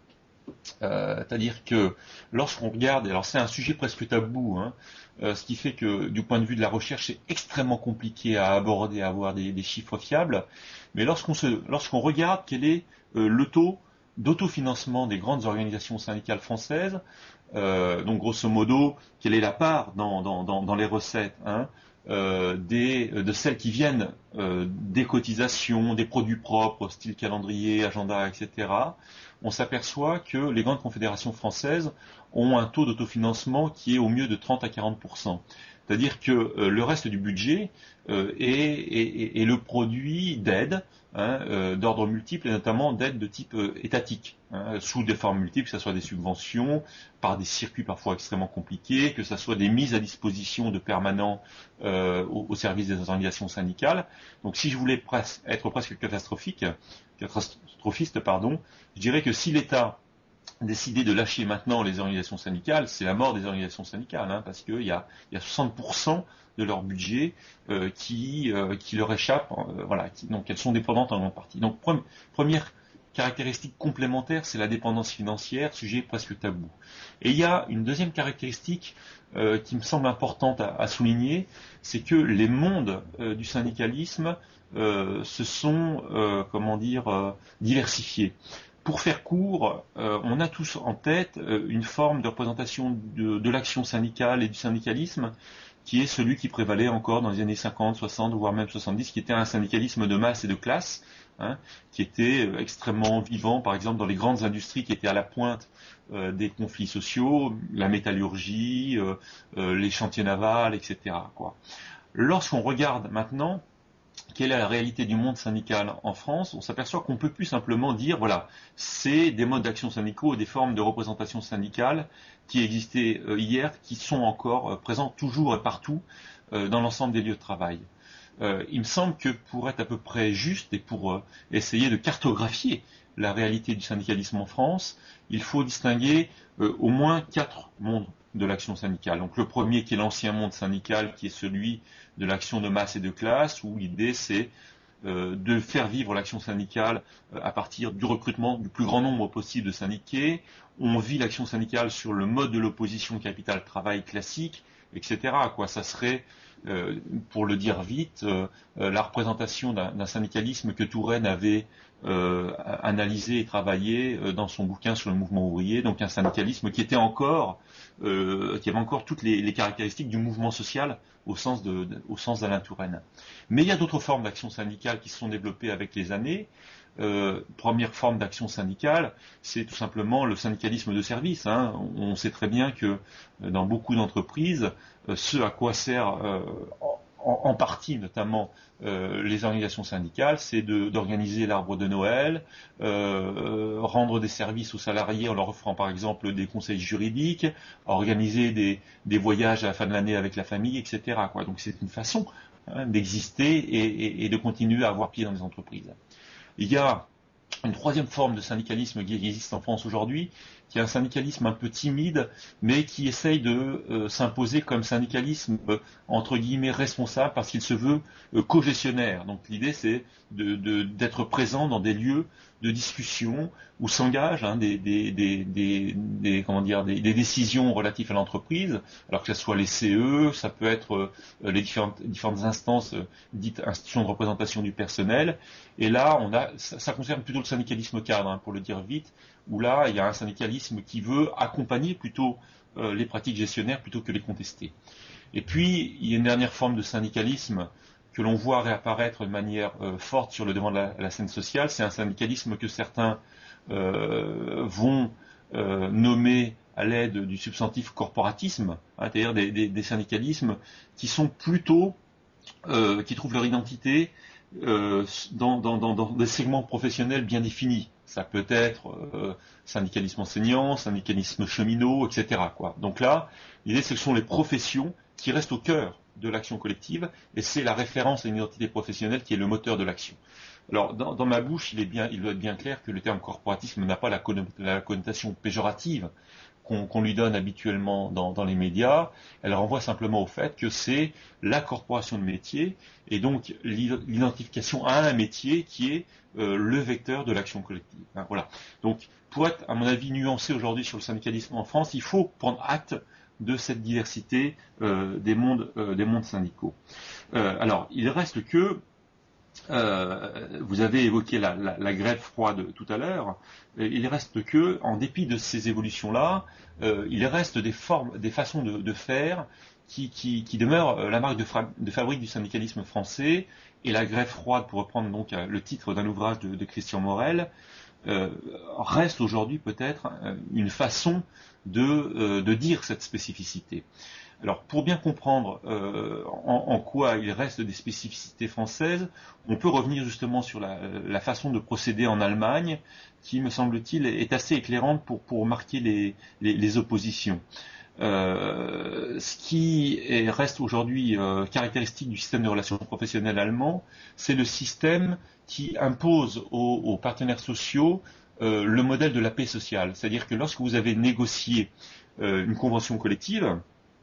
Euh, c'est-à-dire que lorsqu'on regarde, alors c'est un sujet presque tabou, hein, euh, ce qui fait que du point de vue de la recherche, c'est extrêmement compliqué à aborder, à avoir des, des chiffres fiables. Mais lorsqu'on se, lorsqu'on regarde quel est euh, le taux d'autofinancement des grandes organisations syndicales françaises, euh, donc grosso modo, quelle est la part dans, dans, dans, dans les recettes, hein, euh, des, de celles qui viennent euh, des cotisations, des produits propres, style calendrier, agenda, et cetera, on s'aperçoit que les grandes confédérations françaises ont un taux d'autofinancement qui est au mieux de trente à quarante pour cent. C'est-à-dire que euh, le reste du budget euh, est, est, est, le produit d'aides, hein, euh, d'ordre multiple, et notamment d'aides de type euh, étatique, hein, sous des formes multiples, que ce soit des subventions, par des circuits parfois extrêmement compliqués, que ce soit des mises à disposition de permanents euh, au, au service des organisations syndicales. Donc si je voulais pres- être presque catastrophique, catastrophiste, pardon, je dirais que si l'État décidait de lâcher maintenant les organisations syndicales, c'est la mort des organisations syndicales, hein, parce qu'il y a, y a soixante pour cent de leur budget euh, qui, euh, qui leur échappe, euh, voilà, qui, donc elles sont dépendantes en grande partie. Donc pre- première caractéristique complémentaire, c'est la dépendance financière, sujet presque tabou. Et il y a une deuxième caractéristique euh, qui me semble importante à, à souligner, c'est que les mondes euh, du syndicalisme euh, se sont, euh, comment dire, euh, diversifiés. Pour faire court, euh, on a tous en tête euh, une forme de représentation de, de l'action syndicale et du syndicalisme qui est celui qui prévalait encore dans les années cinquante, soixante, voire même soixante-dix, qui était un syndicalisme de masse et de classe, hein, qui était euh, extrêmement vivant, par exemple dans les grandes industries qui étaient à la pointe euh, des conflits sociaux, la métallurgie, euh, euh, les chantiers navals, et cetera, quoi. Lorsqu'on regarde maintenant quelle est la réalité du monde syndical en France, on s'aperçoit qu'on ne peut plus simplement dire, voilà, c'est des modes d'action syndicaux et des formes de représentation syndicale qui existaient euh, hier, qui sont encore euh, présents toujours et partout euh, dans l'ensemble des lieux de travail. Euh, il me semble que pour être à peu près juste et pour euh, essayer de cartographier la réalité du syndicalisme en France, il faut distinguer euh, au moins quatre mondes de l'action syndicale. Donc le premier qui est l'ancien monde syndical, qui est celui de l'action de masse et de classe, où l'idée c'est euh, de faire vivre l'action syndicale euh, à partir du recrutement du plus grand nombre possible de syndiqués. On vit l'action syndicale sur le mode de l'opposition capital-travail classique, et cetera. Quoi, ça serait, euh, pour le dire vite, euh, euh, la représentation d'un, d'un syndicalisme que Touraine avait euh, analysé et travaillé euh, dans son bouquin sur le mouvement ouvrier, donc un syndicalisme qui était encore, euh, qui avait encore toutes les, les caractéristiques du mouvement social au sens de, de, au sens d'Alain Touraine. Mais il y a d'autres formes d'action syndicale qui se sont développées avec les années. Euh, première forme d'action syndicale, c'est tout simplement le syndicalisme de service, hein. On sait très bien que dans beaucoup d'entreprises, euh, ce à quoi sert euh, en, en partie notamment euh, les organisations syndicales, c'est de, d'organiser l'arbre de Noël, euh, rendre des services aux salariés en leur offrant par exemple des conseils juridiques, organiser des, des voyages à la fin de l'année avec la famille, et cetera, quoi. Donc c'est une façon, hein, d'exister et, et, et de continuer à avoir pied dans les entreprises. Il y a une troisième forme de syndicalisme qui existe en France aujourd'hui, qui est un syndicalisme un peu timide, mais qui essaye de euh, s'imposer comme syndicalisme euh, entre guillemets responsable parce qu'il se veut euh, cogestionnaire. Donc l'idée c'est de, de, d'être présent dans des lieux de discussion où s'engagent, hein, des, des, des, des, des, comment dire, des, des décisions relatives à l'entreprise, alors que ce soit les C E, ça peut être euh, les différentes, différentes instances euh, dites institutions de représentation du personnel. Et là, on a, ça, ça concerne plutôt le syndicalisme cadre, hein, pour le dire vite, où là, il y a un syndicalisme qui veut accompagner plutôt euh, les pratiques gestionnaires plutôt que les contester. Et puis, il y a une dernière forme de syndicalisme que l'on voit réapparaître de manière euh, forte sur le devant de la, la scène sociale, c'est un syndicalisme que certains euh, vont euh, nommer à l'aide du substantif corporatisme, hein, c'est-à-dire des, des, des syndicalismes qui sont plutôt, euh, qui trouvent leur identité euh, dans, dans, dans, dans des segments professionnels bien définis. Ça peut être euh, syndicalisme enseignant, syndicalisme cheminot, et cetera, quoi. Donc là, l'idée c'est que ce sont les professions qui restent au cœur de l'action collective, et c'est la référence à une identité professionnelle qui est le moteur de l'action. Alors, dans, dans ma bouche, il, est bien, il doit être bien clair que le terme corporatisme n'a pas la, conno- la connotation péjorative qu'on qu'on lui donne habituellement dans, dans les médias, elle renvoie simplement au fait que c'est la corporation de métier et donc l'identification à un métier qui est euh, le vecteur de l'action collective. Hein, voilà. Donc, pour être, à mon avis, nuancé aujourd'hui sur le syndicalisme en France, il faut prendre acte de cette diversité euh, des mondes, euh, des mondes syndicaux. Euh, alors, il reste que Euh, vous avez évoqué la, la, la grève froide tout à l'heure. Il reste que, en dépit de ces évolutions-là, euh, il reste des formes, des façons de, de faire qui, qui, qui demeurent la marque de, fra- de fabrique du syndicalisme français. Et la grève froide, pour reprendre donc le titre d'un ouvrage de, de Christian Morel, euh, reste aujourd'hui peut-être une façon de, euh, de dire cette spécificité. Alors, pour bien comprendre euh, en, en quoi il reste des spécificités françaises, on peut revenir justement sur la, la façon de procéder en Allemagne, qui, me semble-t-il, est assez éclairante pour, pour marquer les, les, les oppositions. Euh, ce qui est, reste aujourd'hui euh, caractéristique du système de relations professionnelles allemand, c'est le système qui impose aux, aux partenaires sociaux euh, le modèle de la paix sociale. C'est-à-dire que lorsque vous avez négocié euh, une convention collective,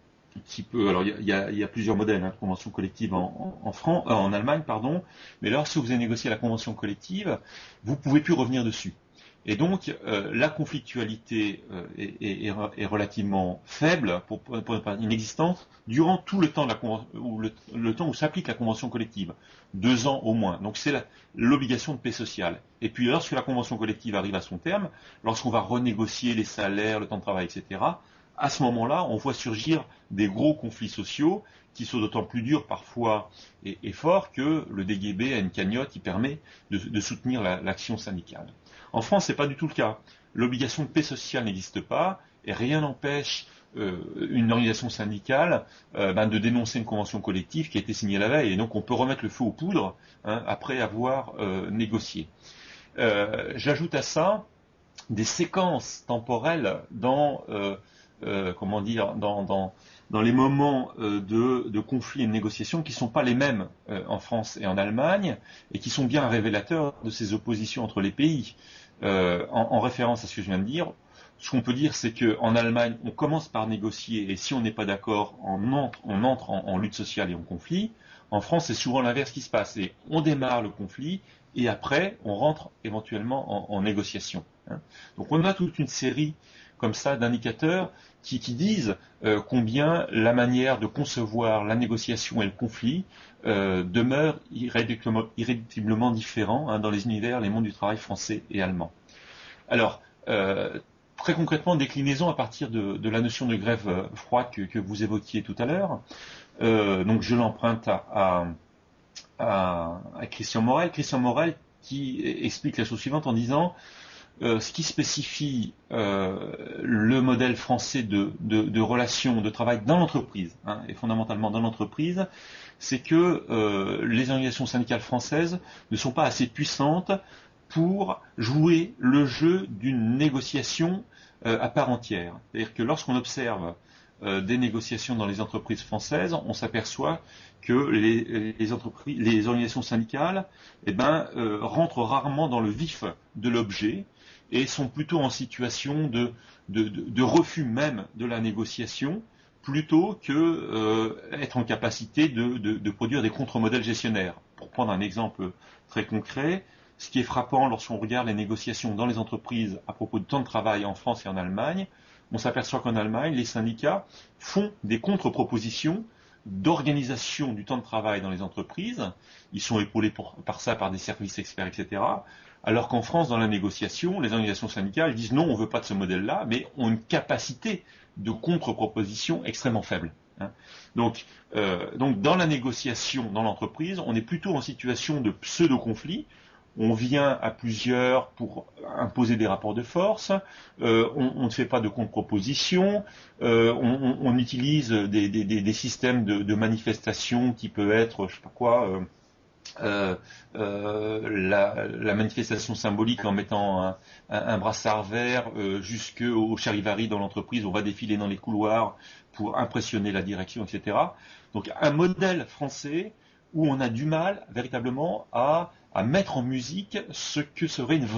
qui peut, alors il y a, y a plusieurs modèles hein, de convention collective en, en, en, France, euh, en Allemagne, pardon, mais lorsque vous avez négocié la convention collective, vous pouvez plus revenir dessus. Et donc euh, la conflictualité euh, est, est, est relativement faible, pour, pour ne pas dire inexistante, durant tout le temps de la ou le, le temps où s'applique la convention collective, deux ans au moins. Donc c'est l'obligation de paix sociale. Et puis lorsque la convention collective arrive à son terme, lorsqu'on va renégocier les salaires, le temps de travail, et cetera, à ce moment-là, on voit surgir des gros conflits sociaux qui sont d'autant plus durs parfois et, et forts que le D G B a une cagnotte qui permet de, de soutenir la, l'action syndicale. En France, c'est pas du tout le cas. L'obligation de paix sociale n'existe pas et rien n'empêche euh, une organisation syndicale euh, ben, de dénoncer une convention collective qui a été signée la veille. Et donc on peut remettre le feu aux poudres hein, après avoir euh, négocié. Euh, j'ajoute à ça des séquences temporelles dans euh, Euh, comment dire, dans, dans, dans les moments euh, de, de conflits et de négociations qui ne sont pas les mêmes euh, en France et en Allemagne et qui sont bien révélateurs de ces oppositions entre les pays. Euh, en, en référence à ce que je viens de dire, ce qu'on peut dire, c'est qu'en Allemagne, on commence par négocier et si on n'est pas d'accord, on entre, on entre en, en lutte sociale et en conflit. En France, c'est souvent l'inverse qui se passe. Et on démarre le conflit et après, on rentre éventuellement en, en négociation. Hein. Donc on a toute une série comme ça d'indicateurs qui, qui disent euh, combien la manière de concevoir la négociation et le conflit euh, demeure irréductiblement, irréductiblement différent hein, dans les univers, les mondes du travail français et allemand. Alors, euh, très concrètement, déclinaison à partir de, de la notion de grève euh, froide que, que vous évoquiez tout à l'heure. Euh, donc je l'emprunte à, à, à, à Christian Morel. Christian Morel qui explique la chose suivante en disant Euh, ce qui spécifie euh, le modèle français de, de, de relations de travail dans l'entreprise, hein, et fondamentalement dans l'entreprise, c'est que euh, les organisations syndicales françaises ne sont pas assez puissantes pour jouer le jeu d'une négociation euh, à part entière. C'est-à-dire que lorsqu'on observe euh, des négociations dans les entreprises françaises, on s'aperçoit que les, les, entreprises, les organisations syndicales eh ben, euh, rentrent rarement dans le vif de l'objet et sont plutôt en situation de, de, de, de refus même de la négociation, plutôt que euh, être en capacité de, de, de produire des contre-modèles gestionnaires. Pour prendre un exemple très concret, ce qui est frappant lorsqu'on regarde les négociations dans les entreprises à propos du temps de travail en France et en Allemagne, on s'aperçoit qu'en Allemagne, les syndicats font des contre-propositions d'organisation du temps de travail dans les entreprises. Ils sont épaulés pour, par ça par des services experts, et cetera. Alors qu'en France, dans la négociation, les organisations syndicales disent non, on ne veut pas de ce modèle-là, mais ont une capacité de contre-proposition extrêmement faible. Hein. Donc, euh, donc, dans la négociation dans l'entreprise, on est plutôt en situation de pseudo-conflit. On vient à plusieurs pour imposer des rapports de force, euh, on, on ne fait pas de contre-proposition, euh, on, on utilise des, des, des systèmes de, de manifestation qui peuvent être, je sais pas quoi, euh, euh, euh, la, la manifestation symbolique en mettant un, un, un brassard vert euh, jusqu'au charivari dans l'entreprise, on va défiler dans les couloirs pour impressionner la direction, et cetera. Donc un modèle français où on a du mal véritablement à, à mettre en musique ce que serait une vraie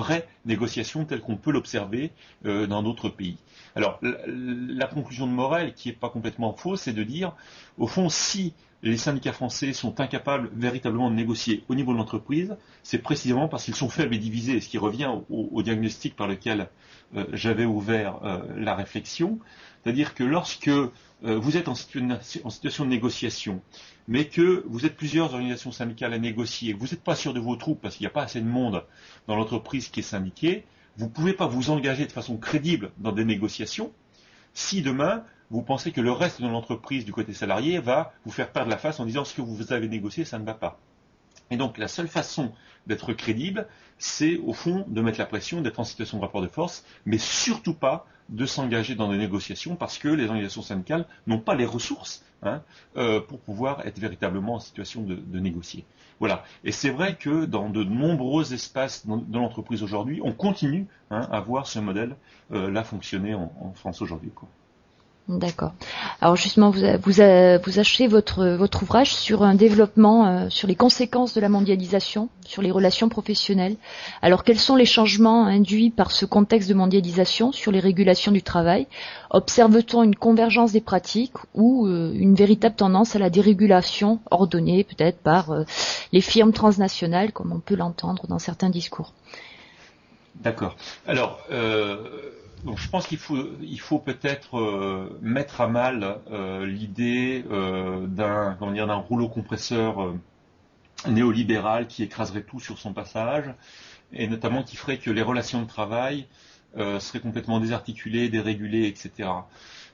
négociation telle qu'on peut l'observer euh, dans d'autres pays. Alors, la, la conclusion de Morel, qui n'est pas complètement fausse, c'est de dire, au fond, si les syndicats français sont incapables véritablement de négocier au niveau de l'entreprise, c'est précisément parce qu'ils sont faibles et divisés, ce qui revient au, au diagnostic par lequel euh, j'avais ouvert euh, la réflexion. C'est-à-dire que lorsque euh, vous êtes en, situ en situation de négociation, mais que vous êtes plusieurs organisations syndicales à négocier, que vous n'êtes pas sûr de vos troupes parce qu'il n'y a pas assez de monde dans l'entreprise qui est syndiquée, vous ne pouvez pas vous engager de façon crédible dans des négociations si demain vous pensez que le reste de l'entreprise du côté salarié va vous faire perdre la face en disant ce que vous avez négocié, ça ne va pas. Et donc la seule façon d'être crédible, c'est au fond de mettre la pression, d'être en situation de rapport de force, mais surtout pas de s'engager dans des négociations parce que les organisations syndicales n'ont pas les ressources hein, euh, pour pouvoir être véritablement en situation de, de négocier. Voilà. Et c'est vrai que dans de nombreux espaces de l'entreprise aujourd'hui, on continue hein, à voir ce modèle-là euh, fonctionner en, en France aujourd'hui, quoi. D'accord. Alors justement, vous, vous, vous achetez votre, votre ouvrage sur un développement, euh, sur les conséquences de la mondialisation, sur les relations professionnelles. Alors quels sont les changements induits par ce contexte de mondialisation sur les régulations du travail? Observe-t-on une convergence des pratiques ou euh, une véritable tendance à la dérégulation ordonnée peut-être par euh, les firmes transnationales, comme on peut l'entendre dans certains discours? D'accord. Alors, euh, donc je pense qu'il faut, il faut peut-être euh, mettre à mal euh, l'idée euh, d'un, comment dire, d'un rouleau compresseur euh, néolibéral qui écraserait tout sur son passage, et notamment qui ferait que les relations de travail euh, seraient complètement désarticulées, dérégulées, et cetera.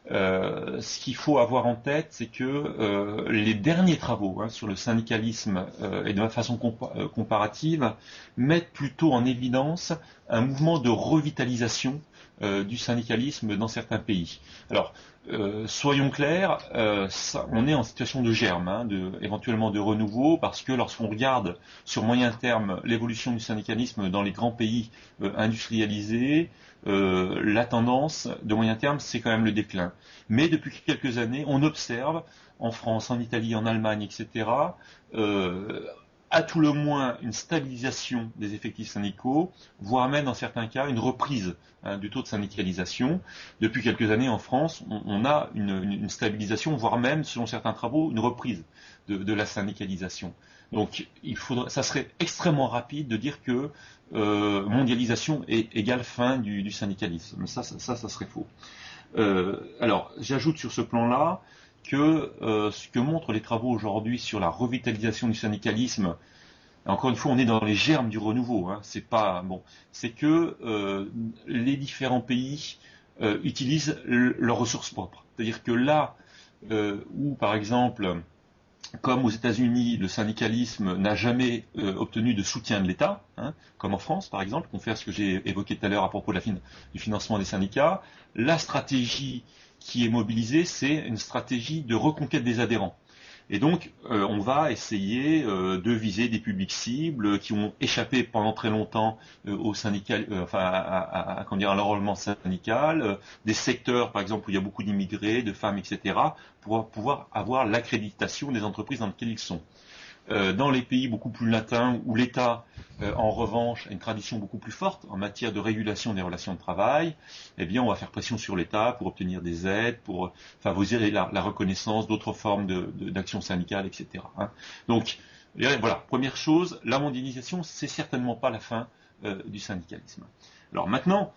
Euh, ce qu'il faut avoir en tête, c'est que euh, les derniers travaux hein, sur le syndicalisme euh, et de façon compa euh, comparative mettent plutôt en évidence un mouvement de revitalisation euh, du syndicalisme dans certains pays. Alors, euh, soyons clairs, euh, ça, on est en situation de germe, hein, de, éventuellement de renouveau, parce que lorsqu'on regarde sur moyen terme l'évolution du syndicalisme dans les grands pays euh, industrialisés, Euh, la tendance de moyen terme, c'est quand même le déclin. Mais depuis quelques années, on observe en France, en Italie, en Allemagne, et cetera, euh, à tout le moins une stabilisation des effectifs syndicaux, voire même dans certains cas une reprise hein, du taux de syndicalisation. Depuis quelques années en France, on, on a une, une stabilisation, voire même, selon certains travaux, une reprise de, de la syndicalisation. Donc, il faudrait, ça serait extrêmement rapide de dire que euh, mondialisation est égale fin du, du syndicalisme. Ça, ça, ça, ça serait faux. Euh, alors, j'ajoute sur ce plan-là que euh, ce que montrent les travaux aujourd'hui sur la revitalisation du syndicalisme, encore une fois, on est dans les germes du renouveau. Hein, c'est pas bon. C'est que euh, les différents pays euh, utilisent leurs ressources propres. C'est-à-dire que là euh, où, par exemple, comme aux États-Unis, le syndicalisme n'a jamais euh, obtenu de soutien de l'État, hein, comme en France par exemple, pour faire ce que j'ai évoqué tout à l'heure à propos de la fin, du financement des syndicats, la stratégie qui est mobilisée, c'est une stratégie de reconquête des adhérents. Et donc, euh, on va essayer euh, de viser des publics cibles qui ont échappé pendant très longtemps euh, au syndical, euh, enfin, à, à, à, comment dire, à l'enrôlement syndical, euh, des secteurs, par exemple, où il y a beaucoup d'immigrés, de femmes, et cetera, pour pouvoir avoir l'accréditation des entreprises dans lesquelles ils sont. Euh, dans les pays beaucoup plus latins, où l'État, euh, en revanche, a une tradition beaucoup plus forte en matière de régulation des relations de travail, eh bien, on va faire pression sur l'État pour obtenir des aides, pour favoriser la, la reconnaissance d'autres formes d'action de, de, syndicale, et cetera. Hein. Donc, voilà, première chose, la mondialisation, c'est certainement pas la fin euh, du syndicalisme. Alors maintenant,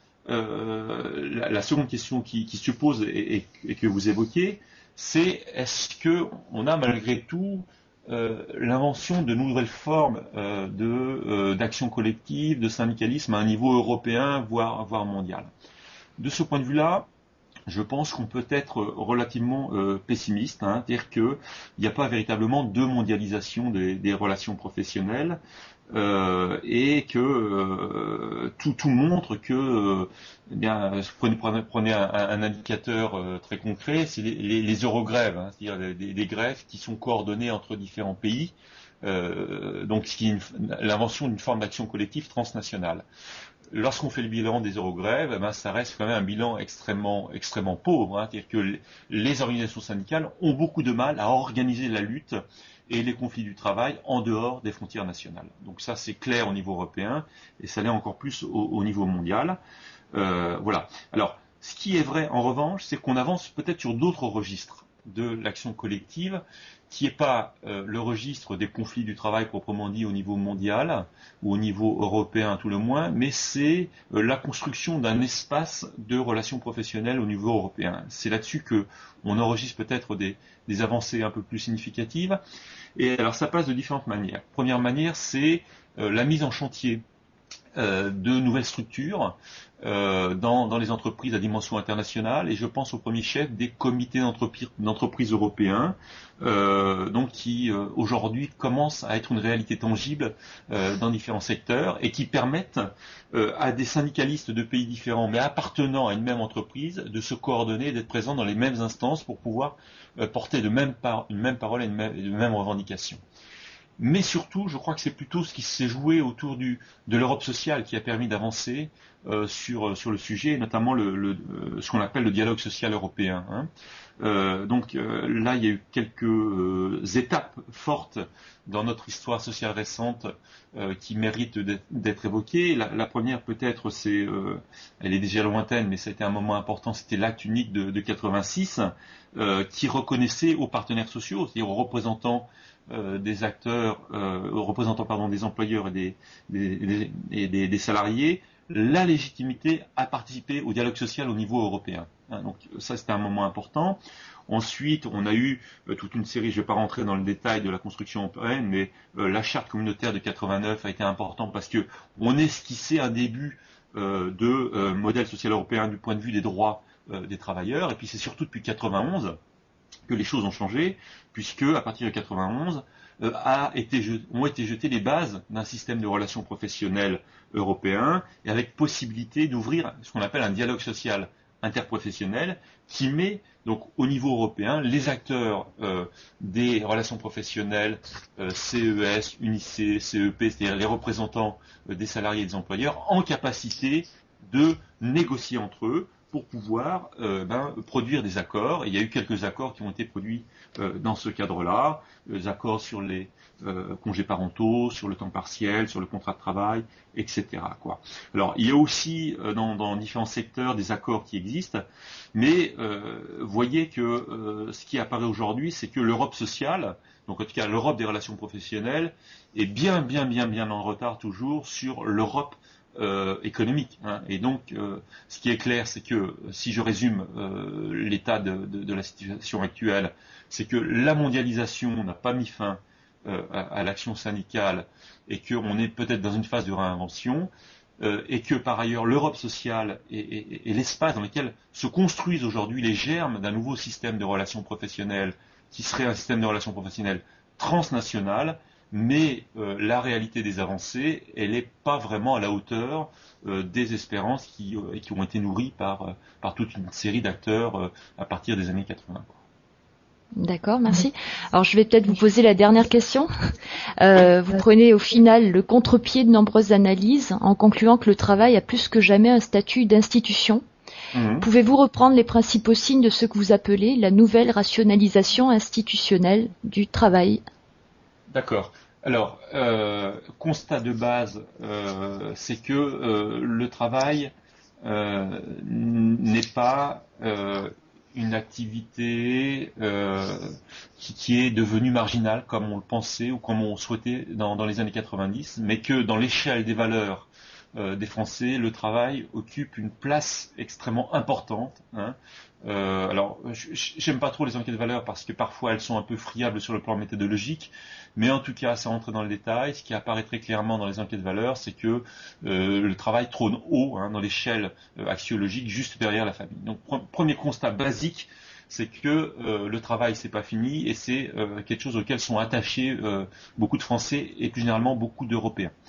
euh, la, la seconde question qui, qui se pose et, et, et que vous évoquez, c'est est-ce qu'on a malgré tout Euh, l'invention de nouvelles formes euh, d'action euh, collective, de syndicalisme à un niveau européen, voire, voire mondial. De ce point de vue-là, je pense qu'on peut être relativement euh, pessimiste, hein, c'est-à-dire qu'il n'y a pas véritablement de mondialisation des, des relations professionnelles euh, et que euh, tout, tout montre que, euh, eh bien, prenez, prenez un, un indicateur euh, très concret, c'est les, les, les eurogrèves, hein, c'est-à-dire des, des grèves qui sont coordonnées entre différents pays, euh, donc ce qui est l'invention d'une forme d'action collective transnationale. lorsqu'on fait le bilan des eurogrèves, eh ben, ça reste quand même un bilan extrêmement, extrêmement pauvre. Hein. C'est-à-dire que les organisations syndicales ont beaucoup de mal à organiser la lutte et les conflits du travail en dehors des frontières nationales. Donc ça, c'est clair au niveau européen et ça l'est encore plus au, au niveau mondial. Euh, voilà. Alors, ce qui est vrai, en revanche, c'est qu'on avance peut-être sur d'autres registres de l'action collective, qui n'est pas euh, le registre des conflits du travail proprement dit au niveau mondial, ou au niveau européen tout le moins, mais c'est euh, la construction d'un espace de relations professionnelles au niveau européen. C'est là-dessus que on enregistre peut-être des, des avancées un peu plus significatives. Et alors ça passe de différentes manières. Première manière, c'est euh, la mise en chantier Euh, de nouvelles structures euh, dans, dans les entreprises à dimension internationale, et je pense au premier chef des comités d'entreprise européens, euh, donc qui euh, aujourd'hui commencent à être une réalité tangible euh, dans différents secteurs et qui permettent euh, à des syndicalistes de pays différents mais appartenant à une même entreprise de se coordonner et d'être présents dans les mêmes instances pour pouvoir euh, porter de même par, une même parole et une même, de mêmes revendications. Mais surtout, je crois que c'est plutôt ce qui s'est joué autour du, de l'Europe sociale qui a permis d'avancer euh, sur, sur le sujet, notamment le, le, ce qu'on appelle le dialogue social européen. Hein. Euh, donc euh, là, il y a eu quelques euh, étapes fortes dans notre histoire sociale récente euh, qui méritent d'être évoquées. La, la première, peut-être, c'est, euh, elle est déjà lointaine, mais ça a été un moment important, c'était l'acte unique de, de quatre-vingt-six, euh, qui reconnaissait aux partenaires sociaux, c'est-à-dire aux représentants Euh, des acteurs, euh, représentants pardon, des employeurs et des, des, des, et des, des salariés, la légitimité à participer au dialogue social au niveau européen. Hein, donc ça, c'était un moment important. Ensuite, on a eu euh, toute une série, je ne vais pas rentrer dans le détail de la construction européenne, mais euh, la charte communautaire de quatre-vingt-neuf a été important parce que on esquissait un début euh, de euh, modèle social européen du point de vue des droits euh, des travailleurs. Et puis c'est surtout depuis quatre-vingt-onze que les choses ont changé, puisque à partir de quatre-vingt-onze euh, a été, ont été jetées les bases d'un système de relations professionnelles européen, et avec possibilité d'ouvrir ce qu'on appelle un dialogue social interprofessionnel, qui met donc au niveau européen les acteurs euh, des relations professionnelles, euh, C E S, UNICE, C E P, c'est-à-dire les représentants euh, des salariés et des employeurs, en capacité de négocier entre eux pour pouvoir euh, ben, produire des accords. Et il y a eu quelques accords qui ont été produits euh, dans ce cadre-là, des accords sur les euh, congés parentaux, sur le temps partiel, sur le contrat de travail, et cetera. Quoi. Alors, il y a aussi euh, dans, dans différents secteurs des accords qui existent, mais euh, voyez que euh, ce qui apparaît aujourd'hui, c'est que l'Europe sociale, donc en tout cas l'Europe des relations professionnelles, est bien, bien, bien, bien en retard toujours sur l'Europe Euh, économique. Hein. Et donc, euh, ce qui est clair, c'est que, si je résume euh, l'état de, de, de la situation actuelle, c'est que la mondialisation n'a pas mis fin euh, à, à l'action syndicale et qu'on est peut-être dans une phase de réinvention, euh, et que par ailleurs l'Europe sociale est, est, est l'espace dans lequel se construisent aujourd'hui les germes d'un nouveau système de relations professionnelles qui serait un système de relations professionnelles transnational. Mais euh, la réalité des avancées, elle n'est pas vraiment à la hauteur euh, des espérances qui, euh, qui ont été nourries par, euh, par toute une série d'acteurs euh, à partir des années quatre-vingts. D'accord, merci. Alors je vais peut-être vous poser la dernière question. Euh, vous prenez au final le contre-pied de nombreuses analyses en concluant que le travail a plus que jamais un statut d'institution. Mmh. Pouvez-vous reprendre les principaux signes de ce que vous appelez la nouvelle rationalisation institutionnelle du travail ? D'accord. Alors, euh, constat de base, euh, c'est que euh, le travail euh, n'est pas euh, une activité euh, qui, qui est devenue marginale comme on le pensait ou comme on souhaitait dans, dans les années quatre-vingt-dix, mais que dans l'échelle des valeurs euh, des Français, le travail occupe une place extrêmement importante. Hein. Euh, alors, j'aime pas trop les enquêtes de valeur parce que parfois elles sont un peu friables sur le plan méthodologique, mais en tout cas, ça rentre dans le détail. Ce qui apparaît très clairement dans les enquêtes de valeur, c'est que euh, le travail trône haut hein, dans l'échelle euh, axiologique, juste derrière la famille. Donc, pre premier constat basique, c'est que euh, le travail, c'est pas fini et c'est euh, quelque chose auquel sont attachés euh, beaucoup de Français et plus généralement beaucoup d'Européens.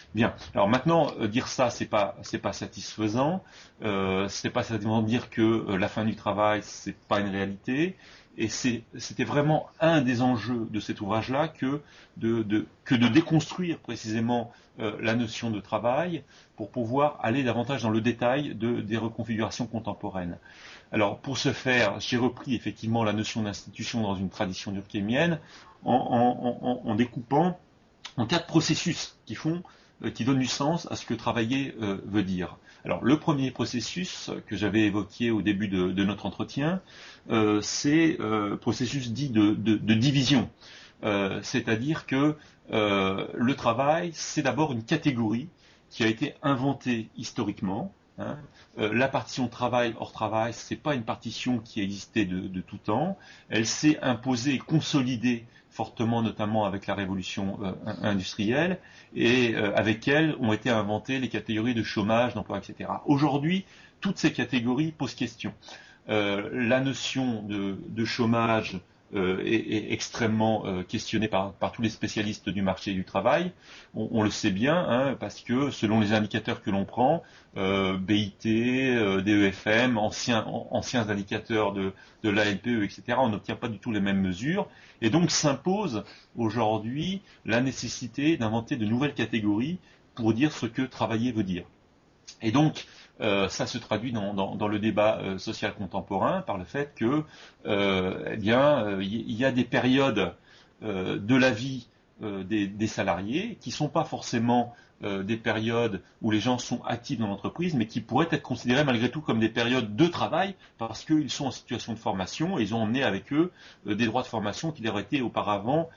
Bien. Alors maintenant, euh, dire ça, c'est pas, c'est pas satisfaisant. Euh, c'est pas satisfaisant de dire que euh, la fin du travail, c'est pas une réalité. Et c'est, c'était vraiment un des enjeux de cet ouvrage-là que de, de, que de déconstruire précisément euh, la notion de travail pour pouvoir aller davantage dans le détail de, des reconfigurations contemporaines. Alors pour ce faire, j'ai repris effectivement la notion d'institution dans une tradition durkheimienne en, en, en, en découpant en quatre processus qui font euh, qui donnent du sens à ce que travailler euh, veut dire. Alors le premier processus que j'avais évoqué au début de, de notre entretien, euh, c'est euh, processus dit de, de, de division. Euh, c'est-à-dire que euh, le travail, c'est d'abord une catégorie qui a été inventée historiquement. Hein. Euh, la partition travail hors travail, c'est pas une partition qui existait de, de tout temps. Elle s'est imposée et consolidée fortement, notamment avec la révolution euh, industrielle, et euh, avec elle ont été inventées les catégories de chômage, d'emploi, et cetera. Aujourd'hui, toutes ces catégories posent question. Euh, la notion de, de chômage euh, est, est extrêmement euh, questionnée par, par tous les spécialistes du marché du travail. On, on le sait bien, hein, parce que selon les indicateurs que l'on prend, euh, B I T, euh, D E F M, anciens, anciens indicateurs de, de l'A L P E, et cetera, on n'obtient pas du tout les mêmes mesures. Et donc s'impose aujourd'hui la nécessité d'inventer de nouvelles catégories pour dire ce que travailler veut dire. Et donc, euh, ça se traduit dans, dans, dans le débat euh, social contemporain par le fait que, euh, eh bien, euh, il y a des périodes euh, de la vie euh, des, des salariés qui sont pas forcément euh, des périodes où les gens sont actifs dans l'entreprise, mais qui pourraient être considérées malgré tout comme des périodes de travail parce qu'ils sont en situation de formation et ils ont emmené avec eux euh, des droits de formation qui leur étaient auparavant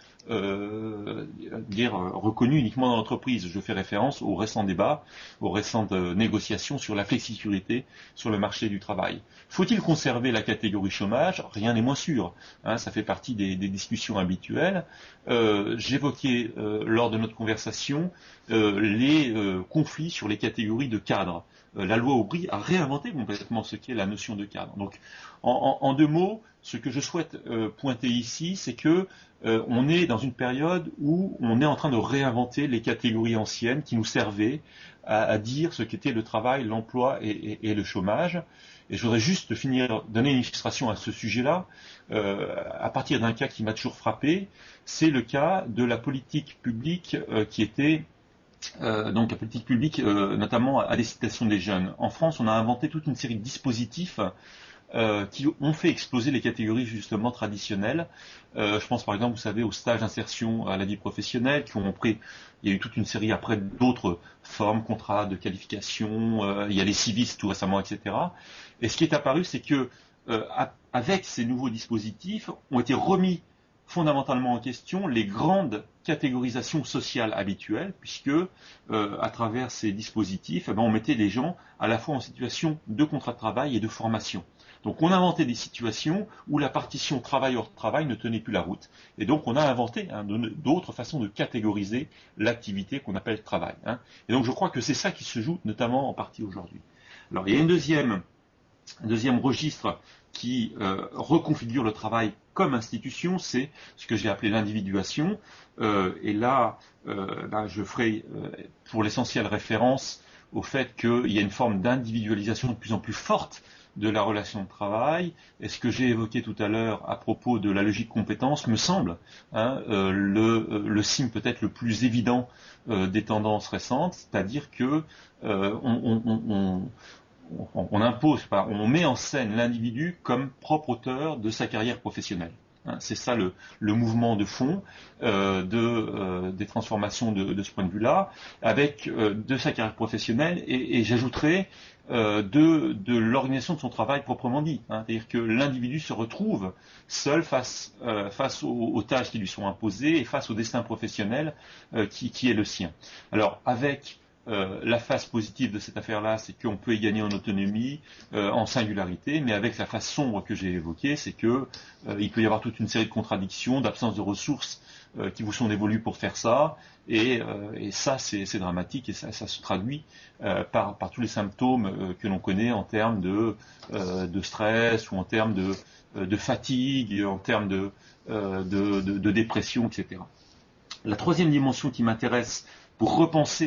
Euh, dire, reconnu uniquement dans l'entreprise. Je fais référence aux récents débats, aux récentes euh, négociations sur la flexisécurité sur le marché du travail. Faut-il conserver la catégorie chômage? Rien n'est moins sûr. Hein, ça fait partie des, des discussions habituelles. Euh, J'évoquais euh, lors de notre conversation euh, les euh, conflits sur les catégories de cadres. Euh, la loi Aubry a réinventé complètement ce qu'est la notion de cadre. Donc, en, en, en deux mots, ce que je souhaite euh, pointer ici, c'est que Euh, on est dans une période où on est en train de réinventer les catégories anciennes qui nous servaient à, à dire ce qu'était le travail, l'emploi et, et, et le chômage. Et je voudrais juste finir, donner une illustration à ce sujet-là, euh, à partir d'un cas qui m'a toujours frappé, c'est le cas de la politique publique euh, qui était euh, donc la politique publique, euh, notamment à destination des jeunes. En France, on a inventé toute une série de dispositifs Euh, qui ont fait exploser les catégories justement traditionnelles. Euh, je pense par exemple, vous savez, aux stages d'insertion à la vie professionnelle, qui ont pris, il y a eu toute une série après d'autres formes, contrats de qualification, euh, il y a les civistes tout récemment, et cetera. Et ce qui est apparu, c'est que euh, avec ces nouveaux dispositifs, ont été remis fondamentalement en question les grandes catégorisations sociales habituelles, puisque euh, à travers ces dispositifs, eh ben, on mettait les gens à la fois en situation de contrat de travail et de formation. Donc on a inventé des situations où la partition travail hors travail ne tenait plus la route. Et donc on a inventé hein, d'autres façons de catégoriser l'activité qu'on appelle travail. Hein. Et donc je crois que c'est ça qui se joue notamment en partie aujourd'hui. Alors il y a une deuxième, un deuxième registre qui euh, reconfigure le travail comme institution, c'est ce que j'ai appelé l'individuation. Euh, et là, euh, là, je ferai euh, pour l'essentiel référence au fait qu'il y a une forme d'individualisation de plus en plus forte de la relation de travail. Et ce que j'ai évoqué tout à l'heure à propos de la logique compétence me semble hein, euh, le, euh, le signe peut-être le plus évident euh, des tendances récentes, c'est-à-dire que euh, on, on, on, on, on impose, on met en scène l'individu comme propre auteur de sa carrière professionnelle. Hein, c'est ça le, le mouvement de fond euh, de, euh, des transformations de, de ce point de vue-là, avec euh, de sa carrière professionnelle et, et j'ajouterais euh, de, de l'organisation de son travail proprement dit. Hein, c'est-à-dire que l'individu se retrouve seul face, euh, face aux, aux tâches qui lui sont imposées et face au destin professionnel euh, qui, qui est le sien. Alors avec Euh, la face positive de cette affaire-là, c'est qu'on peut y gagner en autonomie, euh, en singularité, mais avec la face sombre que j'ai évoquée, c'est que euh, il peut y avoir toute une série de contradictions, d'absence de ressources euh, qui vous sont dévolues pour faire ça, et, euh, et ça c'est dramatique et ça, ça se traduit euh, par, par tous les symptômes euh, que l'on connaît en termes de, euh, de stress ou en termes de, euh, de fatigue, en termes de, euh, de, de, de dépression, et cetera. La troisième dimension qui m'intéresse pour repenser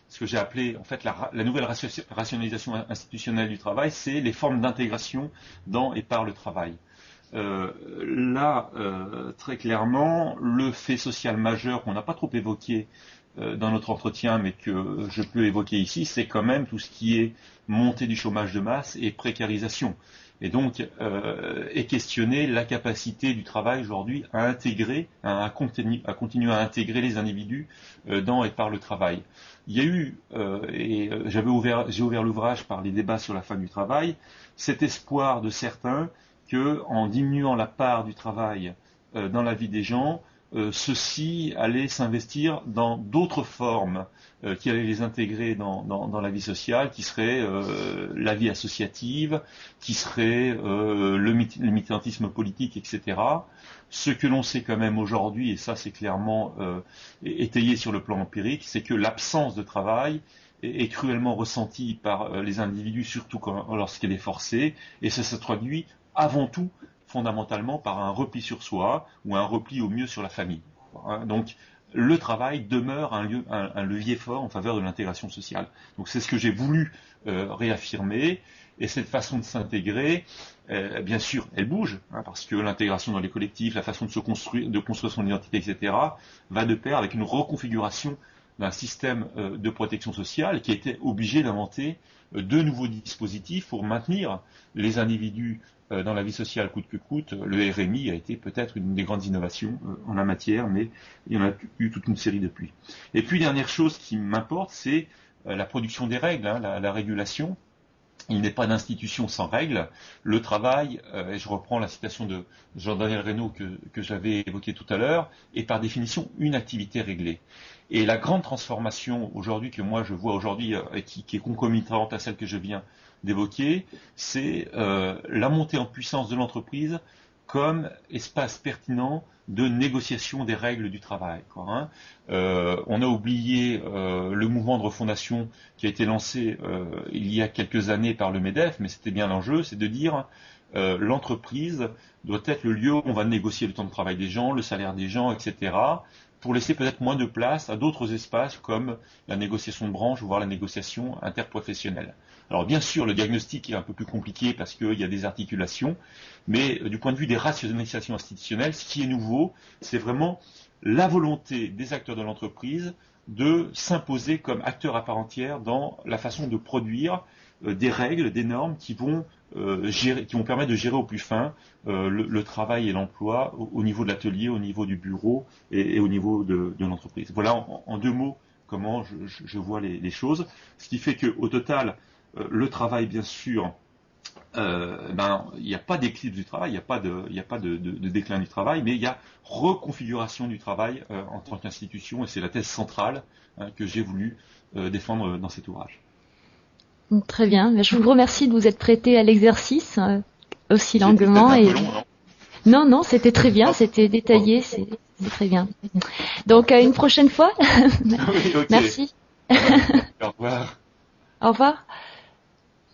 ce que j'ai appelé en fait la, la nouvelle rationalisation institutionnelle du travail, c'est les formes d'intégration dans et par le travail. Euh, là, euh, très clairement, le fait social majeur qu'on n'a pas trop évoqué euh, dans notre entretien, mais que je peux évoquer ici, c'est quand même tout ce qui est montée du chômage de masse et précarisation. Et donc, euh, est questionner la capacité du travail aujourd'hui à intégrer, à, à, continue, à continuer à intégrer les individus euh, dans et par le travail. Il y a eu, euh, et j'avais ouvert, j'ai ouvert l'ouvrage par les débats sur la fin du travail, cet espoir de certains que, en diminuant la part du travail euh, dans la vie des gens, euh, ceux-ci allaient s'investir dans d'autres formes euh, qui allaient les intégrer dans, dans, dans la vie sociale, qui serait euh, la vie associative, qui serait euh, le, le militantisme politique, et cetera. Ce que l'on sait quand même aujourd'hui, et ça c'est clairement euh, étayé sur le plan empirique, c'est que l'absence de travail est, est cruellement ressentie par euh, les individus, surtout quand, lorsqu'elle est forcée, et ça se traduit avant tout, fondamentalement, par un repli sur soi ou un repli au mieux sur la famille. Donc, le travail demeure un, lieu, un, un levier fort en faveur de l'intégration sociale. Donc, c'est ce que j'ai voulu euh, réaffirmer. Et cette façon de s'intégrer, euh, bien sûr, elle bouge, hein, parce que l'intégration dans les collectifs, la façon de se construire, de construire son identité, et cetera, va de pair avec une reconfiguration d'un système euh, de protection sociale qui a été obligé d'inventer euh, de nouveaux dispositifs pour maintenir les individus euh, dans la vie sociale coûte que coûte. Le R M I a été peut-être une des grandes innovations euh, en la matière, mais il y en a eu toute une série depuis. Et puis, dernière chose qui m'importe, c'est euh, la production des règles, hein, la, la régulation. Il n'est pas d'institution sans règles. Le travail, euh, et je reprends la citation de Jean-Daniel Reynaud que, que j'avais évoquée tout à l'heure, est par définition une activité réglée. Et la grande transformation aujourd'hui que moi je vois aujourd'hui, euh, et qui, qui est concomitante à celle que je viens d'évoquer, c'est euh, la montée en puissance de l'entreprise comme espace pertinent de négociation des règles du travail. Quoi, hein. euh, on a oublié euh, le mouvement de refondation qui a été lancé euh, il y a quelques années par le MEDEF, mais c'était bien l'enjeu, c'est de dire euh, l'entreprise doit être le lieu où on va négocier le temps de travail des gens, le salaire des gens, et cetera, pour laisser peut-être moins de place à d'autres espaces comme la négociation de branche, voire la négociation interprofessionnelle. Alors bien sûr, le diagnostic est un peu plus compliqué parce qu'il y a des articulations, mais du point de vue des rationalisations institutionnelles, ce qui est nouveau, c'est vraiment la volonté des acteurs de l'entreprise de s'imposer comme acteurs à part entière dans la façon de produire euh, des règles, des normes qui vont, euh, gérer, qui vont permettre de gérer au plus fin euh, le, le travail et l'emploi au, au niveau de l'atelier, au niveau du bureau et, et au niveau de, de l'entreprise. Voilà en, en deux mots comment je, je, je vois les, les choses. Ce qui fait qu'au total, euh, le travail, bien sûr, Euh, ben, il n'y a pas d'éclipse du travail, il n'y a pas, de, il n'y a pas de, de, de déclin du travail, mais il y a reconfiguration du travail euh, en tant qu'institution, et c'est la thèse centrale hein, que j'ai voulu euh, défendre dans cet ouvrage. Très bien, je vous remercie de vous être prêté à l'exercice euh, aussi longuement. Et... Long, non, non, non c'était très bien, c'était détaillé, c'est, c'est très bien. Donc à une prochaine fois. Oui, okay. Merci. Au revoir. Au revoir.